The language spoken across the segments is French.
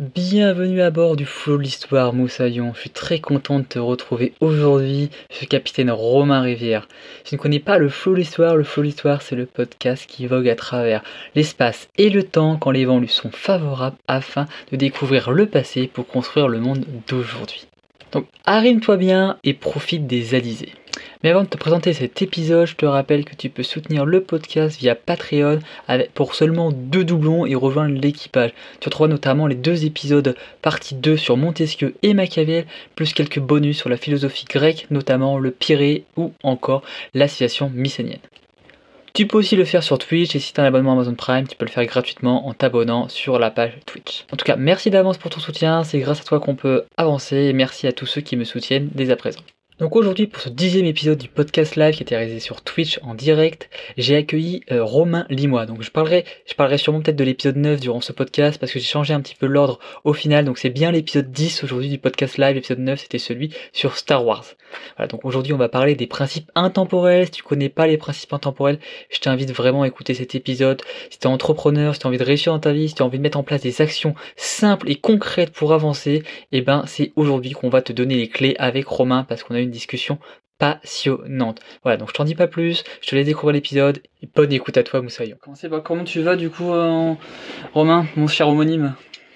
Bienvenue à bord du flot de l'histoire, Moussaillon. Je suis très content de te retrouver aujourd'hui. Je suis capitaine Romain Rivière. Si tu ne connais pas le flot de l'histoire, c'est le podcast qui vogue à travers l'espace et le temps quand les vents lui sont favorables afin de découvrir le passé pour construire le monde d'aujourd'hui. Donc arrime-toi bien et profite des alizés. Mais avant de te présenter cet épisode, je te rappelle que tu peux soutenir le podcast via Patreon pour seulement 2 doublons et rejoindre l'équipage. Tu retrouveras notamment les 2 épisodes partie 2 sur Montesquieu et Machiavel, plus quelques bonus sur la philosophie grecque, notamment le Pirée ou encore la civilisation mycénienne. Tu peux aussi le faire sur Twitch et si tu as un abonnement Amazon Prime, tu peux le faire gratuitement en t'abonnant sur la page Twitch. En tout cas, merci d'avance pour ton soutien, c'est grâce à toi qu'on peut avancer et merci à tous ceux qui me soutiennent dès à présent. Donc aujourd'hui, pour ce 10e épisode du podcast live qui a été réalisé sur Twitch en direct, j'ai accueilli Romain Limois. Donc je parlerai sûrement peut-être de l'épisode 9 durant ce podcast parce que j'ai changé un petit peu l'ordre au final. Donc c'est bien l'épisode 10 aujourd'hui du podcast live. L'épisode 9 c'était celui sur Star Wars. Voilà, donc aujourd'hui on va parler des principes intemporels. Si tu connais pas les principes intemporels, je t'invite vraiment à écouter cet épisode. Si tu es entrepreneur, si tu as envie de réussir dans ta vie, si tu as envie de mettre en place des actions simples et concrètes pour avancer, et ben c'est aujourd'hui qu'on va te donner les clés avec Romain parce qu'on a une discussion passionnante. Voilà, donc je t'en dis pas plus, je te laisse découvrir l'épisode et bonne écoute à toi Moussaillon. Comment tu vas du coup Romain, mon cher homonyme?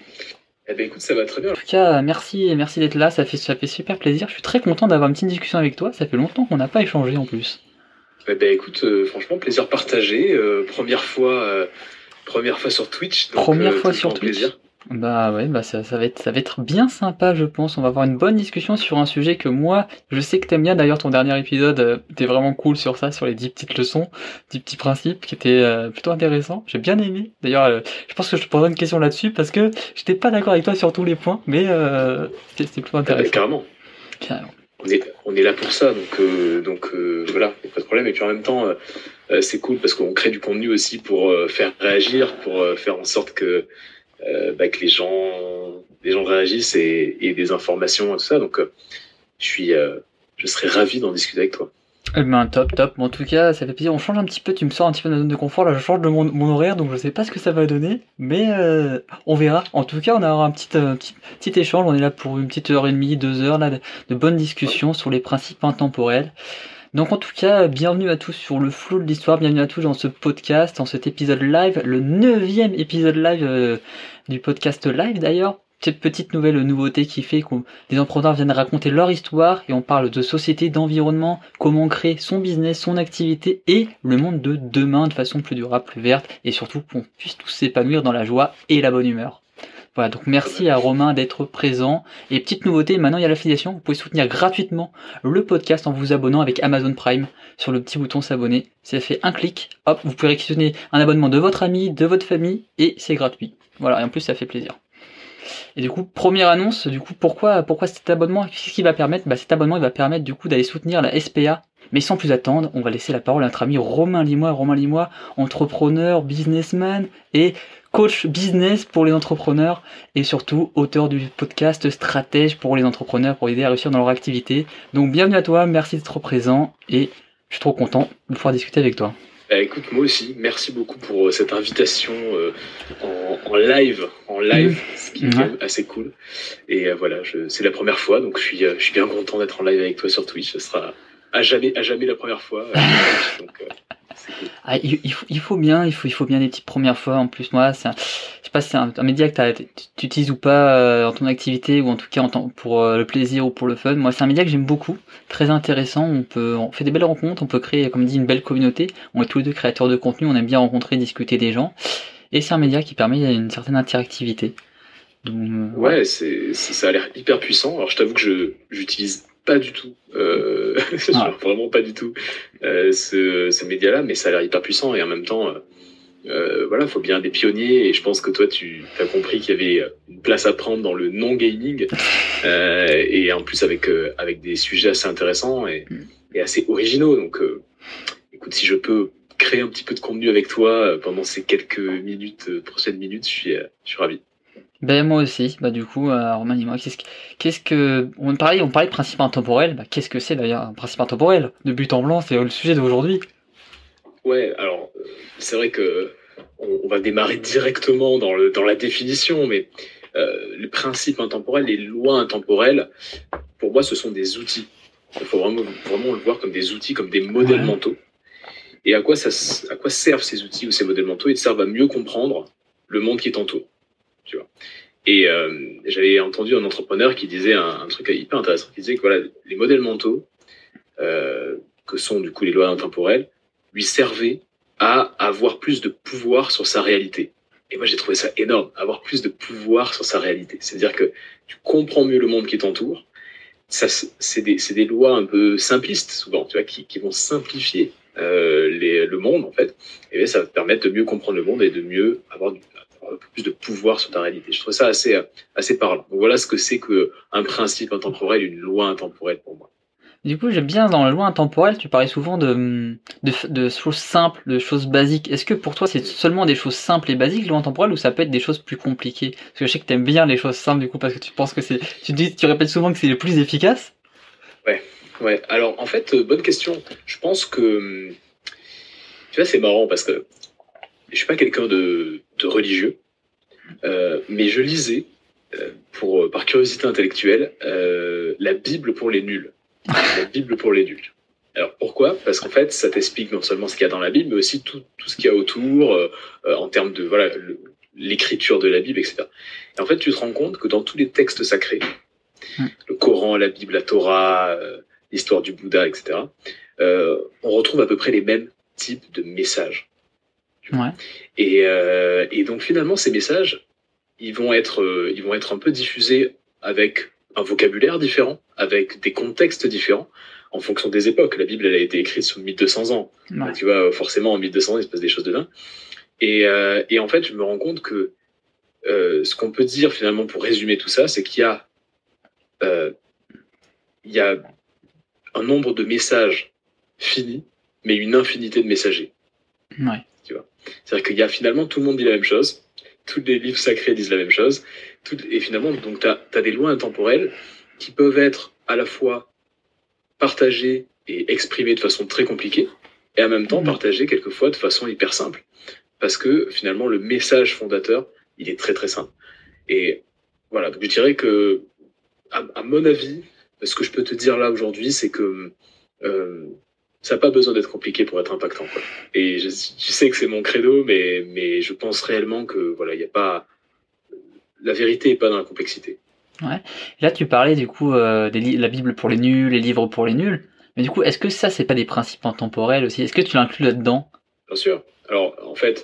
Eh ben écoute, ça va très bien. En tout cas, merci d'être là, ça fait super plaisir. Je suis très content d'avoir une petite discussion avec toi, ça fait longtemps qu'on n'a pas échangé en plus. Eh ben écoute, franchement, plaisir partagé. Première fois sur Twitch. Donc, première fois sur Twitch. Plaisir. Bah ouais, ça va être bien sympa je pense, on va avoir une bonne discussion sur un sujet que moi, je sais que t'aimes bien, d'ailleurs ton dernier épisode était vraiment cool sur ça, sur les 10 petites leçons, 10 petits principes qui étaient plutôt intéressants, j'ai bien aimé, d'ailleurs je pense que je te poserai une question là-dessus parce que j'étais pas d'accord avec toi sur tous les points, mais c'était plutôt intéressant. Carrément. On est là pour ça, donc voilà, y a pas de problème, et puis en même temps, c'est cool parce qu'on crée du contenu aussi pour faire réagir, pour faire en sorte que les gens réagissent et des informations et tout ça. Donc, je serais ravi d'en discuter avec toi. Eh ben top. Bon, en tout cas, ça fait plaisir. On change un petit peu. Tu me sors un petit peu de la zone de confort. Là, je change de mon horaire, donc je sais pas ce que ça va donner, mais on verra. En tout cas, on aura un petit échange. On est là pour une petite heure et demie, 2 heures là de bonnes discussions sur les principes intemporels. Donc en tout cas, bienvenue à tous sur le flot de l'histoire, bienvenue à tous dans ce podcast, dans cet épisode live, le 9e épisode live du podcast live d'ailleurs. Cette petite nouveauté qui fait que des entrepreneurs viennent raconter leur histoire et on parle de société, d'environnement, comment créer son business, son activité et le monde de demain de façon plus durable, plus verte et surtout qu'on puisse tous s'épanouir dans la joie et la bonne humeur. Voilà, donc merci à Romain d'être présent. Et petite nouveauté, maintenant il y a l'affiliation, vous pouvez soutenir gratuitement le podcast en vous abonnant avec Amazon Prime sur le petit bouton s'abonner. Ça fait un clic, hop, vous pouvez réquisitionner un abonnement de votre ami, de votre famille et c'est gratuit. Voilà, et en plus ça fait plaisir. Et du coup, première annonce, du coup, pourquoi cet abonnement, qu'est-ce qu'il va permettre? Cet abonnement il va permettre du coup d'aller soutenir la SPA. Mais sans plus attendre, on va laisser la parole à notre ami Romain Limois, entrepreneur, businessman et coach business pour les entrepreneurs et surtout auteur du podcast Stratège pour les entrepreneurs pour aider à réussir dans leur activité. Donc bienvenue à toi, merci d'être présent et je suis trop content de pouvoir discuter avec toi. Écoute, moi aussi, merci beaucoup pour cette invitation en live, ce qui est assez cool. Et voilà, c'est la première fois, donc je suis bien content d'être en live avec toi sur Twitch. Ce sera à jamais la première fois. Donc, c'est cool. Il faut bien des petites premières fois. En plus, moi, je sais pas si c'est un média que tu utilises ou pas dans ton activité ou en tout cas pour le plaisir ou pour le fun. Moi, c'est un média que j'aime beaucoup, très intéressant. On fait des belles rencontres, on peut créer, comme dit, une belle communauté. On est tous les deux créateurs de contenu, on aime bien rencontrer, discuter des gens. Et c'est un média qui permet une certaine interactivité. Donc, ouais, ça a l'air hyper puissant. Alors, je t'avoue que j'utilise pas du tout, vraiment pas du tout ce média-là, mais ça a l'air hyper puissant et en même temps, voilà, faut bien des pionniers et je pense que toi, tu as compris qu'il y avait une place à prendre dans le non-gaming et en plus avec des sujets assez intéressants et assez originaux. Donc, écoute, si je peux créer un petit peu de contenu avec toi pendant ces quelques prochaines minutes, je suis ravi. Ben moi aussi, du coup, Romain, dis-moi, on parlait de principe intemporel, qu'est-ce que c'est d'ailleurs un principe intemporel? De but en blanc, c'est le sujet d'aujourd'hui. Ouais, alors, c'est vrai que on va démarrer directement dans la définition, mais les principes intemporels, les lois intemporelles, pour moi, ce sont des outils. Il faut vraiment le voir comme des outils, comme des modèles mentaux. Et à quoi servent ces outils ou ces modèles mentaux? Ils servent à mieux comprendre le monde qui t'entoure. Tu vois. Et j'avais entendu un entrepreneur qui disait un truc hyper intéressant, qui disait que voilà, les modèles mentaux, que sont du coup les lois intemporelles, lui servaient à avoir plus de pouvoir sur sa réalité. Et moi, j'ai trouvé ça énorme, avoir plus de pouvoir sur sa réalité. C'est-à-dire que tu comprends mieux le monde qui t'entoure. Ça, c'est des lois un peu simplistes, souvent, tu vois, qui vont simplifier le monde, en fait. Et bien, ça va te permettre de mieux comprendre le monde et de mieux avoir un peu plus de pouvoir sur ta réalité. Je trouve ça assez parlant. Donc voilà ce que c'est qu'un principe intemporel, une loi intemporelle pour moi. Du coup, j'aime bien dans la loi intemporelle, tu parlais souvent de choses simples, de choses basiques. Est-ce que pour toi, c'est seulement des choses simples et basiques, loi intemporelle, ou ça peut être des choses plus compliquées? Parce que je sais que tu aimes bien les choses simples, du coup, parce que tu penses que tu répètes souvent que c'est le plus efficace. Ouais. Alors, en fait, bonne question. Je pense que, tu vois, c'est marrant parce que je suis pas quelqu'un de religieux, mais je lisais, par curiosité intellectuelle, la Bible pour les nuls. La Bible pour les nuls. Alors pourquoi? Parce qu'en fait, ça t'explique non seulement ce qu'il y a dans la Bible, mais aussi tout ce qu'il y a autour, en termes de voilà l'écriture de la Bible, etc. Et en fait, tu te rends compte que dans tous les textes sacrés, le Coran, la Bible, la Torah, l'histoire du Bouddha, etc., on retrouve à peu près les mêmes types de messages. Ouais. Et donc finalement, ces messages, ils vont être un peu diffusés avec un vocabulaire différent, avec des contextes différents, en fonction des époques. La Bible, elle a été écrite sous 1200 ans. Ouais. Tu vois, forcément, en 1200 ans, il se passe des choses de dingue. Et en fait, je me rends compte que ce qu'on peut dire finalement pour résumer tout ça, c'est qu'il y a un nombre de messages fini, mais une infinité de messagers. Ouais. Tu vois. C'est-à-dire qu'il y a finalement, tout le monde dit la même chose, tous les livres sacrés disent la même chose, et finalement, donc t'as des lois intemporelles qui peuvent être à la fois partagées et exprimées de façon très compliquée, et en même temps partagées quelquefois de façon hyper simple, parce que finalement, le message fondateur, il est très très simple. Et voilà, donc je dirais que, à mon avis, ce que je peux te dire là aujourd'hui, c'est que ça n'a pas besoin d'être compliqué pour être impactant, quoi. Et je sais que c'est mon credo, mais je pense réellement que voilà, il y a pas, la vérité est pas dans la complexité. Ouais. Là, tu parlais du coup la Bible pour les nuls, les livres pour les nuls. Mais du coup, est-ce que ça, c'est pas des principes intemporels aussi? Est-ce que tu l'inclus là-dedans? Bien sûr. Alors, en fait,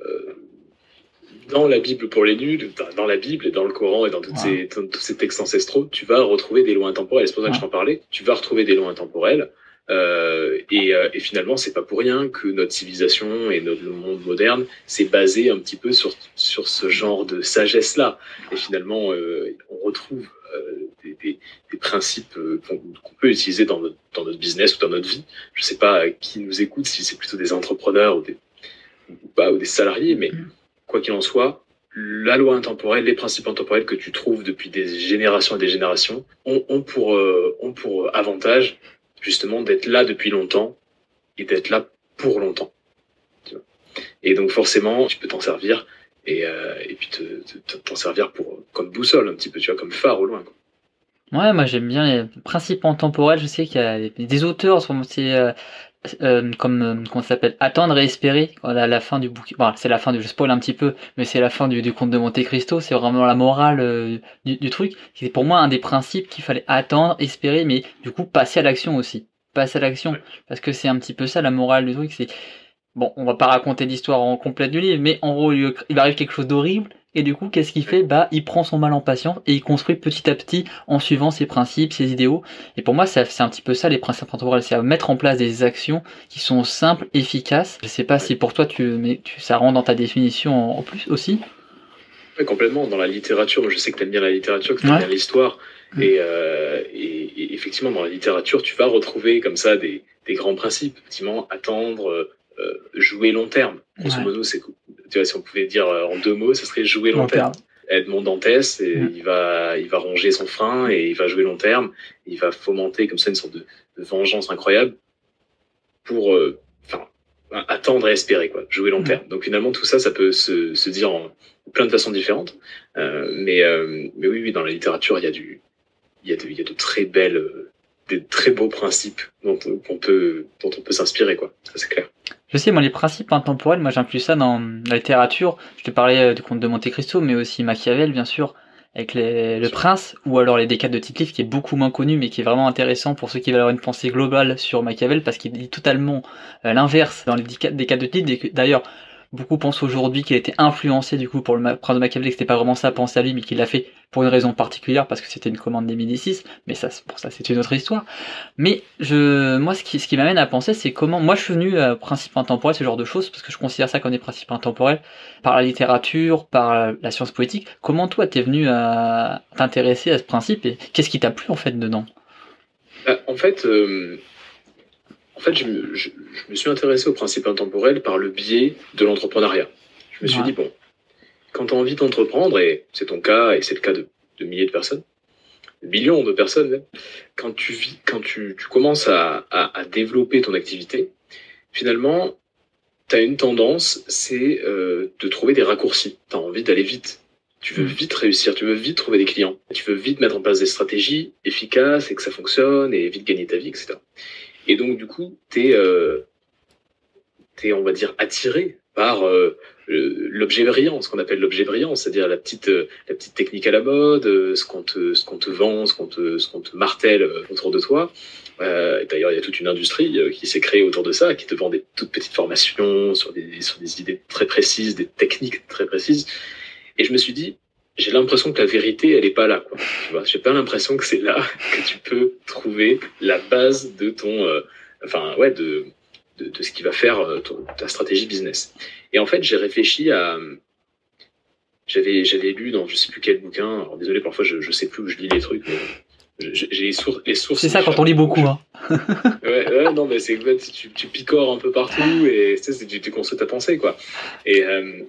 dans la Bible pour les nuls, dans la Bible et dans le Coran et dans tous ces textes ancestraux, tu vas retrouver des lois intemporelles. C'est pour ça que je t'en parlais. Tu vas retrouver des lois intemporelles. Et finalement, c'est pas pour rien que notre civilisation et notre monde moderne s'est basé un petit peu sur ce genre de sagesse-là. Et finalement, on retrouve des principes qu'on peut utiliser dans notre business ou dans notre vie. Je sais pas qui nous écoute, si c'est plutôt des entrepreneurs ou des salariés, mais quoi qu'il en soit, la loi intemporelle, les principes intemporels que tu trouves depuis des générations et des générations ont pour avantage justement d'être là depuis longtemps et d'être là pour longtemps. Tu vois. Et donc forcément, tu peux t'en servir et puis t'en servir comme boussole un petit peu, tu vois, comme phare au loin, quoi. Ouais, moi j'aime bien les principes intemporels. Je sais qu'il y a des auteurs, comment ça s'appelle, Attendre et espérer. À la fin du bouquin, bon, c'est la fin du, je spoil un petit peu, mais c'est la fin du conte de Monte Cristo. C'est vraiment la morale du truc. C'est pour moi un des principes qu'il fallait attendre, espérer, mais du coup passer à l'action aussi. Passer à l'action, parce que c'est un petit peu ça la morale du truc. C'est bon, on va pas raconter l'histoire en complète du livre, mais en gros, il arrive quelque chose d'horrible. Et du coup, qu'est-ce qu'il fait? Bah, il prend son mal en patience et il construit petit à petit en suivant ses principes, ses idéaux. Et pour moi, c'est un petit peu ça les principes intemporels, c'est à mettre en place des actions qui sont simples, efficaces. Je sais pas si pour toi, ça rentre dans ta définition en plus aussi. Ouais, complètement. Dans la littérature, je sais que tu aimes bien la littérature, que tu aimes bien l'histoire. Et effectivement, dans la littérature, tu vas retrouver comme ça des grands principes. Effectivement, attendre, jouer long terme. Grosso modo, c'est, tu vois, si on pouvait dire en deux mots, ce serait jouer long terme. Edmond Dantès, il va ronger son frein et il va jouer long terme. Il va fomenter comme ça une sorte de vengeance incroyable pour, attendre et espérer, quoi, jouer long terme. Donc finalement, tout ça, ça peut se dire en plein de façons différentes. Mais oui, dans la littérature, il y a de très belles, des très beaux principes dont on peut s'inspirer, quoi. Ça, c'est clair. Je sais, moi, les principes intemporels, moi, j'inclus ça dans la littérature. Je te parlais du Comte de Monte-Cristo, mais aussi Machiavel, bien sûr, avec le Prince, ou alors les Décades de Tite-Live, qui est beaucoup moins connu, mais qui est vraiment intéressant pour ceux qui veulent avoir une pensée globale sur Machiavel, parce qu'il dit totalement l'inverse dans les Décades de Tite. D'ailleurs, beaucoup pensent aujourd'hui qu'il a été influencé du coup pour le Prince de Machiavel, que c'était pas vraiment sa pensée à lui, mais qu'il l'a fait pour une raison particulière, parce que c'était une commande des Médicis, mais ça, pour ça, c'est une autre histoire. Mais moi, ce qui m'amène à penser, c'est comment, moi, je suis venu à principe intemporel, ce genre de choses, parce que je considère ça comme des principes intemporels, par la littérature, par la science politique. Comment toi, t'es venu à t'intéresser à ce principe, et qu'est-ce qui t'a plu, en fait, dedans? En fait, je me suis intéressé aux principes intemporels par le biais de l'entrepreneuriat. Je me suis dit, bon, quand tu as envie d'entreprendre, et c'est ton cas, et c'est le cas de milliers de personnes, de millions de personnes même, quand tu commences à développer ton activité, finalement, tu as une tendance, c'est de trouver des raccourcis. Tu as envie d'aller vite. Tu veux vite réussir, tu veux vite trouver des clients. Tu veux vite mettre en place des stratégies efficaces et que ça fonctionne et vite gagner ta vie, etc. Et donc, du coup, t'es, on va dire, attiré par l'objet brillant, ce qu'on appelle l'objet brillant, c'est-à-dire la petite technique à la mode, ce qu'on te vend, ce qu'on te martèle autour de toi. D'ailleurs, il y a toute une industrie qui s'est créée autour de ça, qui te vend des toutes petites formations sur des idées très précises, des techniques très précises. Et je me suis dit, j'ai l'impression que la vérité, elle est pas là, quoi. Tu vois, j'ai pas l'impression que c'est là que tu peux trouver la base de ton, de ce qui va faire ta stratégie business. Et en fait, j'ai réfléchi à, j'avais lu dans je sais plus quel bouquin. Alors, désolé, parfois je sais plus où je lis les trucs, mais j'ai les sources. C'est ça quand on lit beaucoup, hein. ouais, non, mais c'est que tu picores un peu partout et tu construis ta pensée, quoi. Et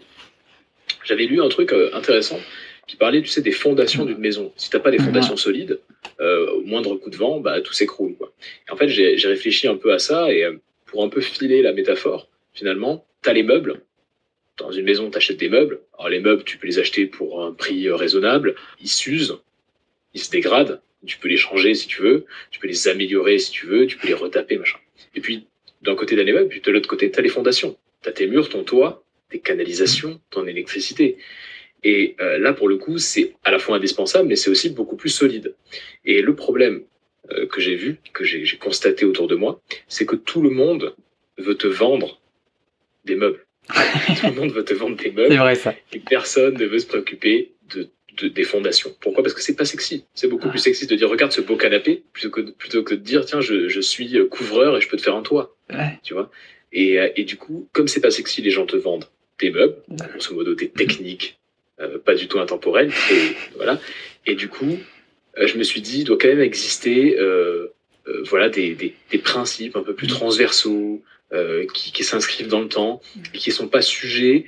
j'avais lu un truc intéressant qui parlait, tu sais, des fondations d'une maison. Si t'as pas des fondations solides, au moindre coup de vent, bah tout s'écroule, quoi. Et en fait, j'ai réfléchi un peu à ça et pour un peu filer la métaphore, finalement, t'as les meubles. Dans une maison, t'achètes des meubles. Alors les meubles, tu peux les acheter pour un prix raisonnable. Ils s'usent, ils se dégradent. Tu peux les changer si tu veux. Tu peux les améliorer si tu veux. Tu peux les retaper, machin. Et puis, d'un côté, t'as les meubles, puis de l'autre côté, t'as les fondations. T'as tes murs, ton toit, tes canalisations, ton électricité. Et là, pour le coup, c'est à la fois indispensable, mais c'est aussi beaucoup plus solide. Et le problème que j'ai vu, que j'ai constaté autour de moi, c'est que tout le monde veut te vendre des meubles. Tout le monde veut te vendre des meubles. C'est vrai, ça. Et personne ne veut se préoccuper des fondations. Pourquoi ? Parce que c'est pas sexy. C'est beaucoup plus sexy de dire regarde ce beau canapé plutôt que de dire tiens je suis couvreur et je peux te faire un toit. Ouais. Tu vois. Et du coup, comme c'est pas sexy, les gens te vendent des meubles, grosso modo des techniques, pas du tout intemporelles. Et voilà. Et du coup, je me suis dit il doit quand même exister voilà des principes un peu plus transversaux qui s'inscrivent dans le temps et qui sont pas sujets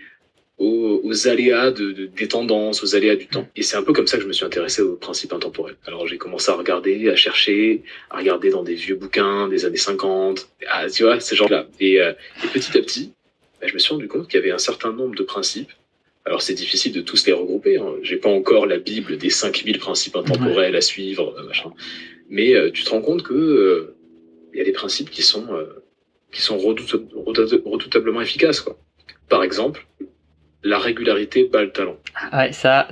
aux aléas des tendances, aux aléas du temps. Et c'est un peu comme ça que je me suis intéressé aux principes intemporels. Alors j'ai commencé à regarder, à chercher, à regarder dans des vieux bouquins des années 50, tu vois, ces gens-là. Et petit à petit, je me suis rendu compte qu'il y avait un certain nombre de principes. Alors c'est difficile de tous les regrouper, hein. J'ai pas encore la Bible des 5000 principes intemporels à suivre, machin. Mais tu te rends compte que il y a des principes qui sont redoutablement efficaces, quoi. Par exemple, la régularité bat le talent. Ouais, ça.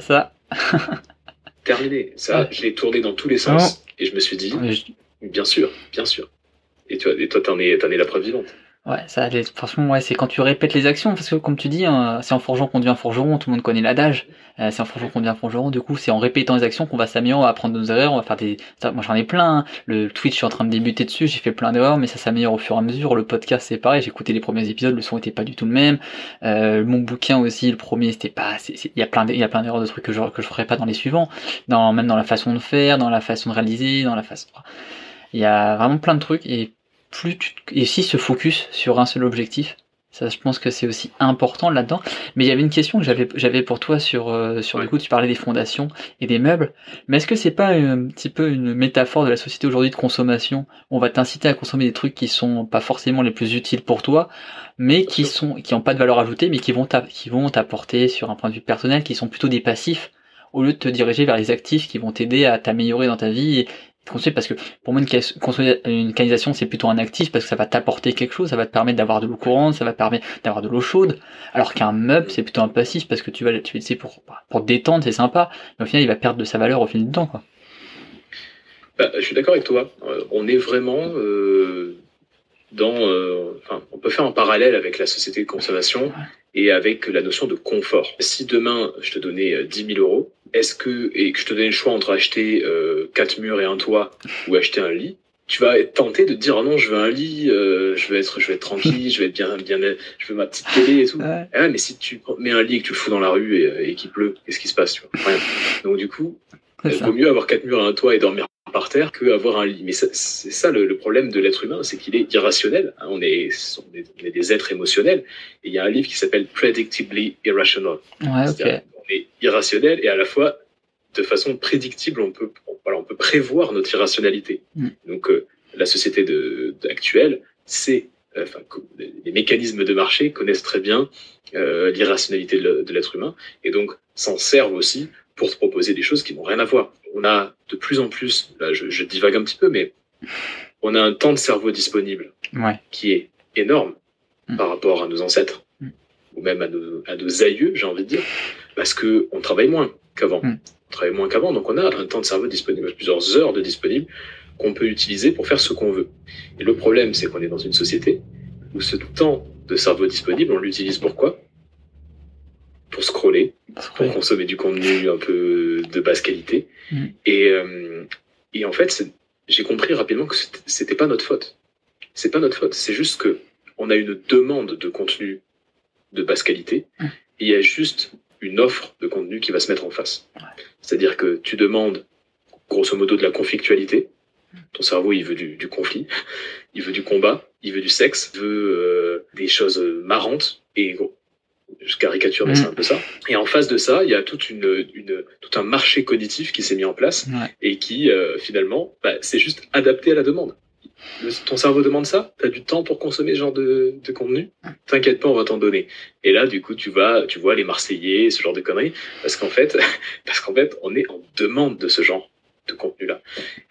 Terminé. Ça, je l'ai tourné dans tous les sens. Et je me suis dit, bien sûr. Et toi, t'en es la preuve vivante. Ouais, ça, franchement, ouais, c'est quand tu répètes les actions, parce que comme tu dis, c'est en forgeant qu'on devient forgeron, tout le monde connaît l'adage, c'est en forgeant qu'on devient forgeron, du coup, c'est en répétant les actions qu'on va s'améliorer, on va apprendre nos erreurs, on va faire moi j'en ai plein, hein. Le Twitch, je suis en train de débuter dessus, j'ai fait plein d'erreurs, mais ça s'améliore au fur et à mesure, le podcast, c'est pareil, j'ai écouté les premiers épisodes, le son était pas du tout le même, mon bouquin aussi, le premier, c'était pas, il y a plein d'erreurs de trucs que je ferai pas dans les suivants, même dans la façon de faire, dans la façon de réaliser, il y a vraiment plein de trucs, et si se focus sur un seul objectif, Ça, je pense que c'est aussi important là-dedans. Mais il y avait une question que j'avais pour toi sur du coup, tu parlais des fondations et des meubles. Mais est-ce que c'est pas un petit peu une métaphore de la société aujourd'hui de consommation? On va t'inciter à consommer des trucs qui sont pas forcément les plus utiles pour toi, mais Bien sûr. qui ont pas de valeur ajoutée, mais qui vont t'apporter sur un point de vue personnel, qui sont plutôt des passifs, au lieu de te diriger vers les actifs qui vont t'aider à t'améliorer dans ta vie et te construire. Parce que pour moi, une canalisation, c'est plutôt un actif parce que ça va t'apporter quelque chose, ça va te permettre d'avoir de l'eau courante, ça va te permettre d'avoir de l'eau chaude. Alors qu'un meuble, c'est plutôt un passif parce que tu vas l'utiliser pour te détendre, c'est sympa, mais au final, il va perdre de sa valeur au fil du temps, quoi. Bah, je suis d'accord avec toi. On est vraiment enfin, on peut faire un parallèle avec la société de consommation et avec la notion de confort. Si demain je te donnais 10 000 euros, et que je te donnais le choix entre acheter 4 murs et un toit ou acheter un lit, tu vas être tenté de te dire ah non, je veux un lit, je vais être tranquille, je vais être bien, je veux ma petite télé et tout. Ouais. Ah ouais, mais si tu mets un lit et que tu le fous dans la rue et qu'il pleut, qu'est-ce qui se passe, tu vois? Rien. Donc du coup, C'est il ça. vaut mieux avoir 4 murs et un toit et dormir par terre que avoir un lit. Mais c'est ça le problème de l'être humain, c'est qu'il est irrationnel. On est des êtres émotionnels. Et il y a un livre qui s'appelle Predictably Irrational. Ouais, C'est-à-dire ok. qu'on est irrationnel et à la fois, de façon prédictible, on peut prévoir notre irrationalité. Donc la société actuelle, les mécanismes de marché connaissent très bien l'irrationalité de l'être humain et donc s'en servent aussi pour te proposer des choses qui n'ont rien à voir. On a de plus en plus, là je divague un petit peu, mais on a un temps de cerveau disponible Ouais. qui est énorme par rapport à nos ancêtres, ou même à nos aïeux, j'ai envie de dire, parce qu'on travaille moins qu'avant. On travaille moins qu'avant, donc on a un temps de cerveau disponible, plusieurs heures de disponible qu'on peut utiliser pour faire ce qu'on veut. Et le problème, c'est qu'on est dans une société où ce temps de cerveau disponible, on l'utilise pour quoi? Pour scroller, pour consommer du contenu un peu de basse qualité. Et en fait, j'ai compris rapidement que c'était pas notre faute. C'est pas notre faute. C'est juste que on a une demande de contenu de basse qualité et il y a juste une offre de contenu qui va se mettre en face. C'est-à-dire que tu demandes grosso modo de la conflictualité. Ton cerveau, il veut du conflit, il veut du combat, il veut du sexe, il veut des choses marrantes et je caricature, mais c'est un peu ça. Et en face de ça, il y a tout un marché cognitif qui s'est mis en place et qui, finalement, c'est juste adapté à la demande. Ton cerveau demande ça, t'as du temps pour consommer ce genre de contenu, t'inquiète pas, on va t'en donner. Et là, du coup, tu vois les Marseillais, ce genre de conneries, parce qu'en fait, on est en demande de ce genre de contenu-là.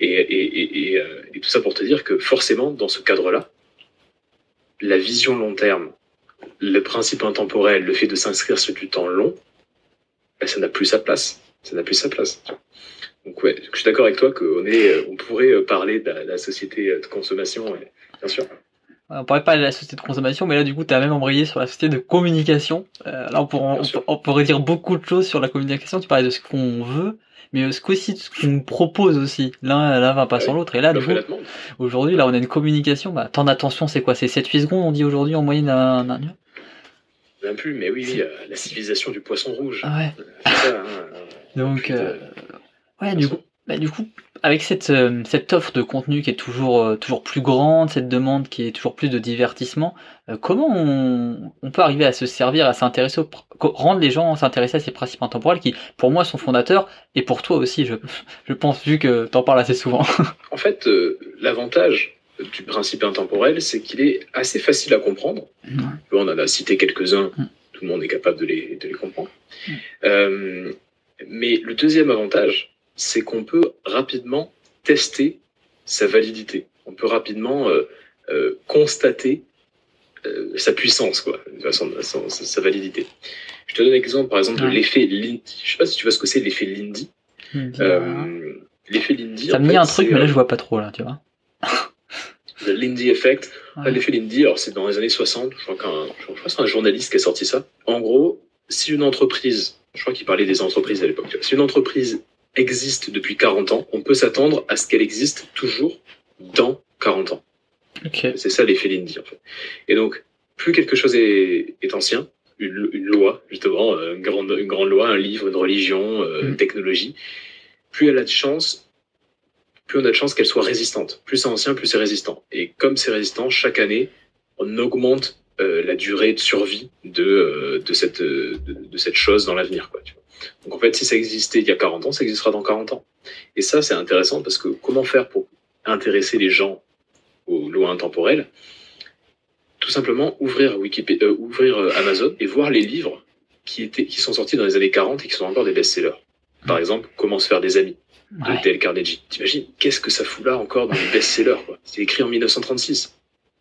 Et tout ça pour te dire que forcément, dans ce cadre-là, la vision long terme, le principe intemporel, le fait de s'inscrire sur du temps long, ça n'a plus sa place. Ça n'a plus sa place. Donc ouais, je suis d'accord avec toi on pourrait parler de la société de consommation, bien sûr. On pourrait parler de la société de consommation, mais là du coup tu as même embrayé sur la société de communication. Là on pourrait dire beaucoup de choses sur la communication. Tu parlais de ce qu'on veut, mais aussi de ce qu'on nous propose aussi. L'un va pas sans l'autre. Et là du coup, aujourd'hui là on a une communication. Temps d'attention c'est quoi? C'est 7-8 secondes on dit aujourd'hui en moyenne d'un Même plus, mais oui, la civilisation du poisson rouge. Ouais. C'est ça, donc ouais, du coup, avec cette offre de contenu qui est toujours plus grande, cette demande qui est toujours plus de divertissement, comment on peut arriver à se servir, à s'intéresser, rendre les gens s'intéresser à ces principes intemporels qui, pour moi, sont fondateurs, et pour toi aussi, je pense, vu que t'en parles assez souvent. En fait, l'avantage du principe intemporel, c'est qu'il est assez facile à comprendre. On en a cité quelques-uns, tout le monde est capable de les comprendre. Mais le deuxième avantage, c'est qu'on peut rapidement tester sa validité. On peut rapidement constater sa puissance, quoi, de façon, sa validité. Je te donne un exemple, par exemple, de l'effet Lindy. Je sais pas si tu vois ce que c'est l'effet Lindy. L'effet Lindy. Ça me dit un truc, mais là je vois pas trop, là, tu vois. Le Lindy Effect. L'effet Lindy, alors c'est dans les années 60, je crois que c'est un journaliste qui a sorti ça. En gros, si une entreprise, je crois qu'il parlait des entreprises à l'époque, si une entreprise existe depuis 40 ans, on peut s'attendre à ce qu'elle existe toujours dans 40 ans. Okay. C'est ça l'effet Lindy, en fait. Et donc, plus quelque chose est ancien, une loi, justement, une grande loi, un livre, une religion, une technologie, plus on a de chance qu'elle soit résistante. Plus c'est ancien, plus c'est résistant. Et comme c'est résistant, chaque année, on augmente la durée de survie de cette chose dans l'avenir, quoi, tu vois. Donc en fait, si ça existait il y a 40 ans, ça existera dans 40 ans. Et ça, c'est intéressant parce que comment faire pour intéresser les gens aux lois intemporelles? Tout simplement ouvrir Amazon et voir les livres qui sont sortis dans les années 40 et qui sont encore des best-sellers. Par exemple, Comment se faire des amis de Dale Carnegie. T'imagines, qu'est-ce que ça fout là encore dans les best-sellers, quoi? C'est écrit en 1936.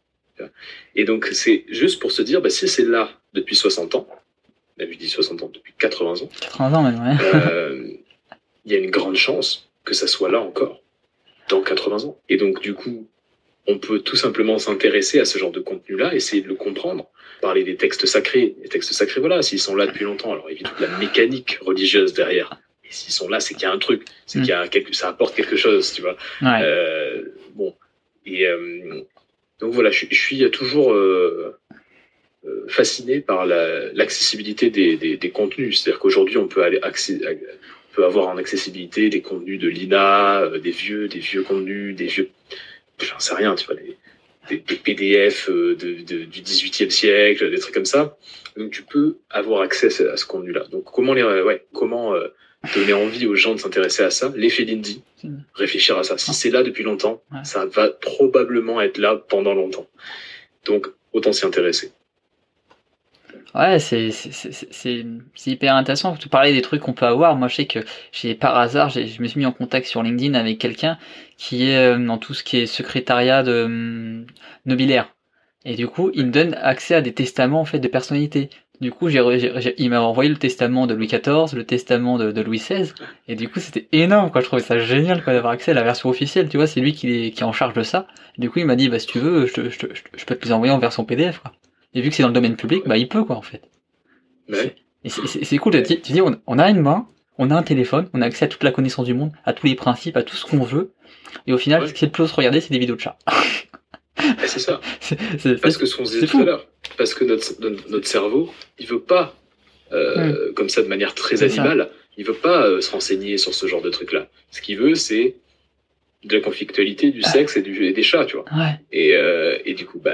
Et donc, c'est juste pour se dire, si c'est là depuis 60 ans, je dis 60 ans, depuis 80 ans, 80 ans même, ouais. Il y a une grande chance que ça soit là encore, dans 80 ans. Et donc, du coup, on peut tout simplement s'intéresser à ce genre de contenu-là, essayer de le comprendre, parler des textes sacrés. Les textes sacrés, voilà, s'ils sont là depuis longtemps, alors évidemment, la mécanique religieuse derrière. Et s'ils sont là, c'est qu'il y a un truc, c'est qu'il y a ça apporte quelque chose, tu vois. Ouais. Bon. Et donc voilà, je suis toujours fasciné par l'accessibilité des contenus. C'est-à-dire qu'aujourd'hui, on peut avoir en accessibilité des contenus de l'INA, des vieux contenus, j'en sais rien, tu vois, des PDF du 18e siècle, des trucs comme ça. Donc tu peux avoir accès à ce contenu-là. Donc comment donner envie aux gens de s'intéresser à ça? L'effet Lindy, réfléchir à ça. Si c'est là depuis longtemps, ça va probablement être là pendant longtemps. Donc autant s'y intéresser. Ouais, c'est hyper intéressant. Tu parlais des trucs qu'on peut avoir. Moi, je sais que par hasard, je me suis mis en contact sur LinkedIn avec quelqu'un qui est dans tout ce qui est secrétariat de nobiliaire. Et du coup, il me donne accès à des testaments en fait de personnalités. Du coup, il m'a envoyé le testament de Louis XIV, le testament de Louis XVI, et du coup, c'était énorme, quoi. Je trouvais ça génial, quoi, d'avoir accès à la version officielle. Tu vois, c'est lui qui est en charge de ça. Du coup, il m'a dit, si tu veux, je peux te les envoyer en version PDF, quoi. Et vu que c'est dans le domaine public, il peut, quoi, en fait. Ouais. Et c'est cool. Tu dis, on a une main, on a un téléphone, on a accès à toute la connaissance du monde, à tous les principes, à tout ce qu'on veut. Et au final, ce qui est le plus regarder, c'est des vidéos de chats. C'est ça. Parce que ce qu'on se disait tout à l'heure, parce que notre cerveau, il veut pas, comme ça de manière très animale, il veut pas se renseigner sur ce genre de trucs-là. Ce qu'il veut, c'est de la conflictualité, du sexe et des chats, tu vois. Ouais. Et du coup,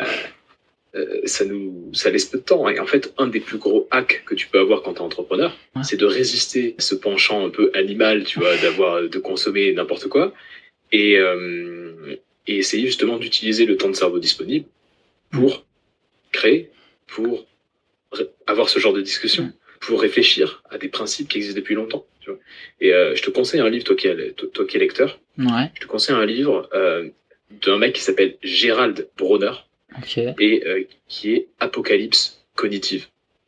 ça laisse peu de temps. Et en fait, un des plus gros hacks que tu peux avoir quand t'es entrepreneur, c'est de résister à ce penchant un peu animal, tu vois, de consommer n'importe quoi. Et essayer justement d'utiliser le temps de cerveau disponible pour créer, pour avoir ce genre de discussion, pour réfléchir à des principes qui existent depuis longtemps. Tu vois. Et je te conseille un livre, toi qui es lecteur, je te conseille un livre d'un mec qui s'appelle Gérald Bronner, et qui est Apocalypse cognitive.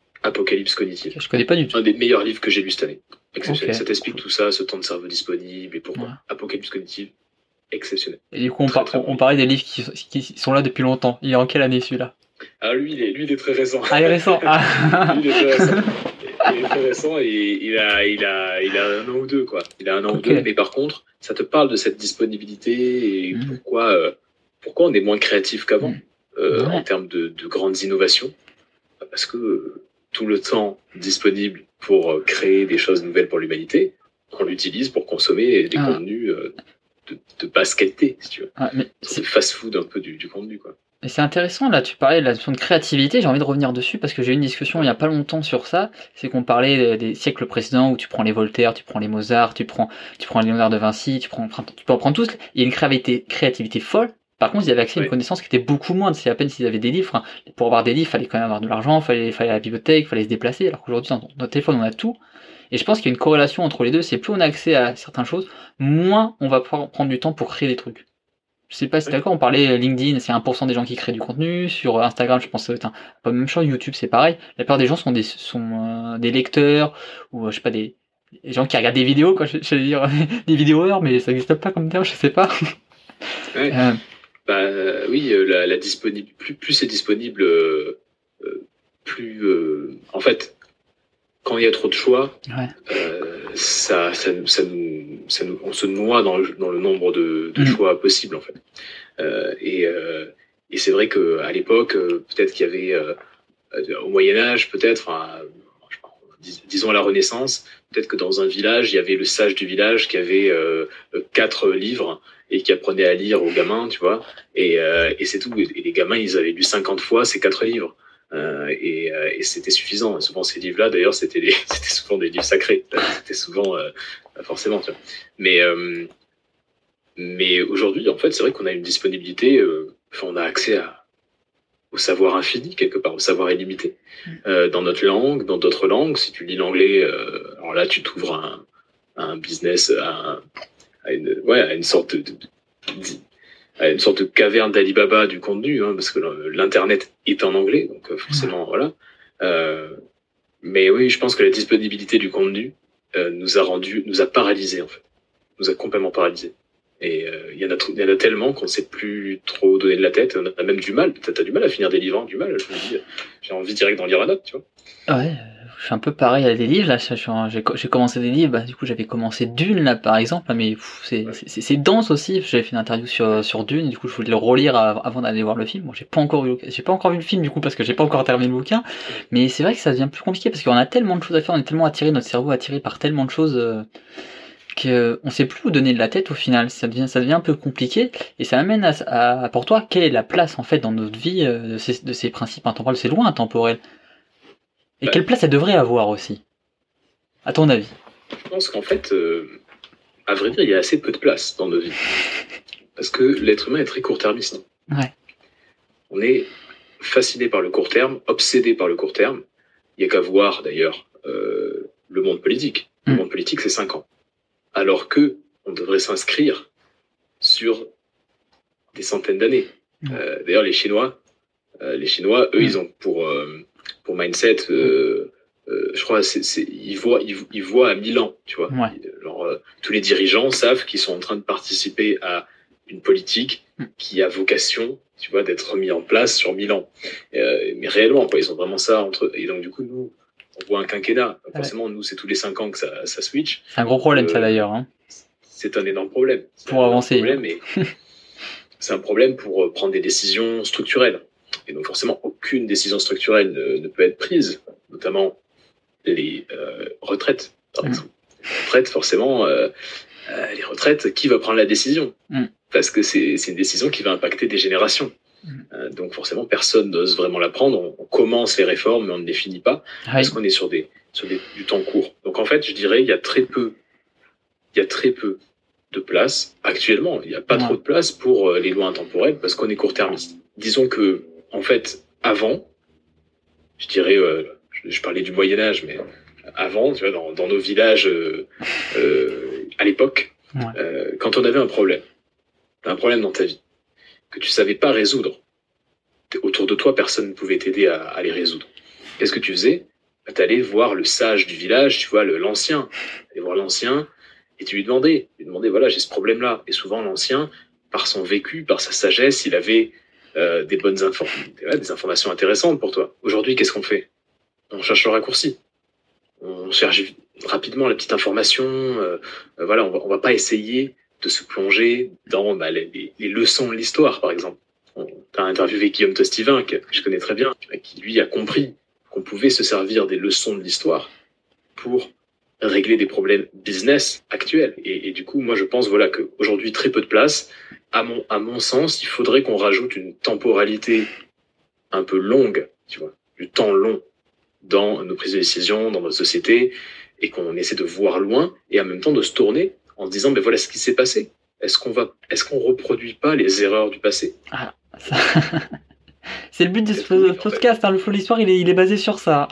Je connais pas du tout. Un des meilleurs livres que j'ai lu cette année. Exceptionnel. Ça t'explique tout ça, ce temps de cerveau disponible et pourquoi. Apocalypse cognitive. Exceptionnel. Et du coup, on parlait des livres qui sont là depuis longtemps. Il est en quelle année celui-là? Ah, lui, il est très récent. Ah, il est récent. Lui, il est très récent. Il est très récent et il a un an ou deux, quoi. Il a un an ou deux, mais par contre, ça te parle de cette disponibilité et pourquoi on est moins créatif qu'avant en termes de grandes innovations. Parce que tout le temps disponible pour créer des choses nouvelles pour l'humanité, on l'utilise pour consommer des contenus de basse qualité, si tu veux. C'est fast-food un peu du contenu, quoi. Et c'est intéressant, là, tu parlais de la notion de créativité, j'ai envie de revenir dessus parce que j'ai eu une discussion il y a pas longtemps sur ça, c'est qu'on parlait des siècles précédents où tu prends les Voltaire, tu prends les Mozart, tu prends Léonard de Vinci, tu peux en prendre tous, il y a une créativité folle. Par contre, ils avaient accès à une connaissance qui était beaucoup moindre, c'est à peine s'ils avaient des livres. Pour avoir des livres, il fallait quand même avoir de l'argent, fallait aller à la bibliothèque, fallait se déplacer, alors qu'aujourd'hui, dans notre téléphone, on a tout. Et je pense qu'il y a une corrélation entre les deux, c'est plus on a accès à certaines choses, moins on va pouvoir prendre du temps pour créer des trucs. Je sais pas si t'es d'accord, on parlait LinkedIn, c'est 1% des gens qui créent du contenu, sur Instagram, je pense que ça doit être pas même chose, YouTube c'est pareil, la plupart des gens sont des lecteurs, ou je sais pas, des gens qui regardent des vidéos, quoi, je vais dire, des vidéos, mais ça n'existe pas comme terme, je sais pas. Ouais. Oui, la disponible, plus c'est disponible, plus en fait, quand il y a trop de choix, on se noie dans le nombre de choix possibles en fait. Et c'est vrai que à l'époque, peut-être qu'il y avait au Moyen Âge, peut-être, disons à la Renaissance, peut-être que dans un village, il y avait le sage du village qui avait 4 livres et qui apprenait à lire aux gamins, tu vois. Et c'est tout. Et les gamins, ils avaient lu 50 fois ces 4 livres. Et c'était suffisant. Souvent ces livres-là, d'ailleurs, c'était souvent des livres sacrés. C'était souvent forcément. Tu vois. Mais aujourd'hui, en fait, c'est vrai qu'on a une disponibilité. On a accès au savoir infini quelque part, au savoir illimité dans notre langue, dans d'autres langues. Si tu lis l'anglais, alors là, tu t'ouvres un business, à une sorte à une sorte de caverne d'Alibaba du contenu, hein, parce que l'internet est en anglais, donc forcément voilà. Mais oui, je pense que la disponibilité du contenu nous a paralysés en fait, nous a complètement paralysés. Et il y en a tellement qu'on ne sait plus trop donner de la tête. On a même du mal. T'as du mal à finir des livres, hein, du mal. Je me dis, j'ai envie direct d'en lire un autre, tu vois. Ouais, je suis un peu pareil à des livres. Là, j'ai commencé des livres. Bah, du coup, j'avais commencé Dune là, par exemple. Mais c'est dense aussi. J'avais fait une interview sur Dune. Du coup, je voulais le relire avant d'aller voir le film. Bon, j'ai pas encore vu le film du coup parce que j'ai pas encore terminé le bouquin. Mais c'est vrai que ça devient plus compliqué parce qu'on a tellement de choses à faire. On est tellement attiré, notre cerveau est attiré par tellement de choses. Qu'on sait plus où donner de la tête au final, ça devient un peu compliqué, et ça amène pour toi, quelle est la place en fait dans notre vie de ces principes intemporels, c'est loin intemporel, et quelle place elle devrait avoir aussi, à ton avis? Je pense qu'en fait, à vrai dire, il y a assez peu de place dans nos vies, parce que l'être humain est très court-termiste. Ouais. On est fasciné par le court terme, obsédé par le court terme. Il n'y a qu'à voir d'ailleurs le monde politique. Le monde politique, c'est 5 ans. Alors que on devrait s'inscrire sur des centaines d'années. D'ailleurs, les Chinois, eux, ils ont pour mindset, je crois, ils voient à 1000 ans, tu vois. Genre, tous les dirigeants savent qu'ils sont en train de participer à une politique qui a vocation, tu vois, d'être mis en place sur 1000 ans. Mais réellement, quoi, ils ont vraiment ça entre eux. Et donc, du coup, nous, on voit un quinquennat. Forcément, nous, c'est tous les 5 ans que ça switch. C'est un gros problème, ça d'ailleurs. Hein. C'est un énorme problème. Pour avancer. C'est un problème pour prendre des décisions structurelles. Et donc, forcément, aucune décision structurelle ne peut être prise, notamment les retraites, par exemple. Les retraites, forcément, les retraites, qui va prendre la décision? Parce que c'est une décision qui va impacter des générations. Donc forcément, personne n'ose vraiment la prendre. On commence les réformes, mais on ne les finit pas, parce qu'on est sur du temps court. Donc en fait, je dirais, il y a très peu de place. Actuellement, il n'y a pas trop de place pour les lois intemporelles, parce qu'on est court-termiste. Disons que, en fait, avant, je dirais, je parlais du Moyen-Âge, mais avant, tu vois, dans nos villages, à l'époque, quand on avait un problème dans ta vie, que tu savais pas résoudre, autour de toi, personne ne pouvait t'aider à les résoudre. Qu'est-ce que tu faisais? Tu allais voir le sage du village, tu vois, l'ancien. Tu allais voir l'ancien et tu lui demandais, voilà, j'ai ce problème-là. Et souvent, l'ancien, par son vécu, par sa sagesse, il avait des bonnes des informations intéressantes pour toi. Aujourd'hui, qu'est-ce qu'on fait? On cherche le raccourci. On cherche rapidement la petite information. Voilà, on va pas essayer de se plonger dans les leçons de l'histoire, par exemple. Tu as interviewé Guillaume Tostevin, que je connais très bien, qui lui a compris qu'on pouvait se servir des leçons de l'histoire pour régler des problèmes business actuels. Et du coup, moi, je pense voilà, qu'aujourd'hui, très peu de place. À mon sens, il faudrait qu'on rajoute une temporalité un peu longue, tu vois, du temps long dans nos prises de décision, dans notre société, et qu'on essaie de voir loin, et en même temps de se tourner en se disant, ben voilà ce qui s'est passé. Est-ce qu'on reproduit pas les erreurs du passé? Ça... C'est le but de ce podcast, hein, le Flow l'Histoire, il est basé sur ça.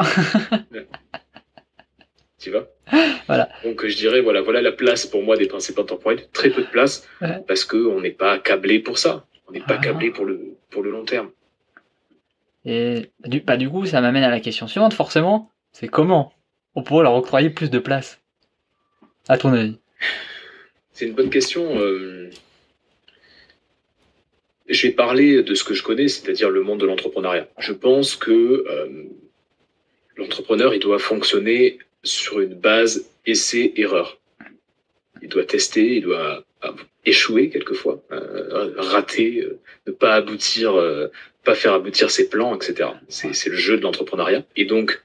Tu vois? Voilà. Donc je dirais, voilà la place pour moi des principes intemporels, très peu de place, parce qu'on n'est pas câblé pour ça. On n'est pas câblé pour le long terme. Et du coup, ça m'amène à la question suivante, forcément, c'est comment on pourrait leur octroyer plus de place, à ton avis? C'est une bonne question. Je vais parler de ce que je connais, c'est-à-dire le monde de l'entrepreneuriat. Je pense que l'entrepreneur, il doit fonctionner sur une base essai-erreur. Il doit tester, il doit échouer quelquefois, rater, ne pas aboutir, pas faire aboutir ses plans, etc. C'est le jeu de l'entrepreneuriat. Et donc,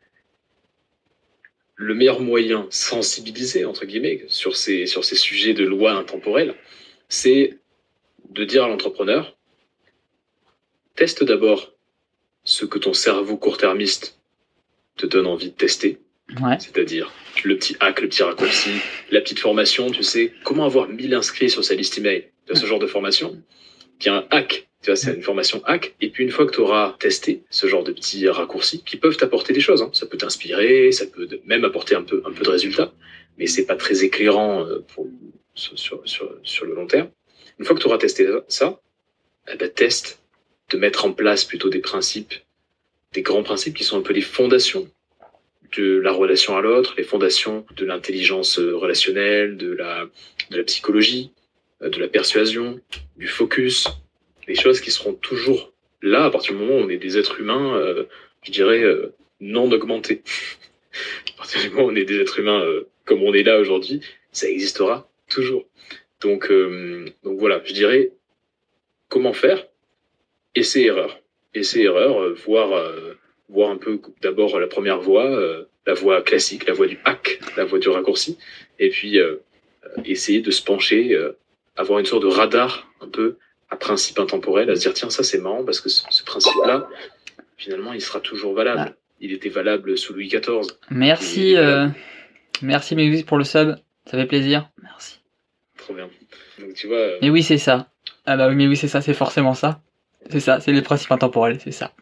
le meilleur moyen sensibiliser, entre guillemets, sur ces sujets de loi intemporelle, c'est de dire à l'entrepreneur, teste d'abord ce que ton cerveau court-termiste te donne envie de tester. Ouais. C'est-à-dire le petit hack, le petit raccourci, la petite formation, tu sais, comment avoir 1000 inscrits sur sa liste email. Tu as ce genre de formation qui est un hack. Tu vois, c'est une formation hack. Et puis, une fois que tu auras testé ce genre de petits raccourcis qui peuvent t'apporter des choses, hein. Ça peut t'inspirer, ça peut même apporter un peu de résultats, mais c'est pas très éclairant sur le long terme. Une fois que tu auras testé ça, teste de mettre en place plutôt des principes, des grands principes qui sont un peu les fondations de la relation à l'autre, les fondations de l'intelligence relationnelle, de la psychologie, de la persuasion, du focus, des choses qui seront toujours là à partir du moment où on est des êtres humains, je dirais, non augmentés. À partir du moment où on est des êtres humains comme on est là aujourd'hui, ça existera toujours. Donc voilà, je dirais, comment faire? Essai-erreur. Essai-erreur, voir un peu d'abord la première voie, la voie classique, la voie du hack, la voie du raccourci, et puis essayer de se pencher, avoir une sorte de radar un peu à principe intemporel, à se dire tiens, ça c'est marrant parce que ce principe-là, finalement, il sera toujours valable. Il était valable sous Louis XIV. Merci, merci Mégus pour le sub, ça fait plaisir. Merci. Trop bien. Donc tu vois. Mais oui, c'est ça. Ah bah oui, mais oui, c'est ça, c'est forcément ça. C'est ça, c'est les principes intemporels, c'est ça.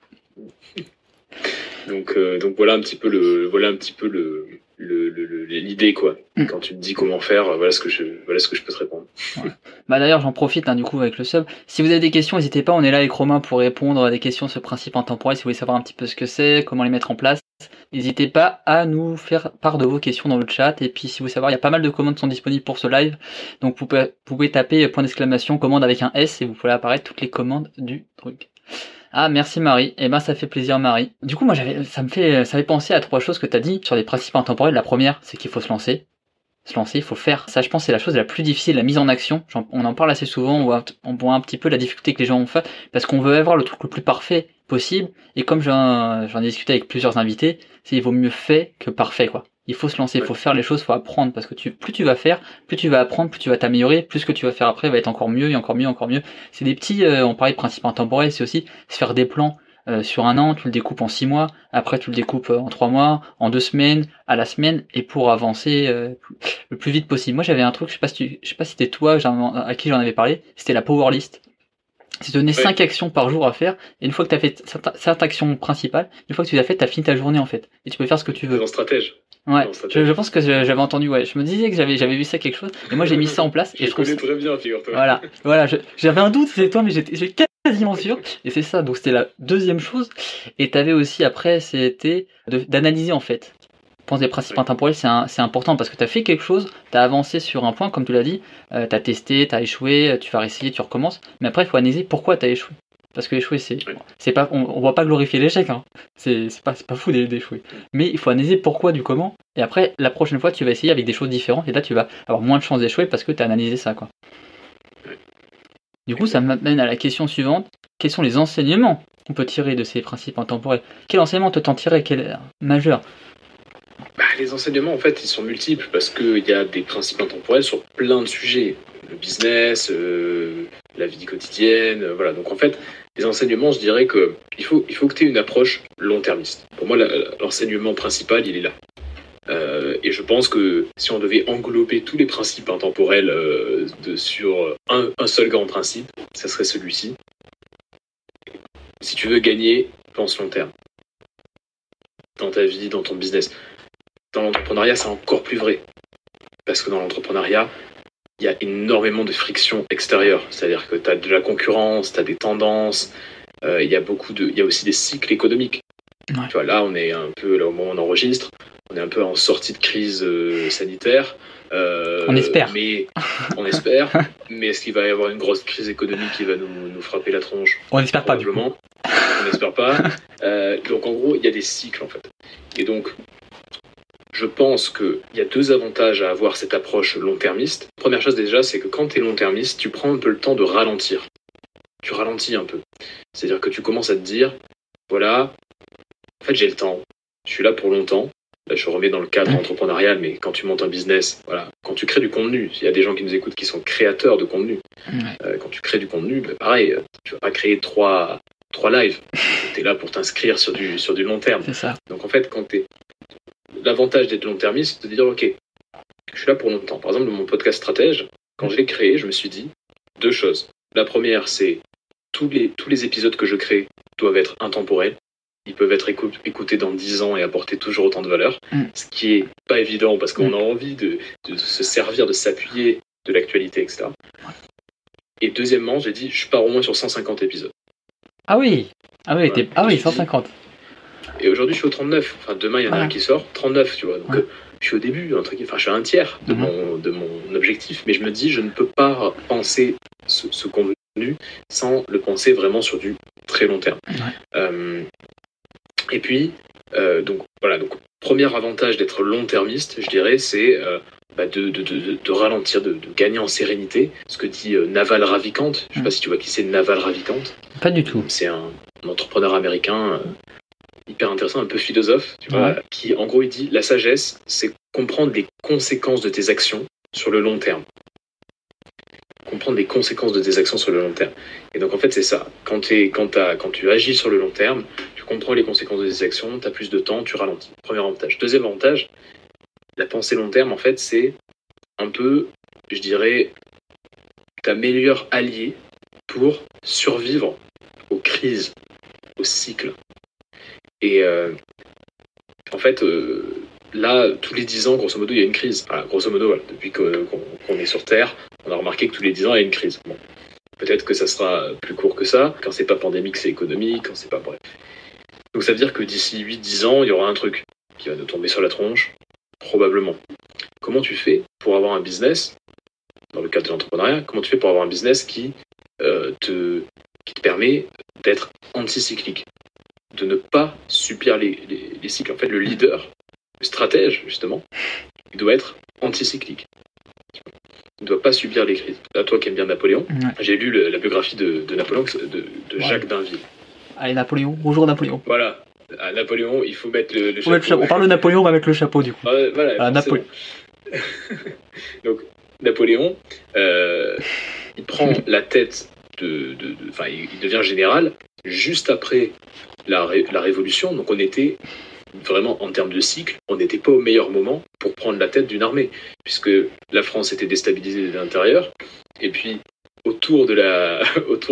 Donc voilà un petit peu l'idée quoi. Quand tu me dis comment faire, voilà ce que je peux te répondre. Ouais. Bah d'ailleurs j'en profite du coup avec le sub. Si vous avez des questions, n'hésitez pas, on est là avec Romain pour répondre à des questions sur ce principe intemporel. Si vous voulez savoir un petit peu ce que c'est, comment les mettre en place, n'hésitez pas à nous faire part de vos questions dans le chat. Et puis si vous voulez savoir, il y a pas mal de commandes qui sont disponibles pour ce live. Donc vous pouvez taper point d'exclamation commande avec un S et vous pouvez apparaître toutes les commandes du truc. Ah merci Marie, eh ben ça fait plaisir Marie. Du coup moi ça me fait penser à 3 choses que t'as dit sur les principes intemporels. La première c'est qu'il faut se lancer, il faut faire. Ça je pense c'est la chose la plus difficile, la mise en action. On en parle assez souvent, on voit un petit peu la difficulté que les gens ont fait parce qu'on veut avoir le truc le plus parfait possible et comme j'en ai discuté avec plusieurs invités, il vaut mieux fait que parfait quoi. Il faut se lancer, il faut faire les choses, il faut apprendre parce que plus tu vas faire, plus tu vas apprendre, plus tu vas t'améliorer, plus ce que tu vas faire après va être encore mieux et encore mieux, encore mieux. C'est des petits, on parlait de principes intemporels, c'est aussi se faire des plans sur un an, tu le découpes en 6 mois, après tu le découpes en 3 mois, en 2 semaines, à la semaine et pour avancer le plus vite possible. Moi j'avais un truc, je sais pas si c'était toi à qui j'en avais parlé, c'était la power list. C'est donner 5 actions par jour à faire, et une fois que tu as fait cette action principale, une fois que tu l'as fait, tu as fini ta journée en fait. Et tu peux faire ce que tu veux. C'est un stratège. Ouais, je pense que j'avais entendu, ouais. Je me disais que j'avais vu ça quelque chose, et moi j'ai mis ça en place. Et je connais très bien, figure-toi. Voilà, j'avais un doute, c'est toi, mais j'étais quasiment sûr. Et c'est ça, donc c'était la deuxième chose. Et t'avais aussi après, c'était d'analyser en fait. Je pense des principes intemporels, c'est important parce que t'as fait quelque chose, t'as avancé sur un point, comme tu l'as dit, t'as testé, t'as échoué, tu vas réessayer, tu recommences. Mais après, il faut analyser pourquoi t'as échoué. Parce que échouer, c'est pas, on va pas glorifier l'échec, hein. C'est pas fou d'échouer. Mais il faut analyser pourquoi du comment. Et après, la prochaine fois, tu vas essayer avec des choses différentes. Et là, tu vas avoir moins de chances d'échouer parce que tu as analysé ça, quoi. Du coup, ça m'amène à la question suivante. Quels sont les enseignements qu'on peut tirer de ces principes intemporels? Quel enseignement t'en tirer? Quel majeur? Les enseignements, en fait, ils sont multiples parce qu'il y a des principes intemporels sur plein de sujets. Le business, la vie quotidienne, voilà. Donc en fait, les enseignements, je dirais que il faut que tu aies une approche long-termiste. Pour moi, l'enseignement principal, il est là. Et je pense que si on devait englober tous les principes intemporels sur un seul grand principe, ça serait celui-ci. Si tu veux gagner, pense long terme. Dans ta vie, dans ton business. Dans l'entrepreneuriat, c'est encore plus vrai. Parce que dans l'entrepreneuriat, il y a énormément de friction extérieure. C'est-à-dire que tu as de la concurrence, tu as des tendances, il y a aussi des cycles économiques. Ouais. Tu vois, là, on est un peu, là, au moment où on enregistre, on est un peu en sortie de crise sanitaire. On espère. On espère. Mais est-ce qu'il va y avoir une grosse crise économique qui va nous frapper la tronche? On n'espère pas, du coup. On n'espère pas. Donc, en gros, il y a des cycles, en fait. Et donc, je pense qu'il y a 2 avantages à avoir cette approche long-termiste. Première chose déjà, c'est que quand tu es long-termiste, tu prends un peu le temps de ralentir. Tu ralentis un peu. C'est-à-dire que tu commences à te dire, voilà, en fait j'ai le temps, je suis là pour longtemps. Là je remets dans le cadre entrepreneurial, mais quand tu montes un business, voilà, quand tu crées du contenu, il y a des gens qui nous écoutent qui sont créateurs de contenu. Quand tu crées du contenu, pareil, tu vas pas créer 3 3 lives. Tu es là pour t'inscrire sur du long terme. C'est ça. Donc en fait, l'avantage d'être long-termiste, c'est de dire, ok, je suis là pour longtemps. Par exemple, mon podcast Stratège, quand je l'ai créé, je me suis dit 2 choses. La première, c'est tous les épisodes que je crée doivent être intemporels. Ils peuvent être écoutés dans 10 ans et apporter toujours autant de valeur. Ce qui est pas évident parce qu'on a envie de se servir, de s'appuyer de l'actualité, etc. Et deuxièmement, j'ai dit, je pars au moins sur 150 épisodes. Ah oui, voilà. 150. Et aujourd'hui, je suis au 39. Enfin, demain, il y en a un qui sort, 39, tu vois. Donc, je suis au début, je suis à un tiers de mon objectif. Mais je me dis, je ne peux pas penser ce contenu sans le penser vraiment sur du très long terme. Et puis, donc, premier avantage d'être long-termiste, je dirais, c'est de ralentir, de gagner en sérénité. Ce que dit Naval Ravikant. Je ne sais pas si tu vois qui c'est Naval Ravikant. Pas du tout. C'est un entrepreneur américain hyper intéressant, un peu philosophe, tu vois, qui, en gros, il dit, la sagesse, c'est comprendre les conséquences de tes actions sur le long terme. Comprendre les conséquences de tes actions sur le long terme. Et donc, en fait, c'est ça. Quand tu agis sur le long terme, tu comprends les conséquences de tes actions, tu as plus de temps, tu ralentis. Premier avantage. Deuxième avantage, la pensée long terme, en fait, c'est un peu, je dirais, ta meilleure alliée pour survivre aux crises, aux cycles. Et en fait, là, tous les 10 ans, grosso modo, il y a une crise. Voilà, grosso modo, voilà, depuis qu'on est sur Terre, on a remarqué que tous les 10 ans, il y a une crise. Bon. Peut-être que ça sera plus court que ça. Quand c'est pas pandémique, c'est économique. Quand c'est pas bref. Donc ça veut dire que d'ici 8-10 ans, il y aura un truc qui va nous tomber sur la tronche, probablement. Comment tu fais pour avoir un business, dans le cadre de l'entrepreneuriat, comment tu fais pour avoir un business qui te permet d'être anticyclique, de ne pas subir les cycles. En fait, le leader, le stratège, justement, il doit être anticyclique. Il ne doit pas subir les crises. Là, toi qui aimes bien Napoléon, j'ai lu la biographie de Napoléon, de Jacques d'Inville. Allez, Napoléon. Bonjour, Napoléon. Voilà. À Napoléon, il faut mettre le chapeau. On parle de Napoléon, on va mettre le chapeau, du coup. Voilà, Napoléon. Donc, Napoléon, il prend la tête il devient général juste après la Révolution. Donc, on était vraiment, en termes de cycle, on n'était pas au meilleur moment pour prendre la tête d'une armée, puisque la France était déstabilisée de l'intérieur, et puis autour de la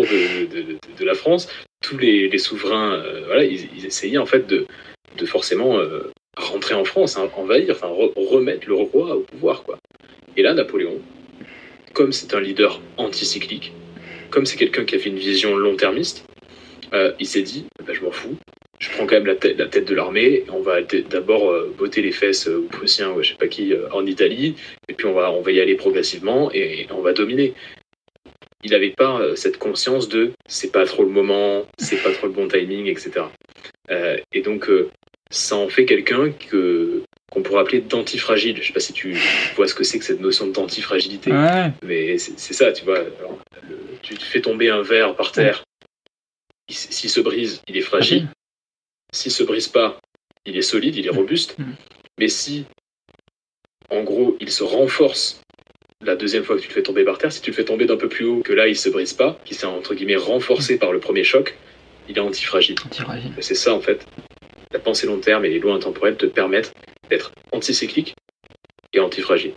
France, tous les souverains, ils essayaient en fait de forcément rentrer en France, envahir, remettre le roi au pouvoir, quoi. Et là, Napoléon, comme c'est un leader anticyclique, comme c'est quelqu'un qui a fait une vision long-termiste, il s'est dit, je m'en fous, je prends quand même la tête de l'armée, on va d'abord botter les fesses aux Prussiens ou je sais pas qui en Italie, et puis on va y aller progressivement et on va dominer. Il n'avait pas cette conscience de c'est pas trop le moment, c'est pas trop le bon timing, etc. Et donc ça en fait quelqu'un qu'on pourrait appeler d'antifragile. Je sais pas si tu vois ce que c'est que cette notion d'antifragilité, mais c'est ça, tu vois. Alors, tu fais tomber un verre par terre, s'il se brise, il est fragile. S'il se brise pas, il est solide, il est robuste. Mais si, en gros, il se renforce la deuxième fois que tu le fais tomber par terre, si tu le fais tomber d'un peu plus haut, que là, il se brise pas, qu'il s'est, entre guillemets, renforcé par le premier choc, il est antifragile. Et c'est ça, en fait. La pensée long terme et les lois intemporelles te permettent d'être anticyclique et antifragile.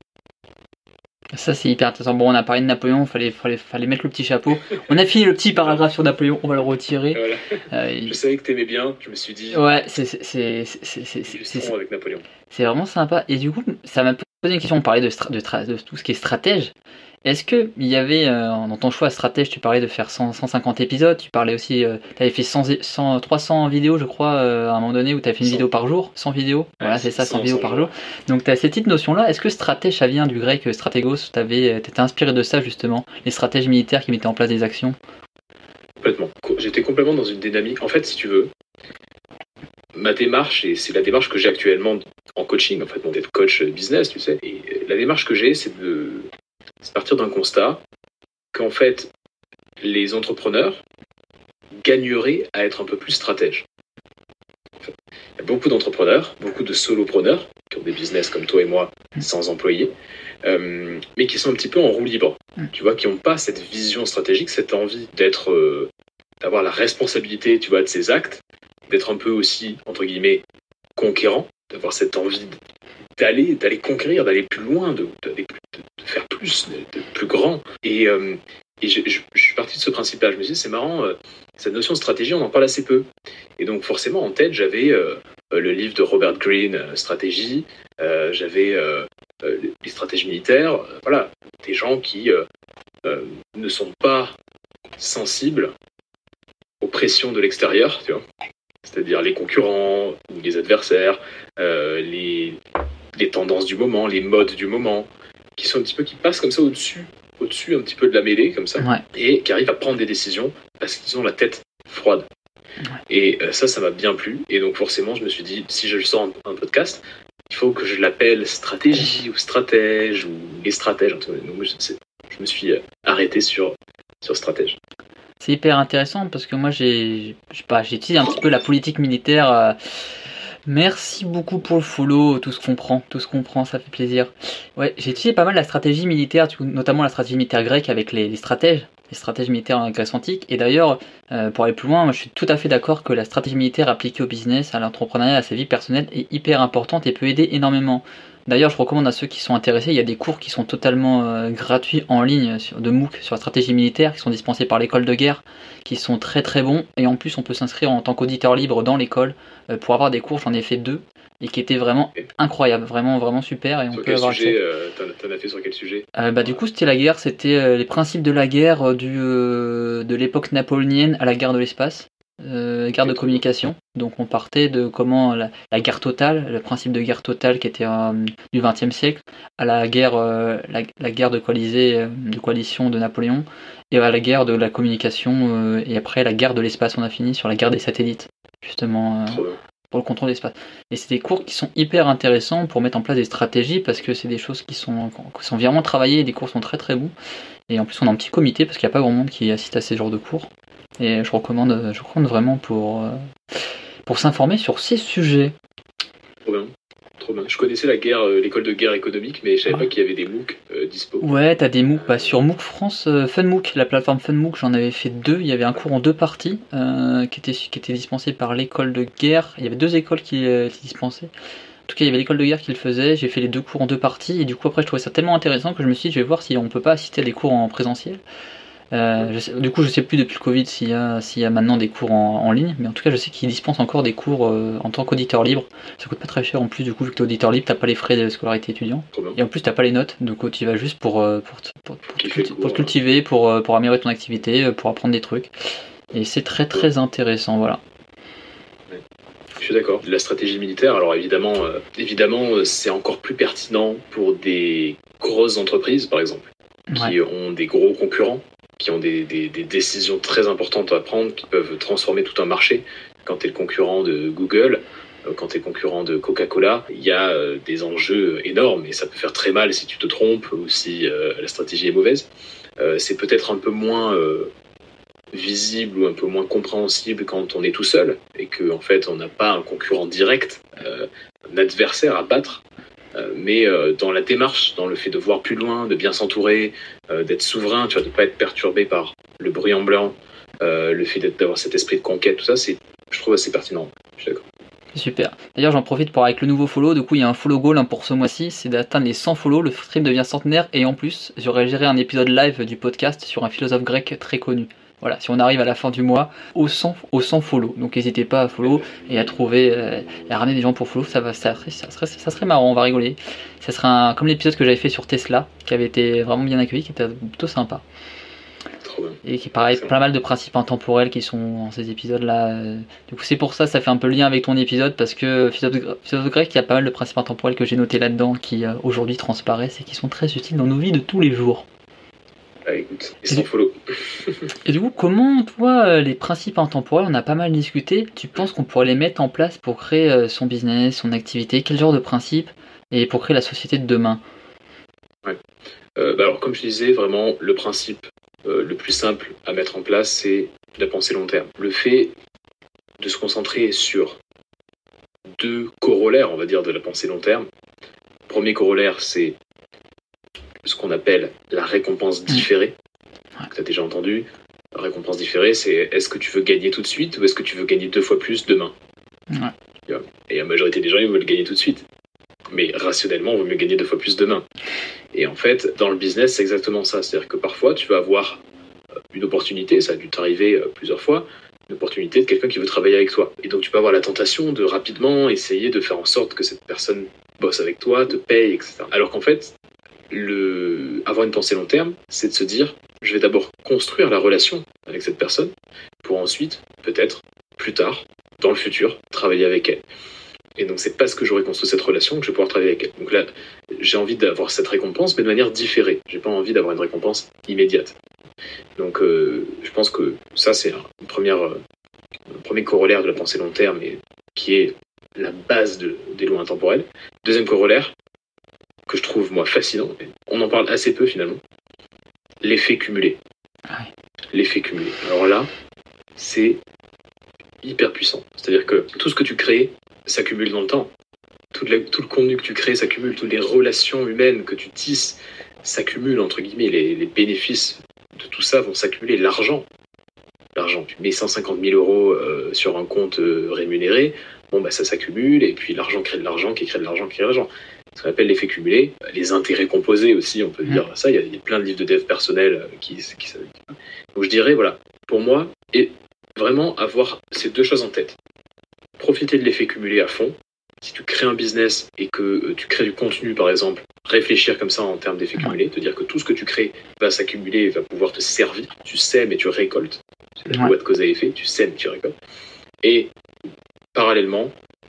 Ça, c'est hyper intéressant. Bon, on a parlé de Napoléon, fallait mettre le petit chapeau. On a fini le petit paragraphe sur Napoléon, on va le retirer. Voilà. Je savais que t'aimais bien, je me suis dit... Ouais, avec Napoléon. C'est vraiment sympa. Et du coup, ça m'a posé une question, on parlait de tout ce qui est stratège. Est-ce qu'il y avait, dans ton choix stratège, tu parlais de faire 150 épisodes, tu parlais aussi, tu avais fait 300 vidéos, je crois, à un moment donné, où tu avais fait une vidéo par jour, 100 vidéos, voilà, c'est ça, 100 vidéos par jour. Donc tu as cette petite notion-là. Est-ce que stratège, ça vient du grec stratégos, t'étais inspiré de ça, justement, les stratèges militaires qui mettaient en place des actions? Complètement. J'étais complètement dans une dynamique. En fait, si tu veux, ma démarche, et c'est la démarche que j'ai actuellement en coaching, en fait, d'être coach business, tu sais, et la démarche que j'ai, c'est partir d'un constat qu'en fait, les entrepreneurs gagneraient à être un peu plus stratèges. En fait, il y a beaucoup d'entrepreneurs, beaucoup de solopreneurs qui ont des business comme toi et moi, sans employés, mais qui sont un petit peu en roue libre, tu vois, qui n'ont pas cette vision stratégique, cette envie d'être d'avoir la responsabilité, tu vois, de ses actes, d'être un peu aussi, entre guillemets, conquérant, d'avoir cette envie d'aller conquérir, d'aller plus loin, de faire plus, de plus grand. Et je suis parti de ce principe-là. Je me suis dit, c'est marrant, cette notion de stratégie, on en parle assez peu. Et donc, forcément, en tête, j'avais le livre de Robert Greene, Stratégie, j'avais les stratégies militaires, voilà, des gens qui ne sont pas sensibles aux pressions de l'extérieur, tu vois. C'est-à-dire les concurrents ou les adversaires, les tendances du moment, les modes du moment, qui sont un petit peu, qui passent comme ça au-dessus un petit peu de la mêlée, comme ça, et qui arrivent à prendre des décisions parce qu'ils ont la tête froide. Et ça m'a bien plu. Et donc forcément, je me suis dit, si je sors un podcast, il faut que je l'appelle stratégie ou stratège ou les stratèges. Donc je me suis arrêté sur stratège. C'est hyper intéressant parce que moi j'ai étudié un petit peu la politique militaire. Merci beaucoup pour le follow, tout ce qu'on prend, ça fait plaisir. Ouais, j'ai étudié pas mal la stratégie militaire, notamment la stratégie militaire grecque avec les stratèges militaires en Grèce antique. Et d'ailleurs, pour aller plus loin, moi je suis tout à fait d'accord que la stratégie militaire appliquée au business, à l'entrepreneuriat, à sa vie personnelle est hyper importante et peut aider énormément. D'ailleurs, je recommande à ceux qui sont intéressés, il y a des cours qui sont totalement gratuits en ligne de MOOC sur la stratégie militaire, qui sont dispensés par l'école de guerre, qui sont très très bons. Et en plus, on peut s'inscrire en tant qu'auditeur libre dans l'école pour avoir des cours. J'en ai fait 2 et qui étaient vraiment incroyables, vraiment vraiment super. Et on sur peut quel avoir sujet t'en as fait sur quel sujet? Du coup, c'était la guerre, c'était les principes de la guerre de l'époque napoléonienne à la guerre de l'espace. Guerre de communication. Donc on partait de comment la guerre totale, le principe de guerre totale qui était du XXe siècle, à la guerre, la guerre de coalition de Napoléon, et à la guerre de la communication, et après la guerre de l'espace. On a fini sur la guerre des satellites, justement, pour le contrôle de l'espace. Et c'est des cours qui sont hyper intéressants pour mettre en place des stratégies, parce que c'est des choses qui sont vraiment travaillées, des cours sont très très bons. Et en plus on a un petit comité, parce qu'il n'y a pas grand monde qui assiste à ces genres de cours. Et je recommande vraiment pour s'informer sur ces sujets. Trop bien. Je connaissais l'école de guerre économique, mais je savais pas qu'il y avait des MOOC dispo. Ouais, t'as des MOOC. Sur MOOC France, FunMOOC, la plateforme FunMOOC, j'en avais fait 2. Il y avait un cours en 2 parties qui était dispensé par l'école de guerre. Il y avait 2 écoles qui dispensaient. En tout cas, il y avait l'école de guerre qui le faisait. J'ai fait les 2 cours en 2 parties. Et du coup, après, je trouvais ça tellement intéressant que je me suis dit, je vais voir si on peut pas assister à des cours en présentiel. Du coup, je sais plus depuis le Covid s'il y a maintenant des cours en ligne, mais en tout cas, je sais qu'ils dispensent encore des cours en tant qu'auditeur libre. Ça coûte pas très cher en plus, du coup, vu que t'es auditeur libre, t'as pas les frais de scolarité étudiant. Et en plus, t'as pas les notes, donc tu y vas juste pour te cultiver, pour améliorer ton activité, pour apprendre des trucs. Et c'est très très intéressant, voilà. Je suis d'accord. La stratégie militaire, alors évidemment, c'est encore plus pertinent pour des grosses entreprises, par exemple, qui ont des gros concurrents, qui ont des décisions très importantes à prendre, qui peuvent transformer tout un marché. Quand tu es le concurrent de Google, quand tu es le concurrent de Coca-Cola, il y a des enjeux énormes et ça peut faire très mal si tu te trompes ou si la stratégie est mauvaise. C'est peut-être un peu moins visible ou un peu moins compréhensible quand on est tout seul et qu'en fait on n'a pas un concurrent direct, un adversaire à battre. Mais dans la démarche, dans le fait de voir plus loin, de bien s'entourer, d'être souverain, tu vois, de ne pas être perturbé par le bruit ambiant, le fait d'avoir cet esprit de conquête, tout ça, je trouve assez pertinent. Je suis d'accord. Super. D'ailleurs, j'en profite pour avec le nouveau follow. Du coup, il y a un follow goal pour ce mois-ci, c'est d'atteindre les 100 follow. Le stream devient centenaire et en plus, j'aurais géré un épisode live du podcast sur un philosophe grec très connu. Voilà, si on arrive à la fin du mois au 100 follow. Donc n'hésitez pas à follow et à trouver, et à ramener des gens pour follow, ça serait marrant, on va rigoler. Ça sera comme l'épisode que j'avais fait sur Tesla, qui avait été vraiment bien accueilli, qui était plutôt sympa. Trop bien. Et qui paraît pas mal de principes intemporels qui sont dans ces épisodes-là. Du coup c'est pour ça fait un peu le lien avec ton épisode, parce que philosophe grec, il y a pas mal de principes intemporels que j'ai notés là-dedans, qui aujourd'hui transparaissent et qui sont très utiles dans nos vies de tous les jours. Ah, écoute, et sans follow. Et du coup, comment, toi, les principes intemporels, on a pas mal discuté, tu penses qu'on pourrait les mettre en place pour créer son business, son activité? Quel genre de principes? Et pour créer la société de demain? Ouais. Alors, comme je disais, vraiment, le principe le plus simple à mettre en place, c'est la pensée long terme. Le fait de se concentrer sur 2 corollaires, on va dire, de la pensée long terme. Premier corollaire, c'est ce qu'on appelle la récompense différée, que tu as déjà entendu. Récompense différée, c'est est-ce que tu veux gagner tout de suite ou est-ce que tu veux gagner 2 fois plus demain? Ouais. Et la majorité des gens, ils veulent gagner tout de suite. Mais rationnellement, il vaut mieux gagner 2 fois plus demain. Et en fait, dans le business, c'est exactement ça. C'est-à-dire que parfois, tu vas avoir une opportunité, ça a dû t'arriver plusieurs fois, une opportunité de quelqu'un qui veut travailler avec toi. Et donc, tu peux avoir la tentation de rapidement essayer de faire en sorte que cette personne bosse avec toi, te paye, etc. Alors qu'en fait, avoir une pensée long terme, c'est de se dire, je vais d'abord construire la relation avec cette personne pour ensuite, peut-être, plus tard, dans le futur, travailler avec elle. Et donc, c'est parce que j'aurai construit cette relation que je vais pouvoir travailler avec elle. Donc là, j'ai envie d'avoir cette récompense, mais de manière différée. J'ai pas envie d'avoir une récompense immédiate. Donc, je pense que ça, c'est un premier corollaire de la pensée long terme, et qui est la base des lois intemporelles. Deuxième corollaire, que je trouve, moi, fascinant, on en parle assez peu, finalement, l'effet cumulé. Ouais. L'effet cumulé. Alors là, c'est hyper puissant. C'est-à-dire que tout ce que tu crées s'accumule dans le temps. Tout le contenu que tu crées s'accumule. Toutes les relations humaines que tu tisses s'accumulent, entre guillemets. Les bénéfices de tout ça vont s'accumuler. L'argent, tu mets 150 000 euros sur un compte rémunéré, ça s'accumule, et puis l'argent crée de l'argent, qui crée de l'argent, qui crée de l'argent. Ce qu'on appelle l'effet cumulé. Les intérêts composés aussi, on peut dire ça. Il y a plein de livres de dev personnel qui donc je dirais, voilà, pour moi, et vraiment avoir ces deux choses en tête. Profiter de l'effet cumulé à fond. Si tu crées un business et que tu crées du contenu, par exemple, réfléchir comme ça en termes d'effet cumulé, te dire que tout ce que tu crées va s'accumuler et va pouvoir te servir. Tu sèmes et tu récoltes. C'est la loi de cause à effet. Tu sèmes, tu récoltes. Et parallèlement,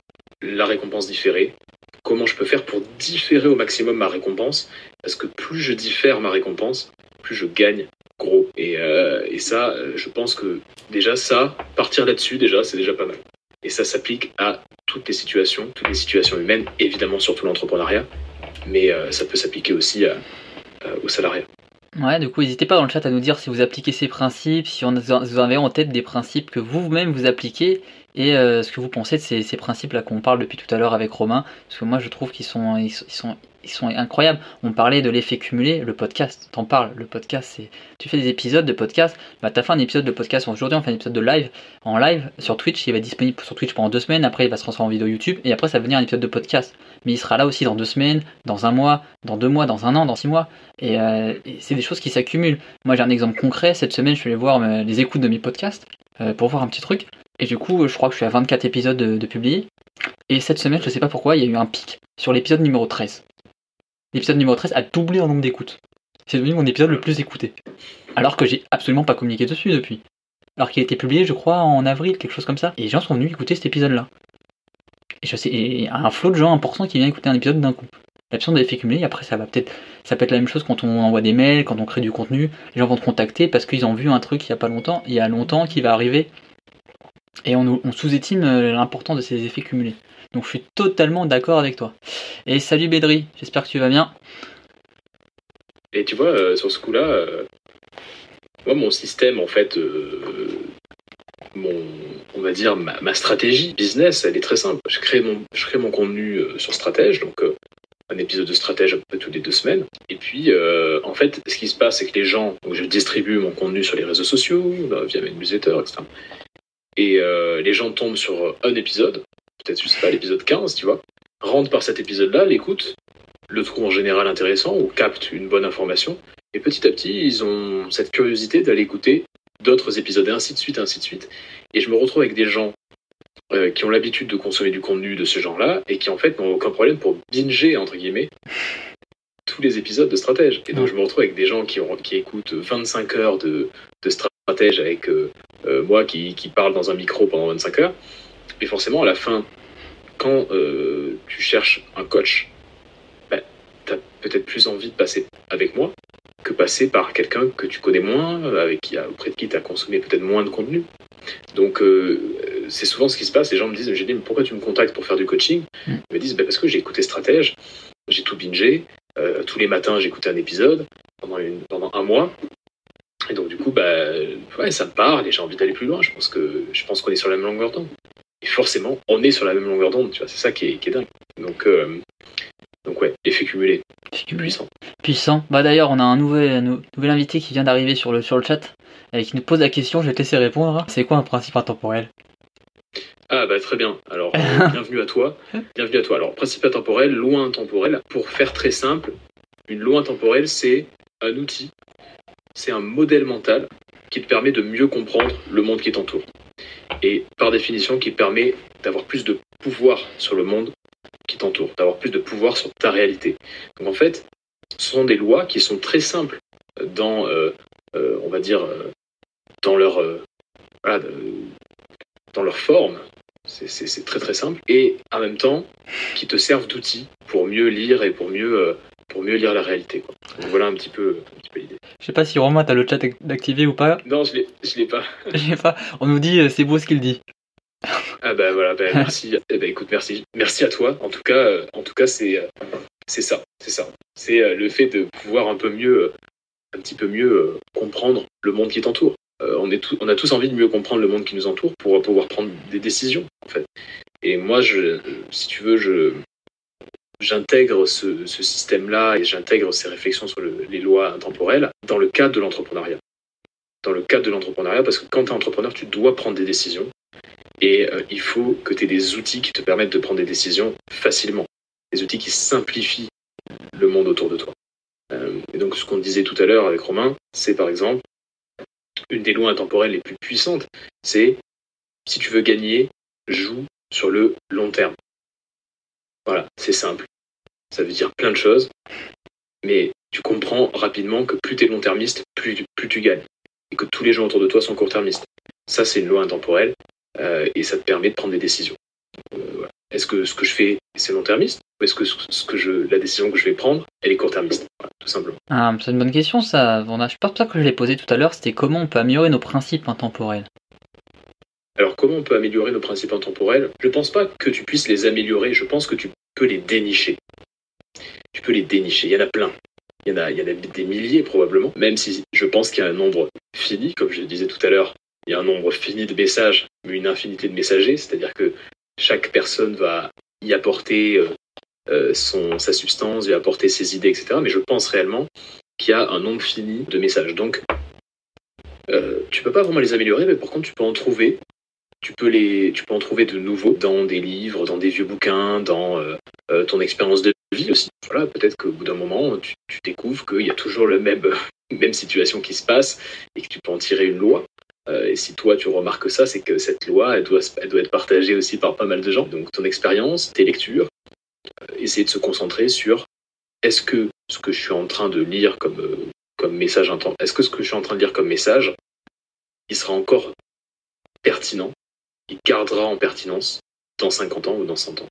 la récompense différée. Comment je peux faire pour différer au maximum ma récompense? Parce que plus je diffère ma récompense, plus je gagne gros. Et ça, je pense que déjà ça, partir là-dessus, déjà, c'est déjà pas mal. Et ça s'applique à toutes les situations humaines, évidemment surtout l'entrepreneuriat, mais ça peut s'appliquer aussi au salariat. Ouais, du coup, n'hésitez pas dans le chat à nous dire si vous appliquez ces principes, si vous avez en tête des principes que vous-même vous appliquez, et ce que vous pensez de ces principes-là qu'on parle depuis tout à l'heure avec Romain, parce que moi je trouve qu'ils sont incroyables. On parlait de l'effet cumulé, le podcast, t'en parles, le podcast, tu fais des épisodes de podcast, t'as fait un épisode de podcast aujourd'hui, on fait un épisode de live, en live sur Twitch, il va être disponible sur Twitch pendant 2 semaines, après il va se transformer en vidéo YouTube, et après ça va devenir un épisode de podcast. Mais il sera là aussi dans 2 semaines, dans 1 mois, dans 2 mois, dans 1 an, dans 6 mois, et c'est des choses qui s'accumulent. Moi j'ai un exemple concret, cette semaine je suis allé voir les écoutes de mes podcasts, pour voir un petit truc, et du coup je crois que je suis à 24 épisodes de publiés, et cette semaine je sais pas pourquoi il y a eu un pic sur l'épisode numéro 13. L'épisode numéro 13 a doublé en nombre d'écoutes. C'est devenu mon épisode le plus écouté. Alors que j'ai absolument pas communiqué dessus depuis. Alors qu'il a été publié je crois en avril, quelque chose comme ça, et les gens sont venus écouter cet épisode là. Et je sais, et un flot de gens importants qui viennent écouter un épisode d'un coup. L'option de l'effet cumulé, après ça peut être la même chose quand on envoie des mails, quand on crée du contenu, les gens vont te contacter parce qu'ils ont vu un truc il y a longtemps qui va arriver, et on sous-estime l'importance de ces effets cumulés. Donc je suis totalement d'accord avec toi. Et salut Bédri, j'espère que tu vas bien. Et tu vois, sur ce coup-là, moi mon système en fait, on va dire ma stratégie business, elle est très simple. Je crée mon contenu sur Stratège, donc un épisode de Stratège à peu près toutes les 2 semaines. Et puis, en fait, ce qui se passe, c'est que les gens, donc je distribue mon contenu sur les réseaux sociaux, via mes newsletters, etc. Et les gens tombent sur un épisode, peut-être, je sais pas, l'épisode 15, tu vois, rentrent par cet épisode-là, l'écoutent, le trouvent en général intéressant ou captent une bonne information. Et petit à petit, ils ont cette curiosité d'aller écouter d'autres épisodes, et ainsi de suite, ainsi de suite. Et je me retrouve avec des gens qui ont l'habitude de consommer du contenu de ce genre-là et qui en fait n'ont aucun problème pour binger, entre guillemets, tous les épisodes de Stratège. Et donc je me retrouve avec des gens qui écoutent 25 heures de Stratège avec moi qui parle dans un micro pendant 25 heures. Et forcément, à la fin, quand tu cherches un coach, tu as peut-être plus envie de passer avec moi que passer par quelqu'un que tu connais moins, auprès de qui tu as consommé peut-être moins de contenu. Donc, c'est souvent ce qui se passe. Les gens me disent, j'ai dit, mais pourquoi tu me contactes pour faire du coaching? Ils me disent, parce que j'ai écouté Stratège, j'ai tout bingé, tous les matins j'écoutais un épisode pendant 1 mois. Et donc, du coup, ça me parle et j'ai envie d'aller plus loin. Je pense qu'on est sur la même longueur d'onde. Et forcément, on est sur la même longueur d'onde, tu vois, c'est ça qui est dingue. Donc, Donc ouais, effet cumulé. Puissant. Puissant. Bah d'ailleurs, on a un nouvel invité qui vient d'arriver sur le chat et qui nous pose la question, je vais te laisser répondre. Hein. C'est quoi un principe intemporel? Ah bah très bien. Alors bienvenue à toi. Bienvenue à toi. Alors principe intemporel, loi intemporelle. Pour faire très simple, une loi intemporelle, c'est un outil, c'est un modèle mental qui te permet de mieux comprendre le monde qui t'entoure. Et par définition, qui te permet d'avoir plus de pouvoir sur le monde qui t'entoure, d'avoir plus de pouvoir sur ta réalité. Donc en fait, ce sont des lois qui sont très simples dans, on va dire, dans leur, voilà, dans leur forme. C'est très très simple. Et en même temps, qui te servent d'outils pour mieux lire et pour mieux lire la réalité. Quoi. Donc voilà un petit peu l'idée. Je sais pas si Romain t'as le chat activé ou pas. Non, je l'ai pas. Je sais pas. On nous dit c'est beau ce qu'il dit. Ah bah voilà, bah, merci. Écoute, merci à toi. En tout cas, c'est ça. C'est le fait de pouvoir un petit peu mieux comprendre le monde qui t'entoure. On a tous envie de mieux comprendre le monde qui nous entoure pour pouvoir prendre des décisions, en fait. Et moi, si tu veux, j'intègre ce système-là et j'intègre ces réflexions sur les lois intemporelles dans le cadre de l'entrepreneuriat. Dans le cadre de l'entrepreneuriat, parce que quand tu es entrepreneur, tu dois prendre des décisions. Et il faut que tu aies des outils qui te permettent de prendre des décisions facilement. Des outils qui simplifient le monde autour de toi. Et donc, ce qu'on disait tout à l'heure avec Romain, c'est par exemple, une des lois intemporelles les plus puissantes, c'est si tu veux gagner, joue sur le long terme. Voilà, c'est simple. Ça veut dire plein de choses, mais tu comprends rapidement que plus tu es long-termiste, plus tu gagnes. Et que tous les gens autour de toi sont court-termistes. Ça, c'est une loi intemporelle, et ça te permet de prendre des décisions. Voilà. Est-ce que ce que je fais, c'est long-termiste, ou est-ce que la décision que je vais prendre, elle est court-termiste, voilà, tout simplement. Ah, c'est une bonne question ça. Je pense pas que je l'ai posé tout à l'heure, c'était comment on peut améliorer nos principes intemporels. Alors, comment on peut améliorer nos principes intemporels? Je pense pas que tu puisses les améliorer, je pense que tu peux les dénicher. Tu peux les dénicher, il y en a plein. Il y en a des milliers probablement, même si je pense qu'il y a un nombre fini, comme je le disais tout à l'heure, il y a un nombre fini de messages, mais une infinité de messagers, c'est-à-dire que chaque personne va y apporter sa substance, y apporter ses idées, etc. Mais je pense réellement qu'il y a un nombre fini de messages. Donc, tu peux pas vraiment les améliorer, mais par contre, tu peux en trouver. Tu peux en trouver de nouveaux dans des livres, dans des vieux bouquins, dans ton expérience de vie aussi. Voilà, peut-être qu'au bout d'un moment, tu découvres qu'il y a toujours la même situation qui se passe et que tu peux en tirer une loi. Et si toi, tu remarques ça, c'est que cette loi, elle doit être partagée aussi par pas mal de gens. Donc, ton expérience, tes lectures, essayer de se concentrer sur est-ce que ce que je suis en train de lire comme message intense, est-ce que ce que je suis en train de lire comme message, il sera encore pertinent, il gardera en pertinence dans 50 ans ou dans 100 ans.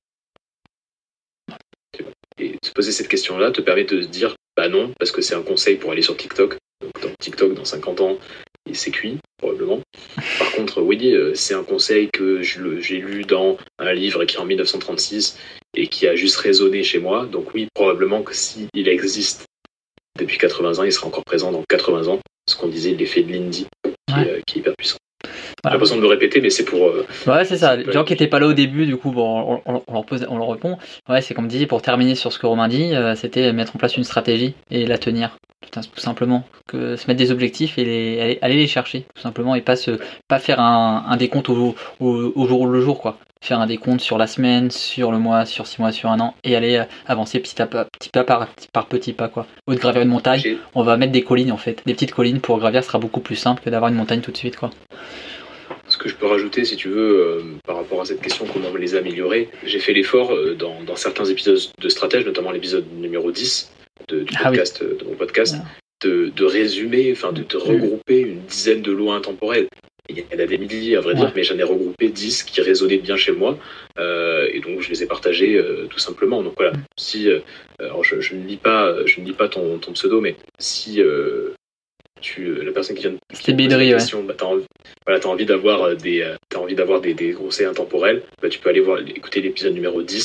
Et se poser cette question-là te permet de se dire bah non, parce que c'est un conseil pour aller sur TikTok. Donc dans TikTok, dans 50 ans, c'est cuit, probablement. Par contre, oui, c'est un conseil que j'ai lu dans un livre écrit en 1936 et qui a juste résonné chez moi. Donc oui, probablement que s'il existe depuis 80 ans, il sera encore présent dans 80 ans. Ce qu'on disait, l'effet de Lindy, qui est hyper puissant. J'ai l'impression de me répéter, mais c'est pour... ouais, c'est ça. Les gens qui n'étaient pas là au début, du coup, bon, on leur répond. Ouais, c'est comme dit, pour terminer sur ce que Romain dit, c'était mettre en place une stratégie et la tenir. Tout simplement. Que se mettre des objectifs et aller les chercher, tout simplement, et pas faire un décompte au jour le jour, quoi. Faire un décompte sur la semaine, sur le mois, sur 6 mois, sur un an, et aller avancer petit pas par petit pas, quoi. Au lieu de gravir une montagne, on va mettre des collines, en fait. Des petites collines pour gravir sera beaucoup plus simple que d'avoir une montagne tout de suite, quoi. Ce que je peux rajouter, si tu veux, par rapport à cette question, comment les améliorer, j'ai fait l'effort dans certains épisodes de Stratège, notamment l'épisode numéro 10 de mon podcast, de résumer, enfin de regrouper une dizaine de lois intemporelles. Il y en a des milliers à vrai dire, mais j'en ai regroupé 10 qui résonnaient bien chez moi, et donc je les ai partagés tout simplement. Donc voilà, si alors je ne lis pas ton pseudo, mais si la personne qui vient de poser la question, t'as envie d'avoir des conseils intemporels, tu peux aller écouter l'épisode numéro 10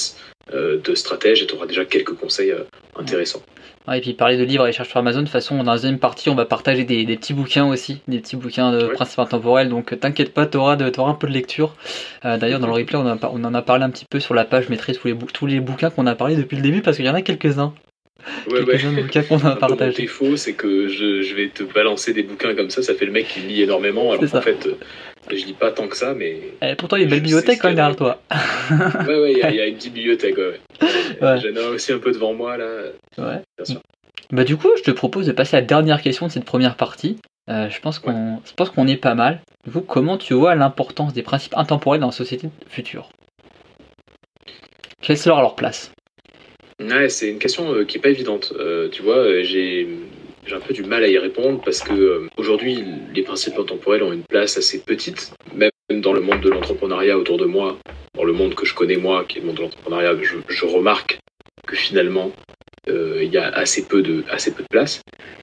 de stratège et tu auras déjà quelques conseils intéressants. Ouais, et puis parler de livres, aller chercher sur Amazon. De toute façon, dans la deuxième partie, on va partager des petits bouquins aussi, des petits bouquins de principes intemporels. Donc t'inquiète pas, t'auras un peu de lecture. D'ailleurs, dans le replay, on en a parlé un petit peu sur la page. Je mettrai tous les bouquins qu'on a parlé depuis le début parce qu'il y en a quelques-uns. Quelques-uns de bouquins qu'on a partagés. Mon défaut, c'est que je vais te balancer des bouquins comme ça fait le mec qui lit énormément, alors qu'en fait, je lis pas tant que ça, mais... pourtant, il y a une belle bibliothèque quand même derrière toi. Ouais, il y a une petite bibliothèque, ouais. J'en ai aussi un peu devant moi, là. Ouais. Bien sûr. Bah du coup, je te propose de passer à la dernière question de cette première partie. Je pense qu'on est pas mal. Du coup, comment tu vois l'importance des principes intemporels dans la société future? Quelle sera leur place? Ouais, c'est une question qui est pas évidente. Tu vois, j'ai un peu du mal à y répondre parce que aujourd'hui, les principes intemporels ont une place assez petite, même dans le monde de l'entrepreneuriat autour de moi, dans le monde que je connais moi, qui est le monde de l'entrepreneuriat, je remarque que finalement, il y a assez peu de place.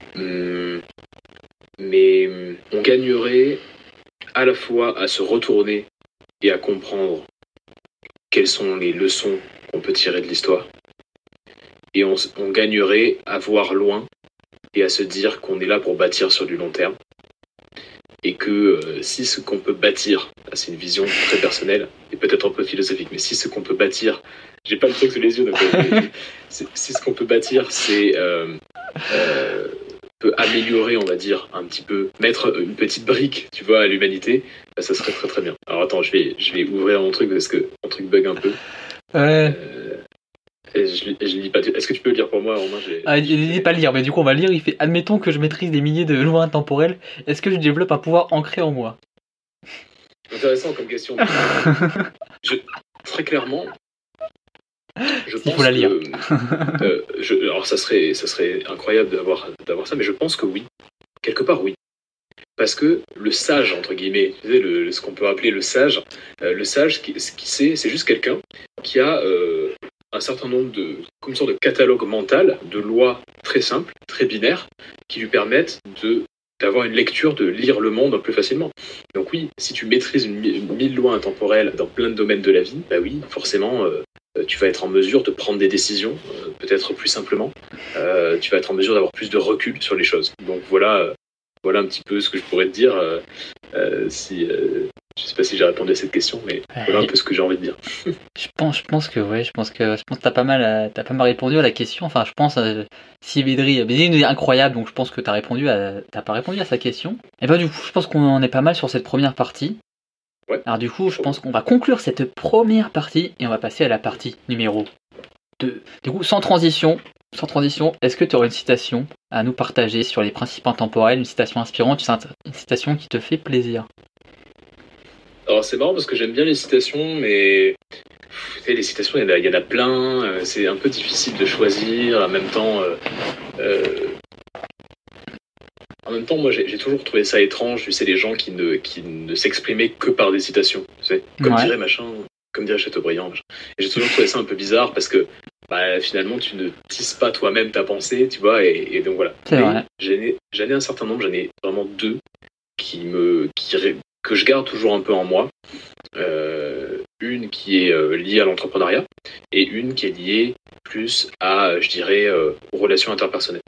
Mais on gagnerait à la fois à se retourner et à comprendre quelles sont les leçons qu'on peut tirer de l'histoire. Et on gagnerait à voir loin et à se dire qu'on est là pour bâtir sur du long terme. Et que si ce qu'on peut bâtir, c'est une vision très personnelle et peut-être un peu philosophique, mais si ce qu'on peut bâtir, j'ai pas le truc sous les yeux, donc si ce qu'on peut bâtir, c'est peut améliorer, on va dire, un petit peu, mettre une petite brique, tu vois, à l'humanité, ça serait très très bien. Alors attends, je vais ouvrir mon truc parce que mon truc bug un peu. Ouais. Je lis pas. Est-ce que tu peux le lire pour moi, Romain? Il n'est pas lire, mais du coup on va lire. Il fait: admettons que je maîtrise des milliers de lois intemporelles. Est-ce que je développe un pouvoir ancré en moi? Intéressant comme question. Très clairement, je pense Il faut la lire. Alors ça serait incroyable d'avoir ça, mais je pense que oui. Quelque part, oui. Parce que le sage, entre guillemets, tu sais, ce qu'on peut appeler le sage, c'est juste quelqu'un qui a un certain nombre comme une sorte de catalogue mental de lois très simples, très binaires, qui lui permettent d'avoir une lecture, de lire le monde plus facilement. Donc oui, si tu maîtrises 1000 lois intemporelles dans plein de domaines de la vie, bah oui, forcément, tu vas être en mesure de prendre des décisions, peut-être plus simplement. Tu vas être en mesure d'avoir plus de recul sur les choses. Donc voilà un petit peu ce que je pourrais te dire. Je sais pas si j'ai répondu à cette question, mais voilà un peu ce que j'ai envie de dire. Je pense que t'as pas mal répondu à la question. Enfin, je pense si Bédri est incroyable, donc je pense que t'as pas répondu à sa question. Et bah du coup, je pense qu'on en est pas mal sur cette première partie. Ouais. Alors du coup, je pense qu'on va conclure cette première partie et on va passer à la partie numéro 2. Du coup, sans transition, est-ce que tu aurais une citation à nous partager sur les principes intemporels, une citation inspirante, une citation qui te fait plaisir? Alors c'est marrant parce que j'aime bien les citations, mais les citations, il y en a plein, c'est un peu difficile de choisir, en même temps, moi j'ai toujours trouvé ça étrange, tu sais, les gens qui ne s'exprimaient que par des citations, tu sais, comme dirait Chateaubriand, machin. Et j'ai toujours trouvé ça un peu bizarre parce que finalement tu ne tisses pas toi-même ta pensée, tu vois, et donc voilà. J'en ai un certain nombre, j'en ai vraiment deux que je garde toujours un peu en moi. Une qui est liée à l'entrepreneuriat et une qui est liée plus à, je dirais, aux relations interpersonnelles.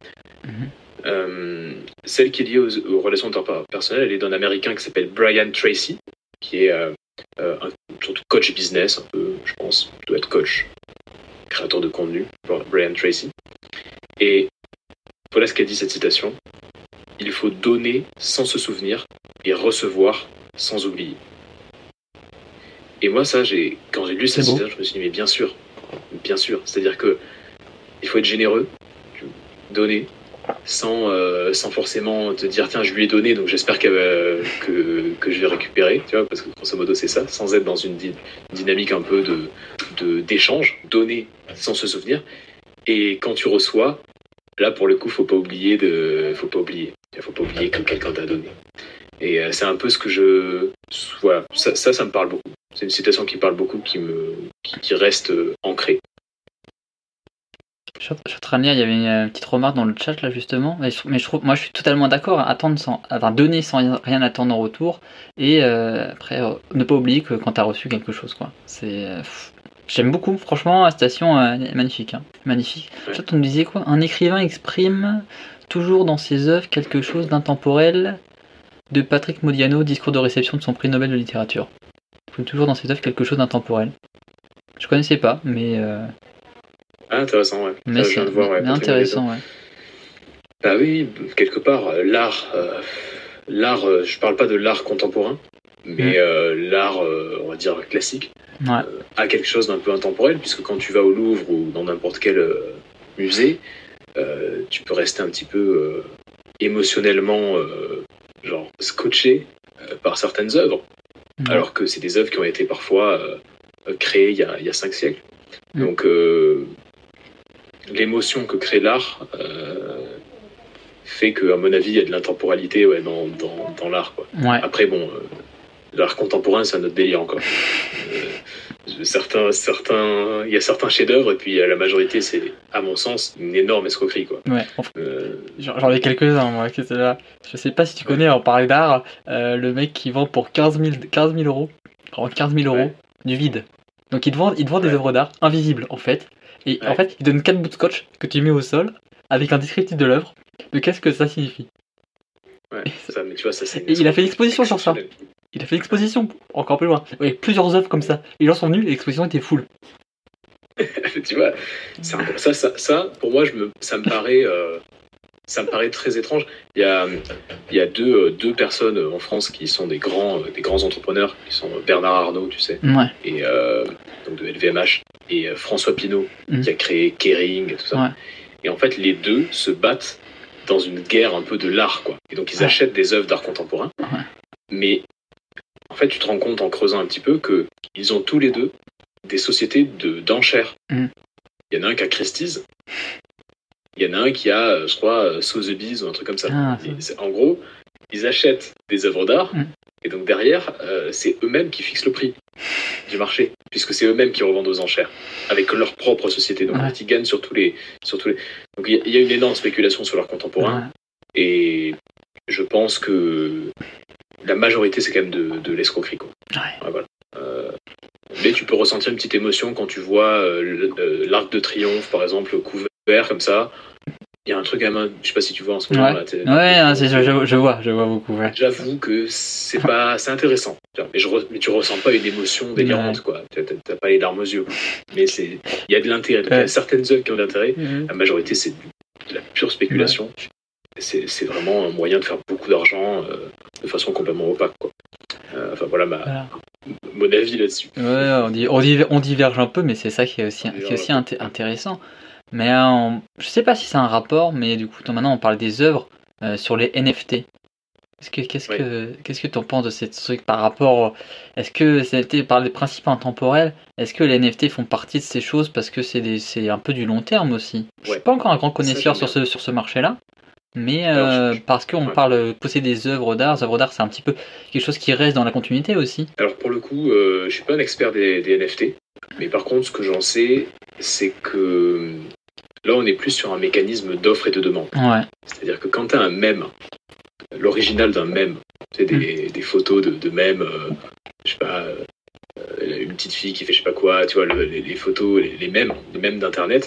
Celle qui est liée aux relations interpersonnelles, elle est d'un Américain qui s'appelle Brian Tracy, qui est surtout coach business, un peu, je pense, doit être coach, créateur de contenu, Brian Tracy. Et voilà ce qu'a dit cette citation: il faut donner sans se souvenir et recevoir sans oublier. Et moi, ça, quand j'ai lu cette citation, je me suis dit, mais bien sûr, c'est-à-dire que il faut être généreux, donner, sans forcément te dire, tiens, je lui ai donné, donc j'espère que je vais récupérer, tu vois, parce que grosso modo, c'est ça, sans être dans une dynamique un peu d'échange, donner sans se souvenir. Et quand tu reçois, là, pour le coup, faut pas oublier que quelqu'un t'a donné. Et c'est un peu ce que voilà, ça me parle beaucoup. C'est une citation qui me parle beaucoup, qui reste ancrée. Je suis en train de lire, il y avait une petite remarque dans le chat là justement, mais moi je suis totalement d'accord, donner sans rien attendre en retour, et après ne pas oublier que quand tu as reçu quelque chose, quoi. C'est J'aime beaucoup, franchement, la citation est magnifique. Hein. Magnifique. Ouais. On me disait quoi? Un écrivain exprime toujours dans ses œuvres quelque chose d'intemporel. De Patrick Modiano, discours de réception de son prix Nobel de littérature. Il exprime toujours dans ses œuvres quelque chose d'intemporel. Je connaissais pas, mais Ah, intéressant, ouais. mais Ça, je viens de voir, ouais, mais Patrick intéressant, ouais. Bah oui, quelque part, l'art, je parle pas de l'art contemporain, mais l'art, on va dire, classique, Ouais. a quelque chose d'un peu intemporel, puisque quand tu vas au Louvre ou dans n'importe quel musée, tu peux rester un petit peu émotionnellement genre scotché par certaines œuvres, Ouais. alors que c'est des œuvres qui ont été parfois créées il y a 5 siècles. Donc l'émotion que crée l'art fait que, à mon avis, il y a de l'intemporalité dans l'art, quoi. Ouais. Après, bon, l'art contemporain, c'est un autre délire encore. Il y a certains chefs-d'œuvre, et puis la majorité, c'est, à mon sens, une énorme escroquerie, quoi. Ouais. J'en ai quelques-uns, moi, qui étaient là. Je sais pas si tu connais, on parlait d'art, le mec qui vend pour 15 000 euros, vraiment 15 000 euros, Ouais. du vide. Donc il te vend des Ouais. œuvres d'art invisibles, en fait. Et en Ouais. fait, il donne 4 bouts de scotch que tu mets au sol, avec un descriptif de l'œuvre, de qu'est-ce que ça signifie. Ouais, ça, mais tu vois, ça, c'est une Et il a fait une escroquerie exposition sur ça. exceptionnelle. Il a fait une exposition encore plus loin, avec plusieurs œuvres comme ça. Et les gens sont venus, et l'exposition était full. Tu vois, ça, pour moi, ça me paraît très étrange. Il y a deux personnes en France qui sont des grands entrepreneurs, qui sont Bernard Arnault, tu sais, Ouais. et donc de LVMH, et François Pinault, qui a créé Kering et tout ça. Ouais. Et en fait, les deux se battent dans une guerre un peu de l'art, quoi. Et donc, ils achètent des œuvres d'art contemporain. Ouais. Mais en fait, tu te rends compte en creusant un petit peu que ils ont tous les deux des sociétés d'enchères. Il y en a un qui a Christie's. Il y en a un qui a, je crois, Sotheby's ou un truc comme ça. En gros, ils achètent des œuvres d'art, et donc derrière, c'est eux-mêmes qui fixent le prix du marché, puisque c'est eux-mêmes qui revendent aux enchères, avec leur propre société. Donc ils gagnent sur tous les. Donc il y a une énorme spéculation sur l'art contemporain, et je pense que la majorité, c'est quand même de l'escroquerie, quoi. Ouais, voilà. Mais tu peux ressentir une petite émotion quand tu vois l'Arc de Triomphe, par exemple, couvert comme ça. Il y a un truc à main, je sais pas si tu vois en ce moment. Là, je vois beaucoup. Ouais. J'avoue que c'est intéressant. Mais tu ressens pas une émotion délirante, quoi. T'as pas les larmes aux yeux. Mais il y a de l'intérêt. Il y a certaines œuvres qui ont de l'intérêt. La majorité, c'est de la pure spéculation. C'est vraiment un moyen de faire beaucoup d'argent de façon complètement opaque, quoi. Enfin voilà mon avis là-dessus. Ouais, on diverge un peu, mais c'est ça qui est aussi intéressant. Mais je sais pas si c'est un rapport, mais du coup maintenant on parle des œuvres sur les NFT. Qu'est-ce que tu en penses de cette truc par rapport? Est-ce que c'était par les principes intemporels? Est-ce que les NFT font partie de ces choses parce que c'est un peu du long terme aussi? Je suis pas encore un grand connaisseur sur ce marché-là. Mais parce qu'on parle posséder des œuvres d'art c'est un petit peu quelque chose qui reste dans la continuité aussi. Alors pour le coup, je suis pas un expert des NFT, mais par contre ce que j'en sais, c'est que là on est plus sur un mécanisme d'offre et de demande. Ouais. C'est-à-dire que quand tu as un mème, l'original d'un mème, c'est des photos de mèmes, je sais pas, une petite fille qui fait je sais pas quoi, tu vois, les photos, les mèmes d'internet,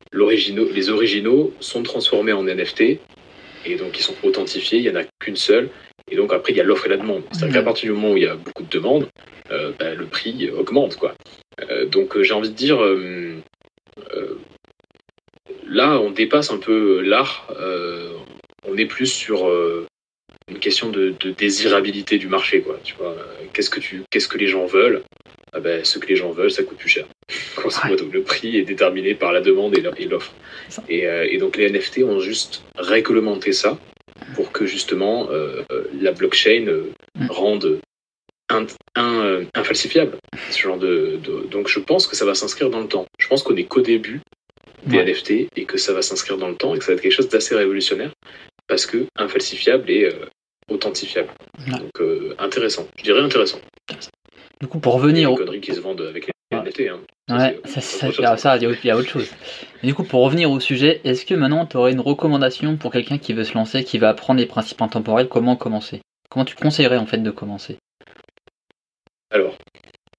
les originaux sont transformés en NFT. Et donc ils sont authentifiés, il n'y en a qu'une seule, et donc après il y a l'offre et la demande. C'est-à-dire qu'à partir du moment où il y a beaucoup de demandes, le prix augmente, quoi. Donc j'ai envie de dire, là on dépasse un peu l'art, on est plus sur une question de désirabilité du marché, quoi. Tu vois, qu'est-ce que les gens veulent? Ce que les gens veulent, ça coûte plus cher. Grosso modo, le prix est déterminé par la demande et l'offre. Et donc les NFT ont juste réglementé ça pour que justement la blockchain rende infalsifiable ce genre donc je pense que ça va s'inscrire dans le temps. Je pense qu'on est qu'au début des NFT et que ça va s'inscrire dans le temps et que ça va être quelque chose d'assez révolutionnaire parce que infalsifiable et authentifiable. Donc intéressant. Je dirais intéressant. Du coup, pour revenir aux conneries qui se vendent avec les NFT, hein. Il y a autre chose. Et du coup, pour revenir au sujet, est-ce que maintenant tu aurais une recommandation pour quelqu'un qui veut se lancer, qui va apprendre les principes intemporels, comment commencer? Comment tu conseillerais en fait de commencer? Alors,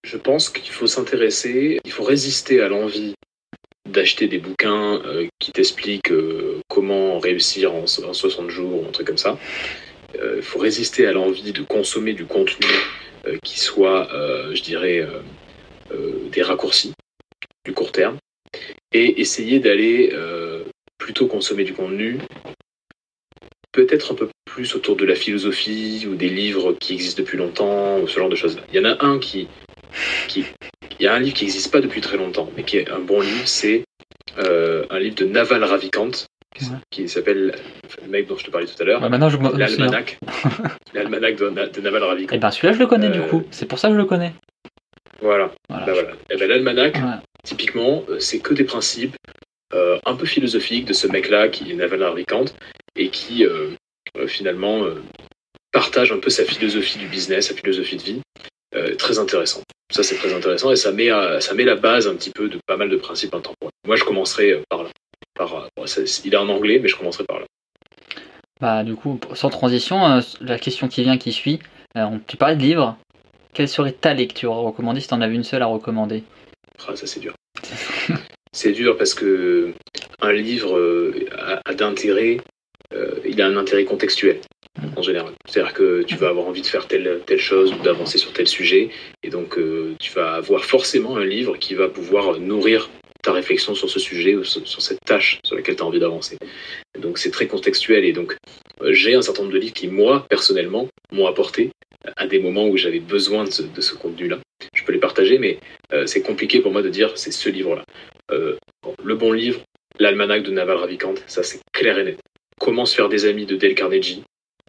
je pense qu'il faut s'intéresser, il faut résister à l'envie d'acheter des bouquins qui t'expliquent comment réussir en 60 jours ou un truc comme ça. Il faut résister à l'envie de consommer du contenu qui soit, je dirais, des raccourcis, du court terme, et essayer d'aller plutôt consommer du contenu peut-être un peu plus autour de la philosophie ou des livres qui existent depuis longtemps ou ce genre de choses-là. Il y en a un il y a un livre qui n'existe pas depuis très longtemps, mais qui est un bon livre, c'est un livre de Naval Ravikant, qui s'appelle, le mec dont je te parlais tout à l'heure, l'Almanach. L'Almanach de Naval Ravikant. Et ben celui-là je le connais du coup, c'est pour ça que je le connais. Voilà. Et ben l'Almanach, typiquement, c'est que des principes un peu philosophiques de ce mec-là qui est Naval Ravikant et qui finalement partage un peu sa philosophie du business, sa philosophie de vie. Très intéressant. Ça, c'est très intéressant et ça met la base un petit peu de pas mal de principes intemporels. Moi, je commencerai par là. Il est en anglais, mais je commencerai par là. Bah, du coup, sans transition, la question qui suit, tu parlais de livres. Quelle serait ta lecture à recommander si tu en avais une seule à recommander? Ça, c'est dur. C'est dur parce que un livre a d'intérêt, il a un intérêt contextuel. En général. C'est-à-dire que tu vas avoir envie de faire telle chose ou d'avancer sur tel sujet et donc tu vas avoir forcément un livre qui va pouvoir nourrir ta réflexion sur ce sujet ou sur cette tâche sur laquelle tu as envie d'avancer. Et donc c'est très contextuel et donc j'ai un certain nombre de livres qui, moi, personnellement, m'ont apporté à des moments où j'avais besoin de ce contenu-là. Je peux les partager, mais c'est compliqué pour moi de dire c'est ce livre-là. Le bon livre, l'Almanach de Naval Ravikant, ça c'est clair et net. Comment se faire des amis de Dale Carnegie,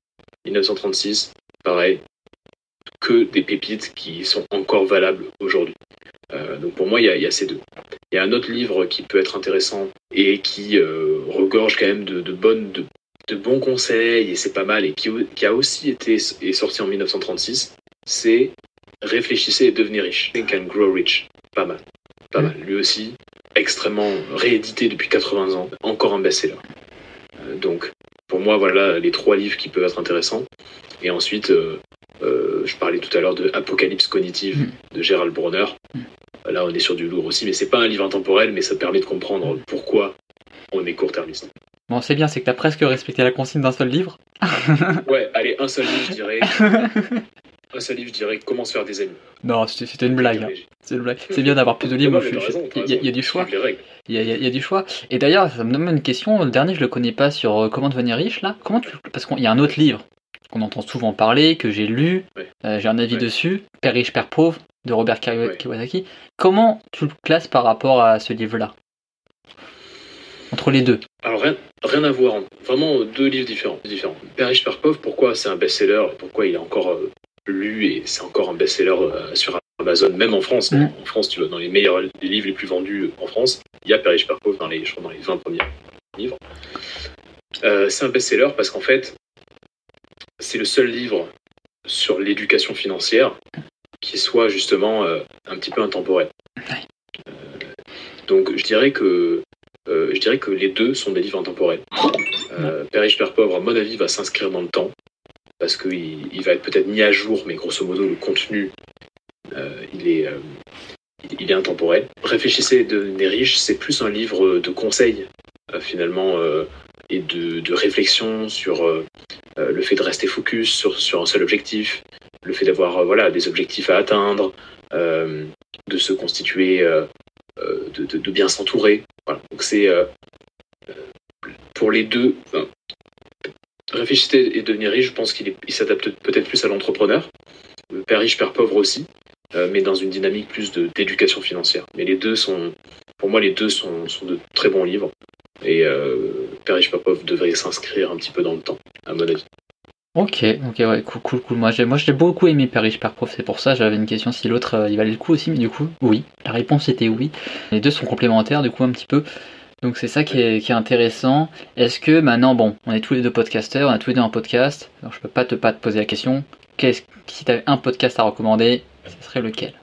1936, pareil, que des pépites qui sont encore valables aujourd'hui. Donc pour moi, il y a ces deux. Il y a un autre livre qui peut être intéressant et qui regorge quand même de bons conseils, et c'est pas mal, et qui a aussi été sorti en 1936, c'est Réfléchissez et devenez riche. Think and Grow Rich. Pas mal. Lui aussi, extrêmement réédité depuis 80 ans, encore un best-seller. Donc, pour moi, voilà les 3 livres qui peuvent être intéressants. Et ensuite, je parlais tout à l'heure de Apocalypse cognitive de Gerald Bronner. Là, on est sur du lourd aussi, mais c'est pas un livre intemporel, mais ça permet de comprendre pourquoi on est court-termiste. Bon, c'est bien, c'est que t'as presque respecté la consigne d'un seul livre. Ouais, allez, un seul livre, je dirais. Je dirais comment se faire des amis. Non, c'était une blague. Hein. C'est une blague. C'est bien d'avoir plus de livres. Il y a du choix. Il y a du choix. Et d'ailleurs, ça me donne une question. Le dernier, je le connais pas sur comment devenir riche là. Parce qu'il y a un autre livre qu'on entend souvent parler, que j'ai lu, j'ai un avis dessus, Père riche, Père pauvre, de Robert Kiyosaki. Comment tu le classes par rapport à ce livre-là? Entre les deux. Alors rien à voir. Vraiment 2 livres différents. Père riche, Père pauvre, pourquoi c'est un best-seller, pourquoi il est encore lu et c'est encore un best-seller sur Amazon, même en France. En France, tu vois, dans les livres les plus vendus en France, il y a Père riche, Père pauvre dans les 20 premiers livres. C'est un best-seller parce qu'en fait, c'est le seul livre sur l'éducation financière qui soit justement un petit peu intemporel. Donc je dirais que les deux sont des livres intemporels. Père riche, Père pauvre, à mon avis, va s'inscrire dans le temps parce qu'il va être peut-être mis à jour, mais grosso modo, le contenu, il est intemporel. Réfléchissez et devenez riche, c'est plus un livre de conseils, finalement, et de réflexion sur le fait de rester focus sur un seul objectif, le fait d'avoir des objectifs à atteindre, de se constituer, de bien s'entourer. Voilà. Donc c'est pour les deux. Réfléchissez et devenir riche, je pense qu'il s'adapte peut-être plus à l'entrepreneur. Père riche, Père pauvre aussi, mais dans une dynamique plus d'éducation financière. Mais pour moi, les deux sont de très bons livres. Et Père riche, Père pauvre devrait s'inscrire un petit peu dans le temps, à mon avis. Ok, ouais, cool. Moi, j'ai beaucoup aimé Père riche, Père pauvre, c'est pour ça j'avais une question si l'autre il valait le coup aussi, mais du coup, oui. La réponse était oui. Les deux sont complémentaires, du coup, un petit peu. Donc c'est ça qui est intéressant. Est-ce que maintenant, bon, on est tous les deux podcasteurs, on a tous les deux un podcast, alors je peux pas te poser la question. Si tu avais un podcast à recommander, ce serait lequel?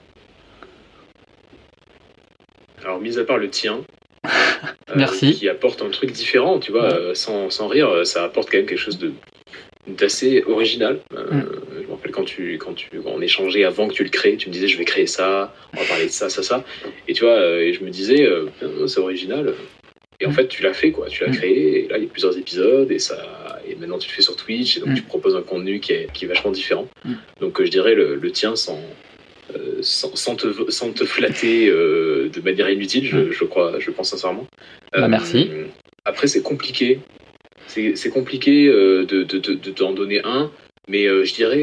Alors, mis à part le tien, merci, qui apporte un truc différent, tu vois, sans rire, ça apporte quand même quelque chose d'assez original. Je m'en rappelle quand on échangeait avant que tu le crées, tu me disais je vais créer ça, on va parler de ça, et tu vois, et je me disais c'est original. Et en fait, tu l'as fait, quoi. Tu l'as créé, et là, il y a plusieurs épisodes, et maintenant tu le fais sur Twitch, et donc tu proposes un contenu qui est vachement différent. Donc, je dirais le tien sans te flatter de manière inutile, je pense sincèrement. Merci. Après, c'est compliqué. C'est compliqué de t'en donner un, mais je dirais.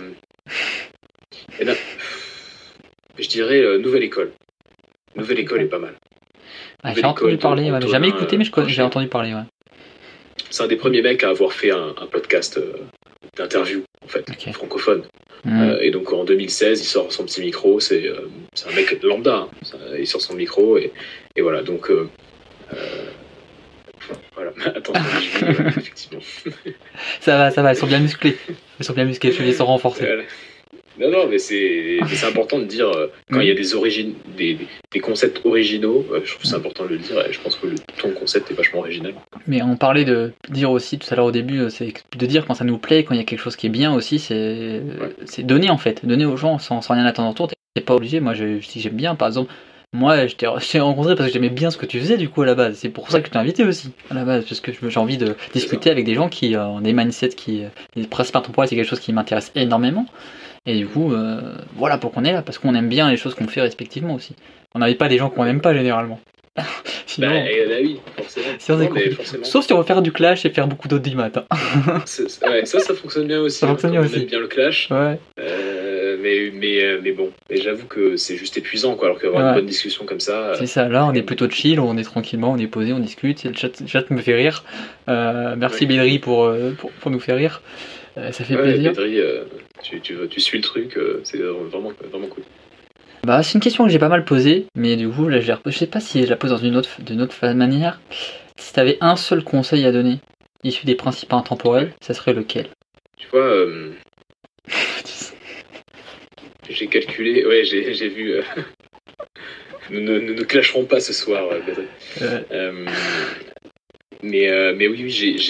Je dirais Nouvelle École. Nouvelle École est pas mal. J'ai entendu parler, j'ai jamais écouté, mais j'ai entendu parler. Ouais. C'est un des premiers mecs à avoir fait un podcast d'interview, en fait, francophone. Et donc en 2016, il sort son petit micro, c'est un mec lambda, hein. Il sort son micro, et voilà, donc voilà, attention, effectivement. Ça va, ils sont bien musclés, les cheveux sont renforcés. Non, mais c'est important de dire quand il y a des concepts originaux, je trouve que c'est important de le dire, et je pense que ton concept est vachement original. Mais on parlait de dire aussi tout à l'heure au début, c'est de dire quand ça nous plaît, quand il y a quelque chose qui est bien aussi, c'est donner en fait, donner aux gens sans rien attendre en retour. T'es pas obligé, moi si j'aime bien, par exemple, moi je t'ai rencontré parce que j'aimais bien ce que tu faisais du coup à la base, c'est pour ça que je t'ai invité aussi à la base, parce que j'ai envie de discuter avec des gens qui ont des mindsets les principes intemporels, c'est quelque chose qui m'intéresse énormément. Et du coup, voilà pourquoi on est là, parce qu'on aime bien les choses qu'on fait respectivement aussi. On n'invite pas des gens qu'on n'aime pas généralement. Sinon, oui, forcément. Forcément. Sauf si on veut faire du clash et faire beaucoup d'audimat. Ça fonctionne bien aussi. Ça fonctionne bien aussi. On aime bien le clash. Ouais. Mais bon, et j'avoue que c'est juste épuisant, quoi. Alors qu'avoir une bonne discussion comme ça. C'est ça. Là, on est plutôt chill, on est tranquillement, on est posé, on discute. Le chat me fait rire. Merci Bédri pour nous faire rire. Ça fait plaisir. Bédri, tu suis le truc, c'est vraiment cool. Bah, c'est une question que j'ai pas mal posée, mais du coup, là, je sais pas si je la pose d'une autre manière. Si t'avais un seul conseil à donner, issu des principes intemporels, ça serait lequel? Tu vois, j'ai calculé, j'ai vu. Nous ne clasherons pas ce soir, Bédri. Mais oui,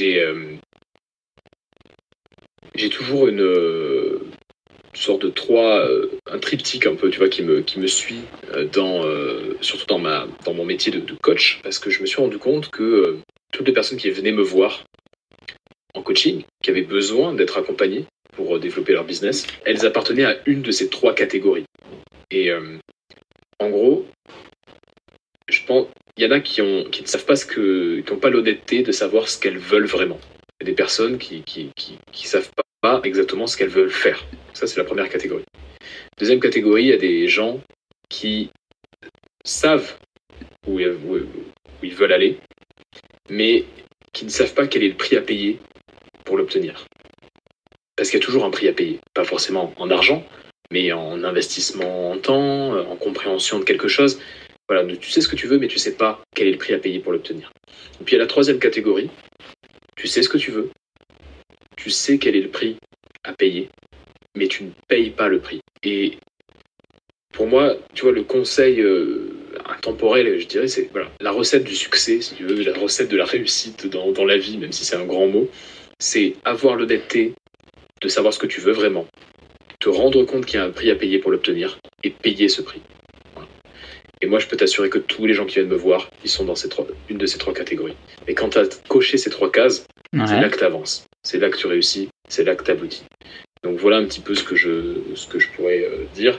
j'ai toujours une sorte de un triptyque un peu, tu vois, qui me suit surtout dans mon métier de coach, parce que je me suis rendu compte que toutes les personnes qui venaient me voir en coaching, qui avaient besoin d'être accompagnées pour développer leur business, elles appartenaient à une de ces 3 catégories. Et en gros, je pense, il y en a qui ne savent pas qui n'ont pas l'honnêteté de savoir ce qu'elles veulent vraiment. Il y a des personnes qui savent pas exactement ce qu'elles veulent faire. Ça, c'est la première catégorie. Deuxième catégorie, il y a des gens qui savent où ils veulent aller, mais qui ne savent pas quel est le prix à payer pour l'obtenir. Parce qu'il y a toujours un prix à payer. Pas forcément en argent, mais en investissement en temps, en compréhension de quelque chose. Voilà, tu sais ce que tu veux, mais tu sais pas quel est le prix à payer pour l'obtenir. Et puis il y a la troisième catégorie. Tu sais ce que tu veux, tu sais quel est le prix à payer, mais tu ne payes pas le prix. Et pour moi, tu vois, le conseil intemporel, je dirais, c'est la recette du succès, si tu veux, la recette de la réussite dans la vie, même si c'est un grand mot, c'est avoir l'honnêteté de savoir ce que tu veux vraiment, te rendre compte qu'il y a un prix à payer pour l'obtenir et payer ce prix. Voilà. Et moi, je peux t'assurer que tous les gens qui viennent me voir, ils sont dans une de ces 3 catégories. Et quand tu as coché ces 3 cases, c'est là que tu avances, c'est là que tu réussis, c'est là que tu aboutis. Donc voilà un petit peu ce que je pourrais dire.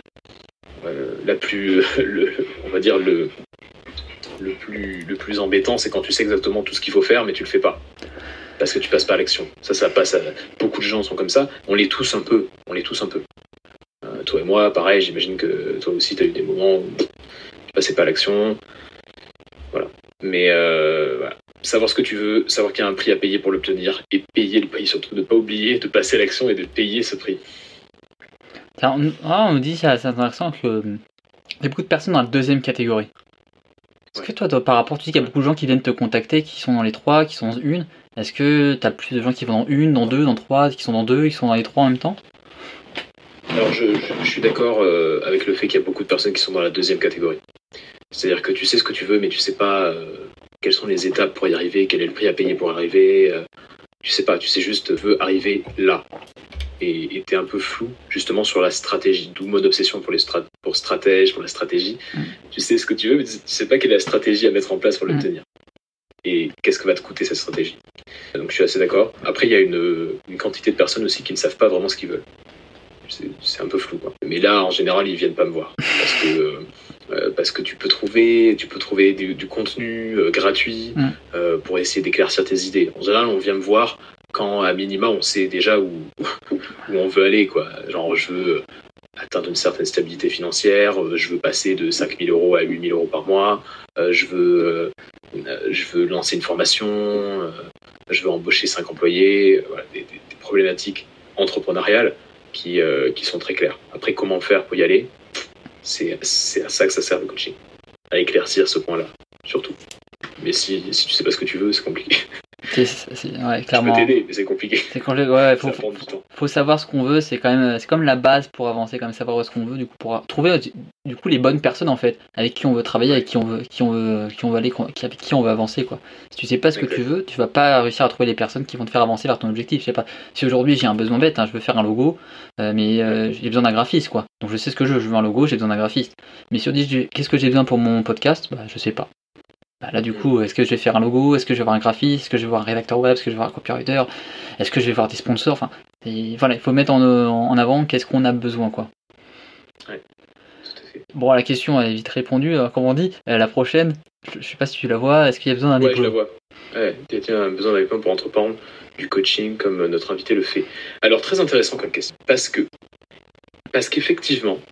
On va dire le plus embêtant, c'est quand tu sais exactement tout ce qu'il faut faire, mais tu le fais pas. Parce que tu passes pas à l'action. Ça passe à... Beaucoup de gens sont comme ça. On l'est tous un peu. Toi et moi, pareil, j'imagine que toi aussi, tu as eu des moments où tu passais pas à l'action. Voilà. Mais voilà. Savoir ce que tu veux, savoir qu'il y a un prix à payer pour l'obtenir, et payer le prix, surtout ne pas oublier de passer à l'action et de payer ce prix. On nous dit, c'est intéressant, que il y a beaucoup de personnes dans la deuxième catégorie. Est-ce que toi, par rapport, tu dis qu'il y a beaucoup de gens qui viennent te contacter, qui sont dans les 3, qui sont dans une, est-ce que tu as plus de gens qui vont dans une, dans 2, dans 3, qui sont dans 2, qui sont dans les 3 en même temps? Alors je suis d'accord avec le fait qu'il y a beaucoup de personnes qui sont dans la deuxième catégorie. C'est-à-dire que tu sais ce que tu veux, mais tu sais pas quelles sont les étapes pour y arriver, quel est le prix à payer pour arriver. Tu sais pas, tu sais juste veux arriver là. était un peu flou justement sur la stratégie, d'où mon obsession pour stratège, pour la stratégie. Tu sais ce que tu veux, mais tu sais pas quelle est la stratégie à mettre en place pour l'obtenir. Et qu'est-ce que va te coûter cette stratégie. Donc je suis assez d'accord. Après, il y a une quantité de personnes aussi qui ne savent pas vraiment ce qu'ils veulent. C'est un peu flou, quoi. Mais là, en général, ils viennent pas me voir parce que tu peux trouver du contenu gratuit pour essayer d'éclaircir tes idées. En général, on vient me voir quand à minima on sait déjà où on veut aller, quoi. Genre, je veux atteindre une certaine stabilité financière, je veux passer de 5 000 euros à 8 000 euros par mois, je veux lancer une formation, je veux embaucher 5 employés, voilà, des problématiques entrepreneuriales qui sont très claires. Après, comment faire pour y aller, c'est à ça que ça sert le coaching, à éclaircir ce point-là, surtout. Mais si tu sais pas ce que tu veux, c'est compliqué. Ouais, clairement. Je peux t'aider, mais c'est compliqué. C'est ouais, Ça prend du temps. Faut savoir ce qu'on veut, c'est comme la base pour avancer, quand même savoir où est-ce qu'on veut, du coup, pour trouver du coup les bonnes personnes en fait, avec qui on veut travailler, avec qui on veut aller, avec qui on veut avancer, quoi. Si tu sais pas ce que tu veux, tu vas pas réussir à trouver les personnes qui vont te faire avancer vers ton objectif. Je sais pas. Si aujourd'hui j'ai un besoin bête, je veux faire un logo, mais j'ai besoin d'un graphiste, quoi. Donc je sais ce que je veux un logo, j'ai besoin d'un graphiste. Mais si on dit qu'est-ce que j'ai besoin pour mon podcast, je sais pas. Là du coup, est-ce que je vais faire un logo, est-ce que je vais voir un graphiste, est-ce que je vais voir un rédacteur web, est-ce que je vais voir un copywriter, est-ce que je vais voir des sponsors, enfin voilà, il faut mettre en avant qu'est-ce qu'on a besoin, quoi. Ouais, tout à fait. Bon, la question est vite répondue, comme on dit. La prochaine, je sais pas si tu la vois, est-ce qu'il y a besoin d'un diplôme ? Ouais, je la vois. Ouais, il y a besoin d'un diplôme pour entreprendre du coaching comme notre invité le fait. Alors, très intéressant comme question, parce qu'effectivement,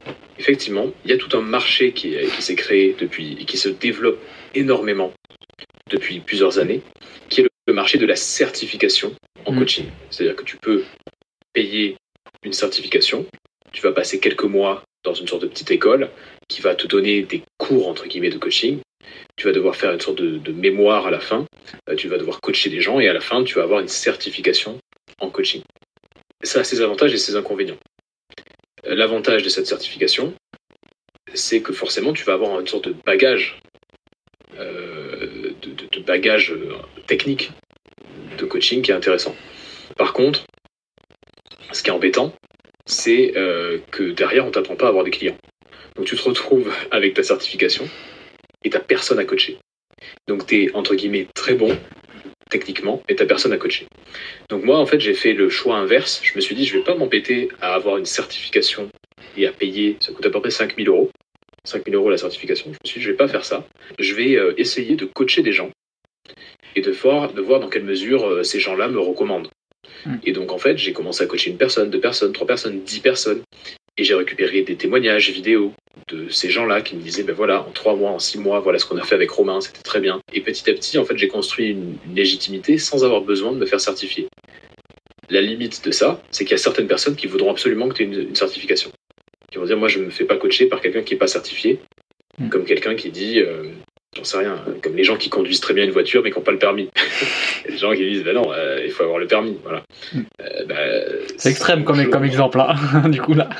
il y a tout un marché qui s'est créé depuis et qui se développe énormément depuis plusieurs années, qui est le marché de la certification en coaching. C'est-à-dire que tu peux payer une certification, tu vas passer quelques mois dans une sorte de petite école qui va te donner des cours entre guillemets de coaching. Tu vas devoir faire une sorte de mémoire à la fin, tu vas devoir coacher des gens et à la fin tu vas avoir une certification en coaching. Ça a ses avantages et ses inconvénients. L'avantage de cette certification, c'est que forcément tu vas avoir une sorte de bagage de bagage technique de coaching qui est intéressant. Par contre, ce qui est embêtant, c'est que derrière, on t'apprend pas à avoir des clients. Donc tu te retrouves avec ta certification et t'as personne à coacher. Donc t'es, entre guillemets, très bon techniquement, mais t'as personne à coacher. Donc moi, en fait, j'ai fait le choix inverse. Je me suis dit, je vais pas m'embêter à avoir une certification et à payer, ça coûte à peu près 5 000 euros. 5 000 euros la certification. Je me suis dit, je vais pas faire ça. Je vais essayer de coacher des gens et de voir dans quelle mesure ces gens-là me recommandent. Et donc, en fait, j'ai commencé à coacher une personne, 2 personnes, 3 personnes, 10 personnes. Et j'ai récupéré des témoignages vidéo de ces gens-là qui me disaient, ben voilà, en 3 mois, en 6 mois, voilà ce qu'on a fait avec Romain, c'était très bien. Et petit à petit, en fait, j'ai construit une légitimité sans avoir besoin de me faire certifier. La limite de ça, c'est qu'il y a certaines personnes qui voudront absolument que tu aies une certification. Qui vont dire, moi, je ne me fais pas coacher par quelqu'un qui n'est pas certifié, comme quelqu'un qui dit... j'en sais rien, comme les gens qui conduisent très bien une voiture mais qui n'ont pas le permis. Il y a des gens qui disent, non, il faut avoir le permis. Voilà. C'est extrême comme exemple, là. Du coup, là.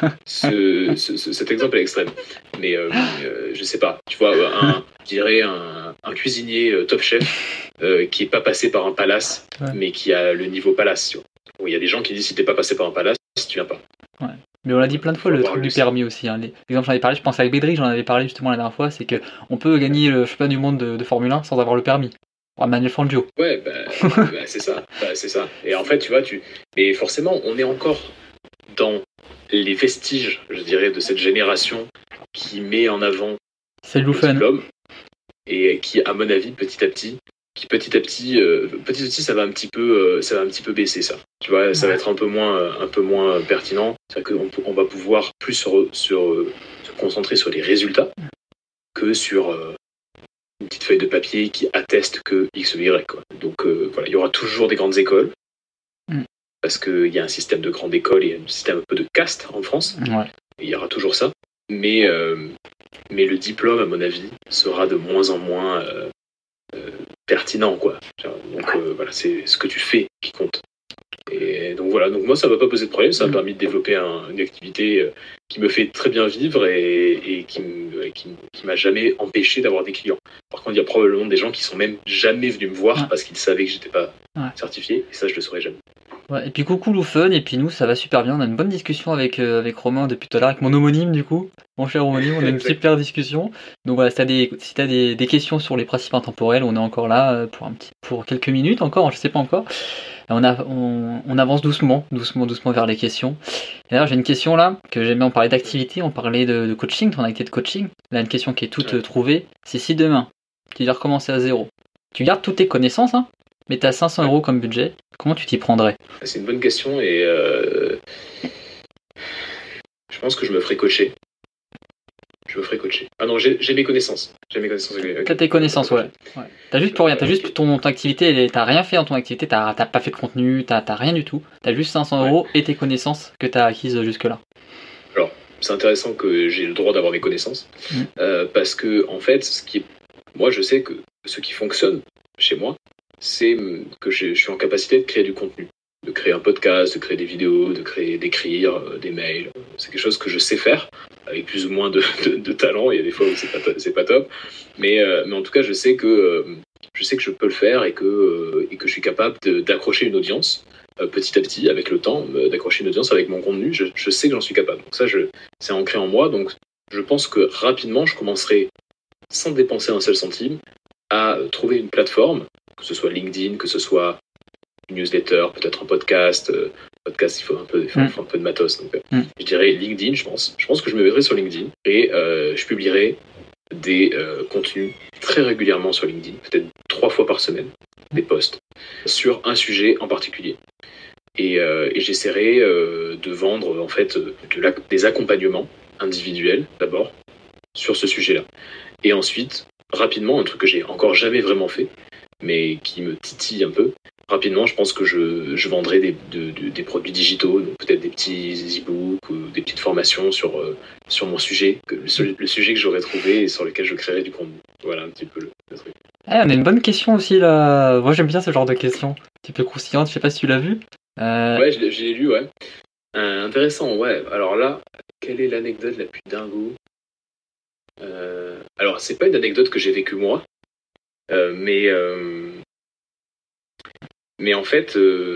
Cet exemple est extrême. Mais je sais pas, tu vois, je dirais un cuisinier top chef qui n'est pas passé par un palace, mais qui a le niveau palace. Tu vois. Bon, il y a des gens qui disent, si tu n'es pas passé par un palace, tu viens pas. Ouais. Mais on l'a dit plein de fois, le truc du permis aussi. L'exemple, j'en avais parlé, je pense avec Bédric, j'en avais parlé justement la dernière fois, c'est qu'on peut gagner le championnat du monde de Formule 1 sans avoir le permis. Manuel Fangio. Ouais, c'est ça. C'est ça. Et en fait, tu vois, mais forcément, on est encore dans les vestiges, je dirais, de cette génération qui met en avant le diplôme et qui, à mon avis, petit à petit, ça va un petit peu baisser, ça. Tu vois, ça va être un peu moins pertinent. C'est-à-dire qu'on va pouvoir plus se concentrer sur les résultats que sur une petite feuille de papier qui atteste que X ou Y, quoi. Donc voilà, il y aura toujours des grandes écoles parce qu'il y a un système de grandes écoles et un système un peu de caste en France. Ouais. Et il y aura toujours ça. Mais le diplôme, à mon avis, sera de moins en moins pertinent, quoi. Donc voilà, c'est ce que tu fais qui compte. Et donc voilà, donc moi ça m'a pas posé de problème, ça m'a permis de développer une activité qui me fait très bien vivre et qui m'a jamais empêché d'avoir des clients. Par contre, il y a probablement des gens qui sont même jamais venus me voir parce qu'ils savaient que j'étais pas certifié, et ça je le saurais jamais. Ouais, et puis coucou Loufun, et puis nous ça va super bien, on a une bonne discussion avec Romain depuis tout à l'heure, avec mon homonyme du coup, mon cher homonyme, on a une super discussion. Donc voilà, si t'as des questions sur les principes intemporels, on est encore là pour quelques minutes encore, je sais pas encore. On avance doucement vers les questions. Et d'ailleurs j'ai une question là, que j'aime bien, on parlait d'activité, on parlait de coaching, ton activité de coaching. Là une question qui est toute trouvée, c'est si demain, tu dois recommencer à zéro, tu gardes toutes tes connaissances, hein, mais t'as 500 euros comme budget, comment tu t'y prendrais? C'est une bonne question et je pense que je me ferai coacher. Ah non, j'ai mes connaissances. Okay. T'as tes connaissances, ouais. T'as juste pour rien, t'as juste ton activité, t'as rien fait en ton activité, t'as pas fait de contenu, t'as rien du tout. T'as juste 500 euros et tes connaissances que t'as acquises jusque-là. Alors, c'est intéressant que j'ai le droit d'avoir mes connaissances parce que en fait, moi, je sais que ce qui fonctionne chez moi, c'est que je suis en capacité de créer du contenu, de créer un podcast, de créer des vidéos, d'écrire des mails. C'est quelque chose que je sais faire avec plus ou moins de talent. Il y a des fois où c'est pas top, mais en tout cas, je sais que je peux le faire et que je suis capable d'accrocher une audience petit à petit avec le temps, d'accrocher une audience avec mon contenu. Je sais que j'en suis capable. Donc ça, c'est ancré en moi. Donc je pense que rapidement, je commencerai sans dépenser un seul centime à trouver une plateforme, que ce soit LinkedIn, que ce soit une newsletter, peut-être un podcast. Podcast, il faut un peu de matos. Donc, je dirais LinkedIn, je pense. Je pense que je me mettrai sur LinkedIn et je publierai des contenus très régulièrement sur LinkedIn, peut-être 3 fois par semaine, des posts sur un sujet en particulier. Et j'essaierai de vendre en fait des accompagnements individuels d'abord sur ce sujet-là. Et ensuite, rapidement, un truc que j'ai encore jamais vraiment fait, mais qui me titille un peu, rapidement, je pense que je vendrai des produits digitaux, donc peut-être des petits e-books ou des petites formations sur mon sujet, le sujet que j'aurais trouvé et sur lequel je créerai du contenu. Voilà un petit peu le truc. On a une bonne question aussi là. Moi j'aime bien ce genre de questions. Un petit peu croustillante, je sais pas si tu l'as vu. Ouais, je l'ai lu, ouais. Intéressant, ouais. Alors là, quelle est l'anecdote la plus dingo? Alors, c'est pas une anecdote que j'ai vécue moi, mais en fait,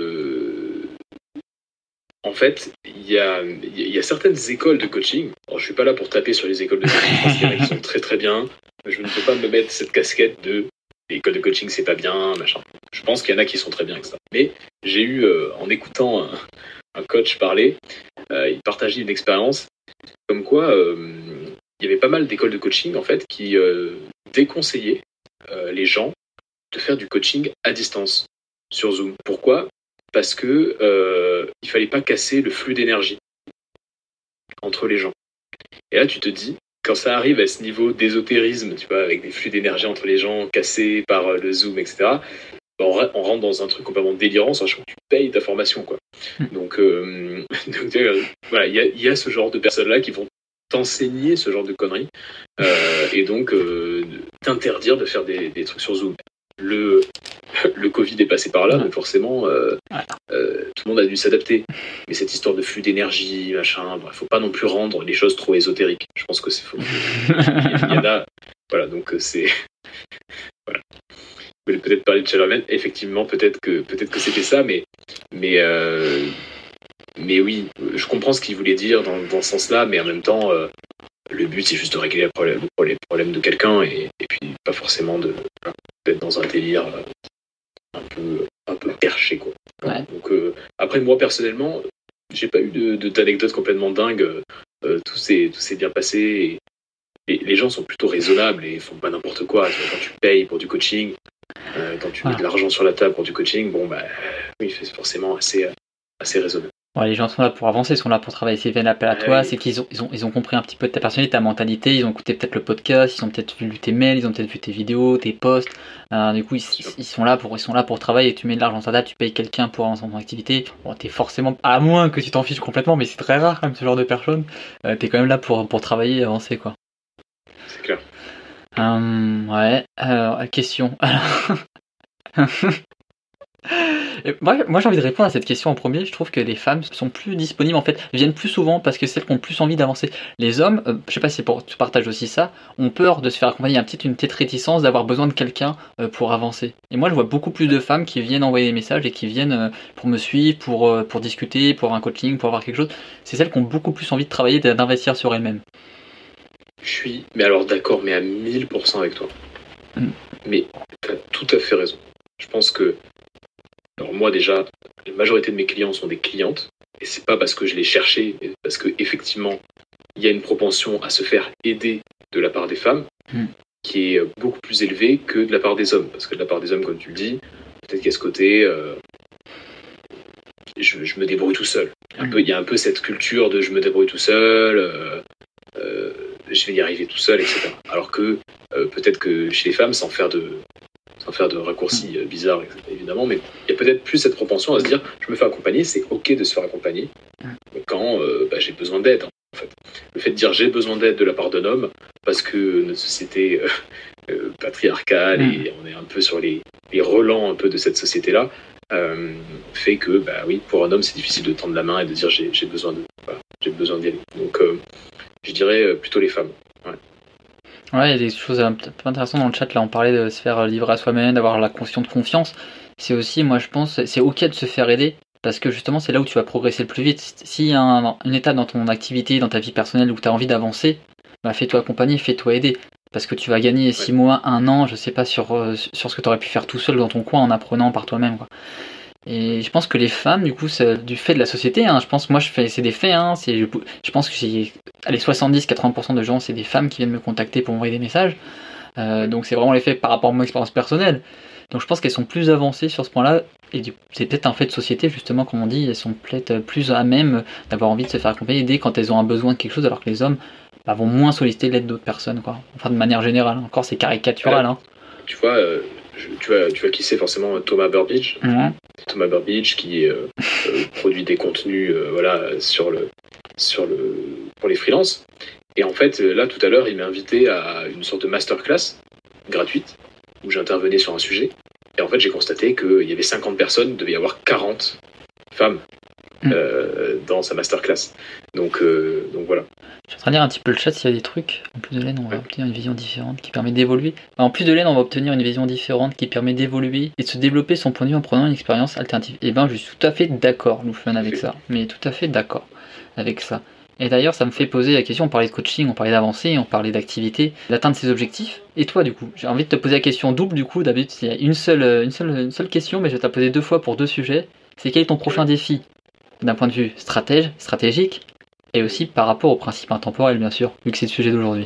il y a certaines écoles de coaching. Alors, je suis pas là pour taper sur les écoles de coaching parce qu'il y en a qui sont très très bien. Je ne peux pas me mettre cette casquette de l'école de coaching c'est pas bien, machin. Je pense qu'il y en a qui sont très bien avec ça. Mais j'ai eu, en écoutant un coach parler, il partageait une expérience comme quoi il y avait pas mal d'écoles de coaching en fait qui déconseillaient les gens de faire du coaching à distance sur Zoom. Pourquoi? Parce que il fallait pas casser le flux d'énergie entre les gens. Et là, tu te dis, quand ça arrive à ce niveau d'ésotérisme, tu vois, avec des flux d'énergie entre les gens cassés par le Zoom, etc., on rentre dans un truc complètement délirant, sachant que tu payes ta formation, quoi. Donc voilà, il y a ce genre de personnes-là qui vont t'enseigner ce genre de conneries et donc t'interdire de faire des trucs sur Zoom. Le Covid est passé par là, donc forcément, tout le monde a dû s'adapter. Mais cette histoire de flux d'énergie, machin, il faut pas non plus rendre les choses trop ésotériques. Je pense que c'est faux. Il y en a, voilà, donc c'est voilà. Vous voulez peut-être parler de Challerman, effectivement, peut-être que c'était ça, mais oui, je comprends ce qu'il voulait dire dans ce sens-là, mais en même temps, le but c'est juste de régler les problèmes de quelqu'un et puis pas forcément d'être dans un délire un peu perché, quoi. Ouais. Donc après, moi personnellement, j'ai pas eu d'anecdote complètement dingue. Tout s'est bien passé et les gens sont plutôt raisonnables et font pas n'importe quoi. Quand tu payes pour du coaching, quand tu mets de l'argent sur la table pour du coaching, bon bah oui, c'est forcément assez raisonnable. Ouais, les gens sont là pour avancer, ils sont là pour travailler. S'ils viennent appel à toi, oui. C'est qu'ils ont compris un petit peu de ta personnalité, ta mentalité, ils ont écouté peut-être le podcast, ils ont peut-être lu tes mails, ils ont peut-être vu tes vidéos, tes posts. Du coup, ils sont là pour travailler. Tu mets de l'argent sur la table, tu payes quelqu'un pour avancer dans ton activité. Bon, t'es forcément, à moins que tu t'en fiches complètement, mais c'est très rare quand même ce genre de personnes. T'es quand même là pour travailler et avancer, quoi. C'est clair. Ouais. Question. Et moi, j'ai envie de répondre à cette question en premier. Je trouve que les femmes sont plus disponibles, en fait, viennent plus souvent parce que c'est celles qui ont plus envie d'avancer. Les hommes, je sais pas si tu partages aussi ça, ont peur de se faire accompagner. Il y a une petite réticence d'avoir besoin de quelqu'un pour avancer. Et moi, je vois beaucoup plus de femmes qui viennent envoyer des messages et qui viennent pour me suivre, pour discuter, pour avoir un coaching, pour avoir quelque chose. C'est celles qui ont beaucoup plus envie de travailler, d'investir sur elles-mêmes. Je suis, mais alors d'accord, mais à 1000% avec toi. Mais tu as tout à fait raison. Je pense que, alors moi déjà, la majorité de mes clients sont des clientes, et c'est pas parce que je les cherchais, mais parce que effectivement, il y a une propension à se faire aider de la part des femmes, qui est beaucoup plus élevée que de la part des hommes. Parce que de la part des hommes, comme tu le dis, peut-être qu'il y a ce côté, je me débrouille tout seul. Il y a un peu cette culture de je me débrouille tout seul, je vais y arriver tout seul, etc. Alors que peut-être que chez les femmes, sans faire de raccourcis bizarres, évidemment, mais il y a peut-être plus cette propension à se dire je me fais accompagner, c'est ok de se faire accompagner quand j'ai besoin d'aide. En fait. Le fait de dire j'ai besoin d'aide de la part d'un homme, parce que notre société patriarcale et on est un peu sur les relents un peu de cette société-là, fait que oui, pour un homme c'est difficile de tendre la main et de dire j'ai besoin d'y aller. Donc je dirais plutôt les femmes. Ouais, il y a des choses un peu intéressantes dans le chat. Là, on parlait de se faire livrer à soi-même, d'avoir la conscience de confiance. C'est aussi, moi, je pense, c'est ok de se faire aider parce que justement, c'est là où tu vas progresser le plus vite. S'il y a une étape dans ton activité, dans ta vie personnelle où tu as envie d'avancer, fais-toi accompagner, fais-toi aider. Parce que tu vas gagner 6 mois, 1 an, je sais pas, sur ce que tu aurais pu faire tout seul dans ton coin en apprenant par toi-même, quoi. Et je pense que les femmes, du coup, c'est du fait de la société, je pense, moi, c'est des faits, je pense que c'est, allez, 70-80% de gens, c'est des femmes qui viennent me contacter pour m'envoyer des messages. Donc c'est vraiment les faits par rapport à mon expérience personnelle. Donc je pense qu'elles sont plus avancées sur ce point-là, et c'est peut-être un fait de société, justement, comme on dit, elles sont peut-être plus à même d'avoir envie de se faire accompagner, aider quand elles ont un besoin de quelque chose, alors que les hommes vont moins solliciter l'aide d'autres personnes, quoi. Enfin, de manière générale. Encore, c'est caricatural. Tu vois, tu vois qui c'est forcément Thomas Burbidge. Thomas Burbidge qui produit des contenus pour les freelances. Et en fait, là, tout à l'heure, il m'a invité à une sorte de masterclass gratuite où j'intervenais sur un sujet. Et en fait, j'ai constaté qu'il y avait 50 personnes, il devait y avoir 40 femmes dans sa masterclass. Donc voilà. Je suis en train de lire un petit peu le chat s'il y a des trucs. En plus de l'aide, on va obtenir une vision différente qui permet d'évoluer. En plus de l'aide, on va obtenir une vision différente qui permet d'évoluer et de se développer son point de vue en prenant une expérience alternative. Et je suis tout à fait d'accord, Louflon, avec ça. Mais tout à fait d'accord avec ça. Et d'ailleurs, ça me fait poser la question, on parlait de coaching, on parlait d'avancer, on parlait d'activité, d'atteindre ses objectifs. Et toi, du coup, j'ai envie de te poser la question double, du coup, d'habitude, il y a une seule question, mais je vais te la poser 2 fois pour 2 sujets. C'est quel est ton prochain défi d'un point de vue stratégique, et aussi par rapport aux principes intemporels, bien sûr, vu que c'est le sujet d'aujourd'hui.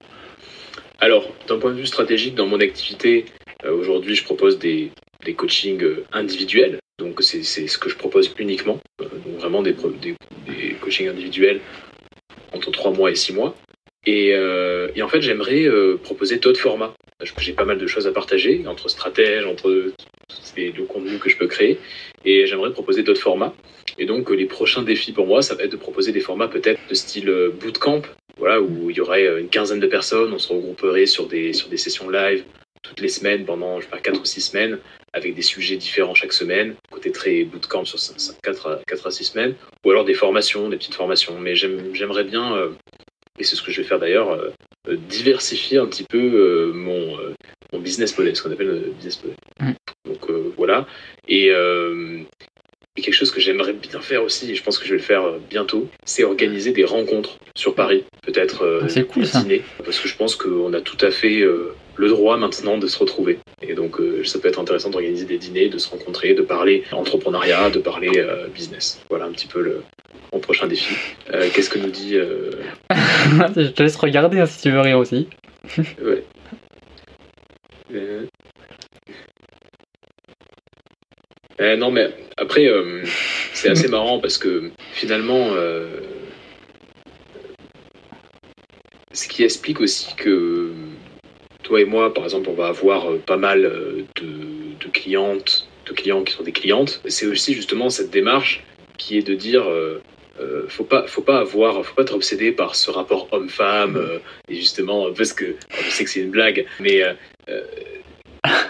Alors, d'un point de vue stratégique, dans mon activité, aujourd'hui, je propose des coachings individuels. Donc, c'est ce que je propose uniquement. Donc, vraiment des coachings individuels entre 3 mois et 6 mois. Et en fait, j'aimerais proposer d'autres formats. J'ai pas mal de choses à partager, entre stratèges, entre le contenu que je peux créer. Et j'aimerais proposer d'autres formats. Et donc, les prochains défis pour moi, ça va être de proposer des formats peut-être de style bootcamp, voilà, où il y aurait une quinzaine de personnes, on se regrouperait sur des sessions live toutes les semaines pendant 4 ou 6 semaines, avec des sujets différents chaque semaine, côté très bootcamp sur 4 à 6 semaines, ou alors des petites formations. Mais j'aimerais bien, et c'est ce que je vais faire d'ailleurs, diversifier un petit peu mon business model, ce qu'on appelle le business model. Donc voilà. Et quelque chose que j'aimerais bien faire aussi, et je pense que je vais le faire bientôt, c'est organiser des rencontres sur Paris, peut-être c'est cool, des dîners, parce que je pense qu'on a tout à fait le droit maintenant de se retrouver. Et donc ça peut être intéressant d'organiser des dîners, de se rencontrer, de parler entrepreneuriat, de parler business. Voilà un petit peu mon prochain défi. Qu'est-ce que nous dit Je te laisse regarder si tu veux rire aussi. Ouais. Non, mais après, c'est assez marrant parce que finalement, ce qui explique aussi que toi et moi, par exemple, on va avoir pas mal de clients qui sont des clientes, c'est aussi justement cette démarche qui est de dire faut pas être obsédé par ce rapport homme-femme et justement parce que je sais que c'est une blague, mais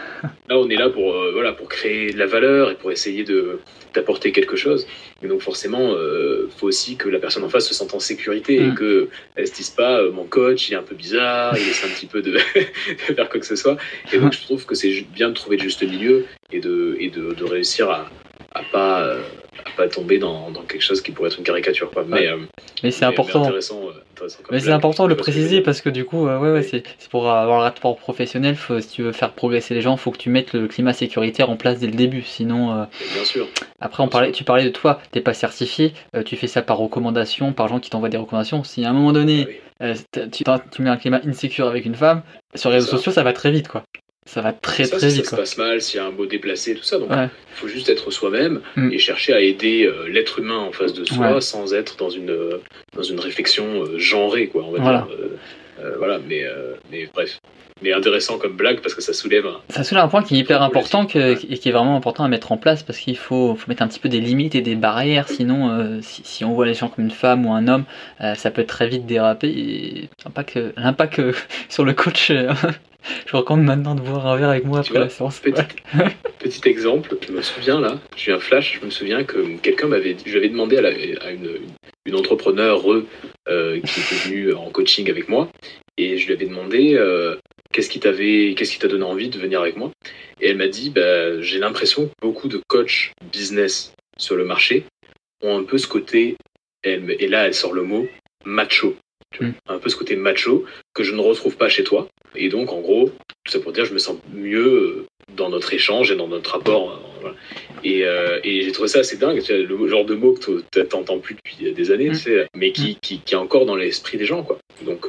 Là, on est là pour pour créer de la valeur et pour essayer d'apporter quelque chose. Et donc forcément, faut aussi que la personne en face se sente en sécurité et que elle se dise pas mon coach il est un peu bizarre, il essaie un petit peu de faire quoi que ce soit. Et donc je trouve que c'est bien de trouver le juste milieu et de réussir à pas tomber dans quelque chose qui pourrait être une caricature, quoi. Mais c'est important. Mais c'est important de le préciser parce que du coup, c'est pour avoir un rapport professionnel. Si tu veux faire progresser les gens, il faut que tu mettes le climat sécuritaire en place dès le début. Sinon, bien sûr. Après, tu parlais de toi, t'es pas certifié, tu fais ça par recommandation, par gens qui t'envoient des recommandations. Si à un moment donné, tu mets un climat insécure avec une femme, sur les réseaux sociaux, ça va très vite, quoi. Ça va très vite. Ça se passe mal, s'il y a un mot déplacé, tout ça. Donc, il faut juste être soi-même et chercher à aider l'être humain en face de soi sans être dans une réflexion genrée, quoi. On va dire. Mais bref. Mais intéressant comme blague parce que ça soulève un point qui est hyper important et qui est vraiment important à mettre en place parce qu'il faut mettre un petit peu des limites et des barrières. Sinon, si on voit les gens comme une femme ou un homme, ça peut très vite déraper. Et l'impact sur le coach. Je recommande maintenant de boire un verre avec moi après la séance. Petit exemple, je me souviens là, j'ai eu un flash, je me souviens que j'avais demandé à une entrepreneure qui était venue en coaching avec moi, et je lui avais demandé qu'est-ce qui t'a donné envie de venir avec moi, et elle m'a dit j'ai l'impression que beaucoup de coachs business sur le marché ont un peu ce côté, et là elle sort le mot macho. Un peu ce côté macho que je ne retrouve pas chez toi. Et donc, en gros, tout ça pour dire, je me sens mieux dans notre échange et dans notre rapport. Voilà. Et j'ai trouvé ça assez dingue. Tu vois, le genre de mot que tu n'entends plus depuis des années, tu sais, mais qui est encore dans l'esprit des gens, quoi. Donc,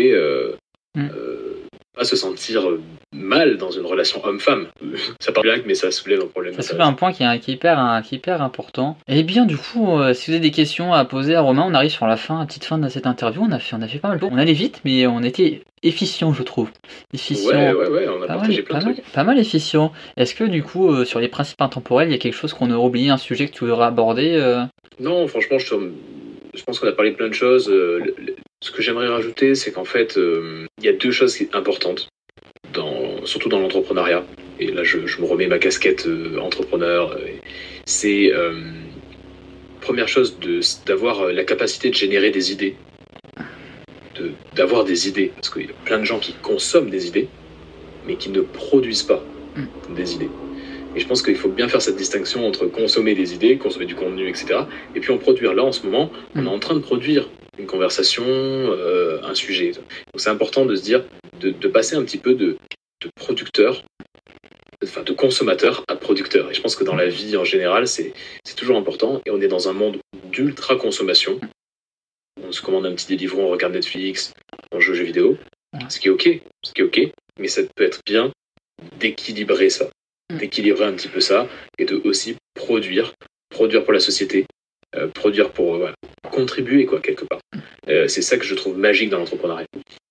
pas se sentir mal dans une relation homme-femme. Ça paraît blague, mais ça soulève un problème. Ça soulève un point qui est hyper important. Et bien, du coup, si vous avez des questions à poser à Romain, on arrive sur la petite fin de cette interview. On a fait pas mal. On allait vite, mais on était efficient, je trouve. Efficient. Ouais, on a partagé plein de trucs. Pas mal efficient. Est-ce que, du coup, sur les principes intemporels, il y a quelque chose qu'on aurait oublié, un sujet que tu voudrais aborder Non, franchement, je pense qu'on a parlé de plein de choses. Ce que j'aimerais rajouter, c'est qu'en fait, il y a deux choses importantes, surtout dans l'entrepreneuriat. Et là, je me remets ma casquette entrepreneur. C'est, première chose, d'avoir la capacité de générer des idées. D'avoir des idées. Parce qu'il y a plein de gens qui consomment des idées, mais qui ne produisent pas des idées. Et je pense qu'il faut bien faire cette distinction entre consommer des idées, consommer du contenu, etc. et puis en produire. Là, en ce moment, on est en train de produire une conversation, un sujet. Donc c'est important de se dire, de passer un petit peu de producteur, de consommateur à producteur. Et je pense que dans la vie en général, c'est toujours important. Et on est dans un monde d'ultra consommation. On se commande un petit Deliveroo, on regarde Netflix, on joue aux jeux vidéo. Ce qui est ok, mais ça peut être bien d'équilibrer ça. D'équilibrer un petit peu ça et de aussi produire pour la société, produire pour contribuer, quoi, quelque part. C'est ça que je trouve magique dans l'entrepreneuriat.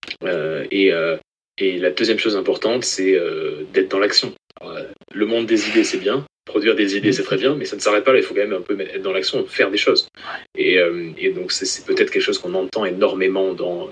Et la deuxième chose importante, c'est d'être dans l'action. Alors, le monde des idées, c'est bien. Produire des idées, c'est très bien, mais ça ne s'arrête pas là. Il faut quand même un peu être dans l'action, faire des choses. Et donc, c'est peut-être quelque chose qu'on entend énormément dans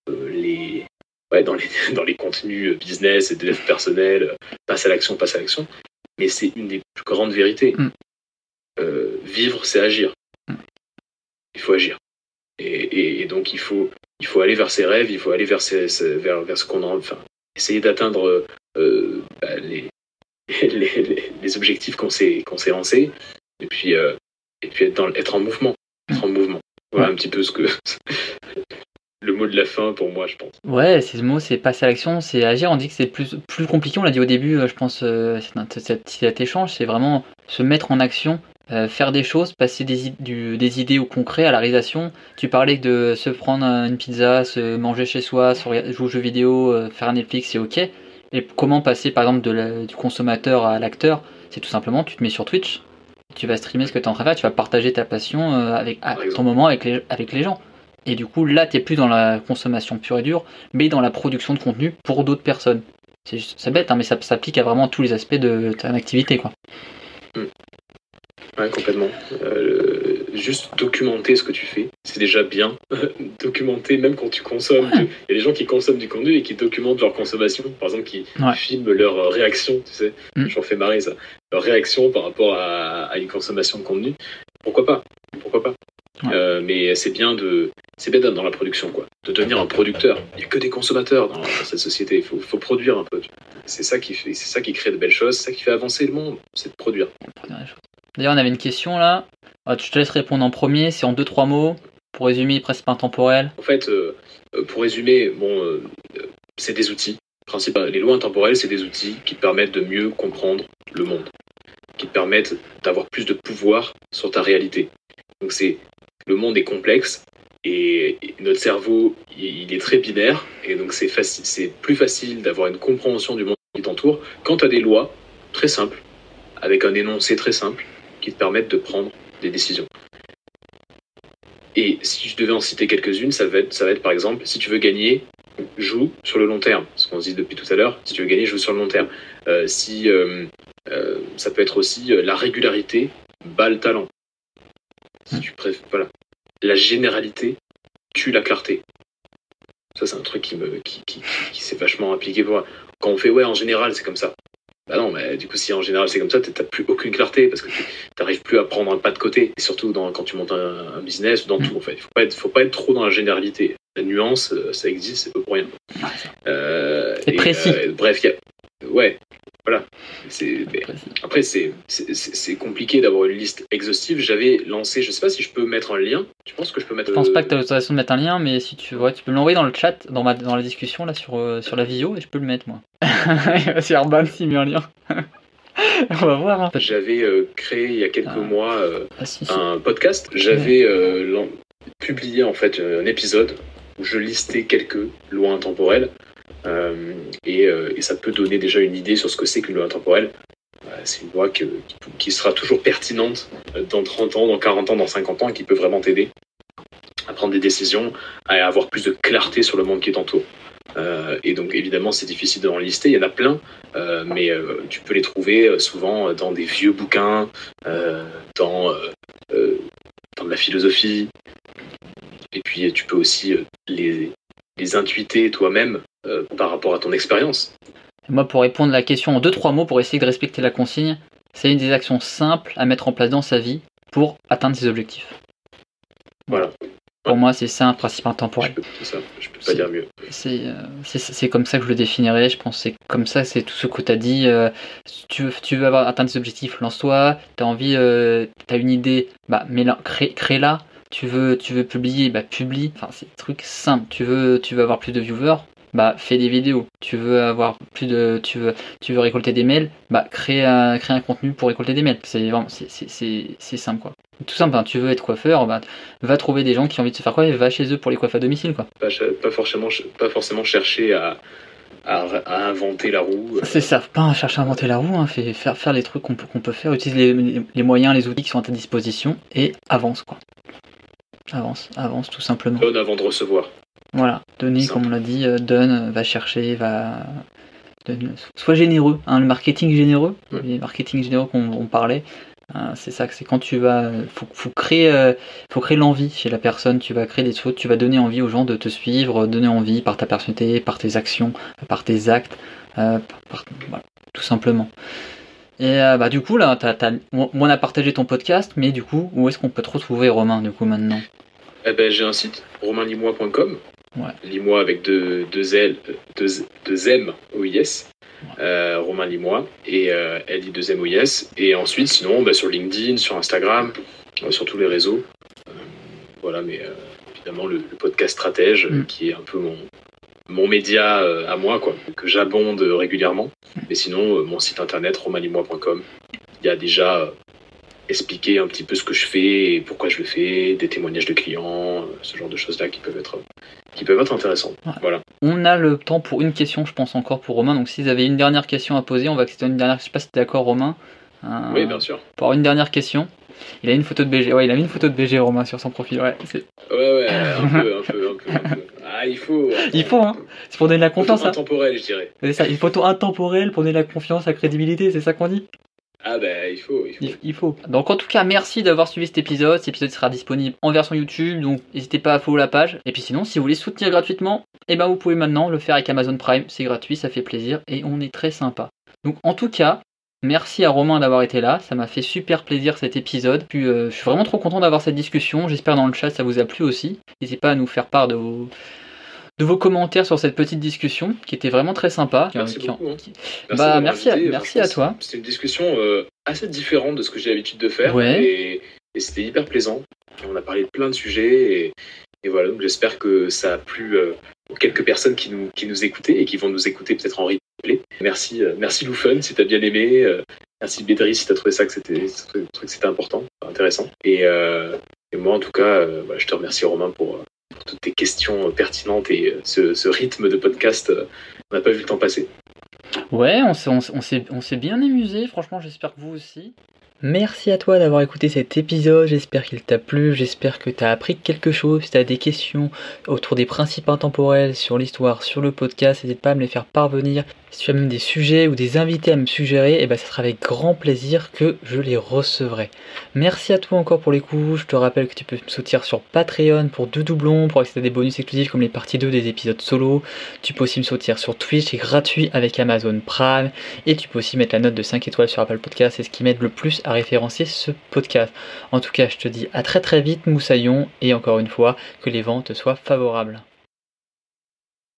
dans les contenus business et de dev personnel, passe à l'action. Mais c'est une des plus grandes vérités. Vivre, c'est agir. Il faut agir. Et donc, il faut aller vers ses rêves, il faut aller vers ce qu'on a, enfin, essayer d'atteindre les objectifs qu'on s'est lancés, et puis être en mouvement. Voilà un petit peu ce que... Le mot de la fin pour moi, je pense. Ouais, c'est ce mot, c'est passer à l'action, c'est agir. On dit que c'est plus compliqué, on l'a dit au début, je pense, cet échange, c'est vraiment se mettre en action, faire des choses, passer des idées au concret, à la réalisation. Tu parlais de se prendre une pizza, se manger chez soi, jouer aux jeux vidéo, faire un Netflix, c'est ok. Et comment passer par exemple du consommateur à l'acteur? C'est tout simplement, tu te mets sur Twitch, tu vas streamer ce que tu es en train de faire, tu vas partager ta passion avec ton moment avec les gens. Et du coup, là, t'es plus dans la consommation pure et dure, mais dans la production de contenu pour d'autres personnes. C'est bête, hein, mais ça s'applique à vraiment tous les aspects de ton activité, quoi. Ouais, complètement. juste documenter ce que tu fais, c'est déjà bien. Documenter, même quand tu consommes. Il y a des gens qui consomment du contenu et qui documentent leur consommation. Par exemple, qui filment leur réaction, tu sais. J'en fais marrer ça. Leur réaction par rapport à une consommation de contenu. Pourquoi pas? Mais c'est bien d'être dans la production, quoi. De devenir un producteur. Il n'y a que des consommateurs dans cette société. Il faut produire un peu. C'est ça qui crée de belles choses. C'est ça qui fait avancer le monde. C'est de produire. D'ailleurs, on avait une question là. Je te laisse répondre en premier. C'est en 2-3 mots. Pour résumer, principe intemporel. En fait, pour résumer, c'est des outils. Les lois intemporelles, c'est des outils qui te permettent de mieux comprendre le monde, qui te permettent d'avoir plus de pouvoir sur ta réalité. Donc le monde est complexe et notre cerveau, il est très binaire et donc c'est plus facile d'avoir une compréhension du monde qui t'entoure quand tu as des lois très simples, avec un énoncé très simple, qui te permettent de prendre des décisions. Et si je devais en citer quelques-unes, ça va être par exemple, si tu veux gagner, joue sur le long terme. Ce qu'on se dit depuis tout à l'heure, si tu veux gagner, joue sur le long terme. Ça peut être aussi la régularité bat le talent. Si tu préfères, voilà. La généralité tue la clarté. Ça, c'est un truc qui s'est vachement appliqué pour moi. Quand on fait en général, c'est comme ça. Bah non, mais du coup, si en général c'est comme ça, t'as plus aucune clarté parce que t'arrives plus à prendre un pas de côté. Et surtout quand tu montes un business ou dans tout, en fait. Faut pas être trop dans la généralité. La nuance, ça existe, c'est peu pour rien. C'est précis. Bref, voilà. Après, c'est compliqué d'avoir une liste exhaustive. J'avais lancé, je sais pas si je peux mettre un lien. Tu penses que je peux mettre... Je pense pas que tu as l'autorisation de mettre un lien, mais si tu veux, tu peux me l'envoyer dans le chat, dans la discussion là sur la visio, et je peux le mettre moi. C'est Urban s'il met un lien. On va voir. Hein. J'avais créé il y a quelques mois un podcast. J'avais publié en fait un épisode où je listais quelques lois intemporelles. Et ça peut donner déjà une idée sur ce que c'est qu'une loi intemporelle. C'est une loi qui sera toujours pertinente dans 30 ans, dans 40 ans, dans 50 ans et qui peut vraiment t'aider à prendre des décisions, à avoir plus de clarté sur le monde qui t'entoure. Et donc évidemment c'est difficile d'en lister, il y en a plein, mais tu peux les trouver souvent dans des vieux bouquins, dans de la philosophie, et puis tu peux aussi les intuiter toi-même par rapport à ton expérience. Moi, pour répondre à la question en 2-3 mots, pour essayer de respecter la consigne, c'est une des actions simples à mettre en place dans sa vie pour atteindre ses objectifs. Voilà. Pour moi, c'est ça un principe intemporel. Je peux pas dire mieux. C'est comme ça que je le définirais. Je pense que c'est comme ça, c'est tout ce que tu as dit. Tu veux atteindre tes objectifs, lance-toi. Tu as envie, tu as une idée, crée-la. Tu veux publier, publie. Enfin, c'est des trucs simples. Tu veux avoir plus de viewers, fais des vidéos. Tu veux avoir tu veux récolter des mails, crée un contenu pour récolter des mails. C'est vraiment c'est simple quoi. Tout simple, tu veux être coiffeur, va trouver des gens qui ont envie de se faire coiffer, va chez eux pour les coiffes à domicile quoi. Pas forcément chercher à inventer la roue. C'est ça, pas chercher à inventer la roue, faire les trucs qu'on peut faire, utilise les moyens, les outils qui sont à ta disposition et avance quoi. Avance tout simplement. Donne avant de recevoir. Voilà, donner comme on l'a dit, donne, va chercher, sois généreux, le marketing généreux, les marketing généreux qu'on parlait, c'est ça, c'est quand tu vas, faut créer l'envie chez la personne, tu vas créer des choses, tu vas donner envie aux gens de te suivre, donner envie par ta personnalité, par tes actions, par tes actes, voilà, tout simplement. Et du coup là, on a partagé ton podcast, mais du coup, où est-ce qu'on peut te retrouver Romain du coup maintenant? J'ai un site, romainlimois.com. Ouais. Limois avec deux M OIS, Romain Limois et LI2M OIS. Et ensuite, sinon, sur LinkedIn, sur Instagram, sur tous les réseaux. Voilà, mais évidemment, le podcast Stratège, qui est un peu mon média à moi, quoi, que j'abonde régulièrement. Mais sinon, mon site internet, romainlimois.com, il y a déjà expliqué un petit peu ce que je fais et pourquoi je le fais, des témoignages de clients, ce genre de choses-là qui peuvent être intéressantes. Ouais. Voilà. On a le temps pour une question, je pense encore pour Romain. Donc si vous avez une dernière question à poser, on va accepter une dernière. Je sais pas si tu es d'accord, Romain. Oui, bien sûr. Pour avoir une dernière question. Il a une photo de BG. Ouais, il a mis une photo de BG, Romain, sur son profil. Ouais, un peu. Ah, il faut. Il faut, hein. C'est pour donner de la confiance. Intemporelle, je dirais. C'est ça, une photo intemporelle pour donner de la confiance, la crédibilité, c'est ça qu'on dit. Ah bah il faut. Il faut. Donc en tout cas, merci d'avoir suivi cet épisode. Cet épisode sera disponible en version YouTube, donc n'hésitez pas à follow la page. Et puis sinon, si vous voulez soutenir gratuitement, vous pouvez maintenant le faire avec Amazon Prime. C'est gratuit, ça fait plaisir et on est très sympa. Donc en tout cas, merci à Romain d'avoir été là. Ça m'a fait super plaisir cet épisode. Puis je suis vraiment trop content d'avoir cette discussion. J'espère dans le chat ça vous a plu aussi. N'hésitez pas à nous faire part de vos commentaires sur cette petite discussion qui était vraiment très sympa. Merci beaucoup. Merci à toi. C'était une discussion assez différente de ce que j'ai l'habitude de faire. Ouais. Et c'était hyper plaisant. Et on a parlé de plein de sujets. Et voilà, donc j'espère que ça a plu aux quelques personnes qui nous écoutaient et qui vont nous écouter peut-être en replay. Merci Loufun si t'as bien aimé. Merci Bédri si t'as trouvé ça que c'était important, intéressant. Et moi en tout cas, je te remercie Romain pour toutes tes questions pertinentes et ce rythme de podcast, on n'a pas vu le temps passer. Ouais, on s'est bien amusé, franchement j'espère que vous aussi. Merci à toi d'avoir écouté cet épisode, j'espère qu'il t'a plu, j'espère que t'as appris quelque chose. Si t'as des questions autour des principes intemporels, sur l'histoire, sur le podcast, n'hésite pas à me les faire parvenir. Si tu as même des sujets ou des invités à me suggérer, ça sera avec grand plaisir que je les recevrai. Merci à toi encore pour l'écoute, je te rappelle que tu peux me soutenir sur Patreon pour 2 doublons, pour accéder à des bonus exclusifs comme les parties 2 des épisodes solo. Tu peux aussi me soutenir sur Twitch, c'est gratuit avec Amazon Prime. Et tu peux aussi mettre la note de 5 étoiles sur Apple Podcast, c'est ce qui m'aide le plus à référencer ce podcast. En tout cas, je te dis à très très vite Moussaillon, et encore une fois, que les vents te soient favorables.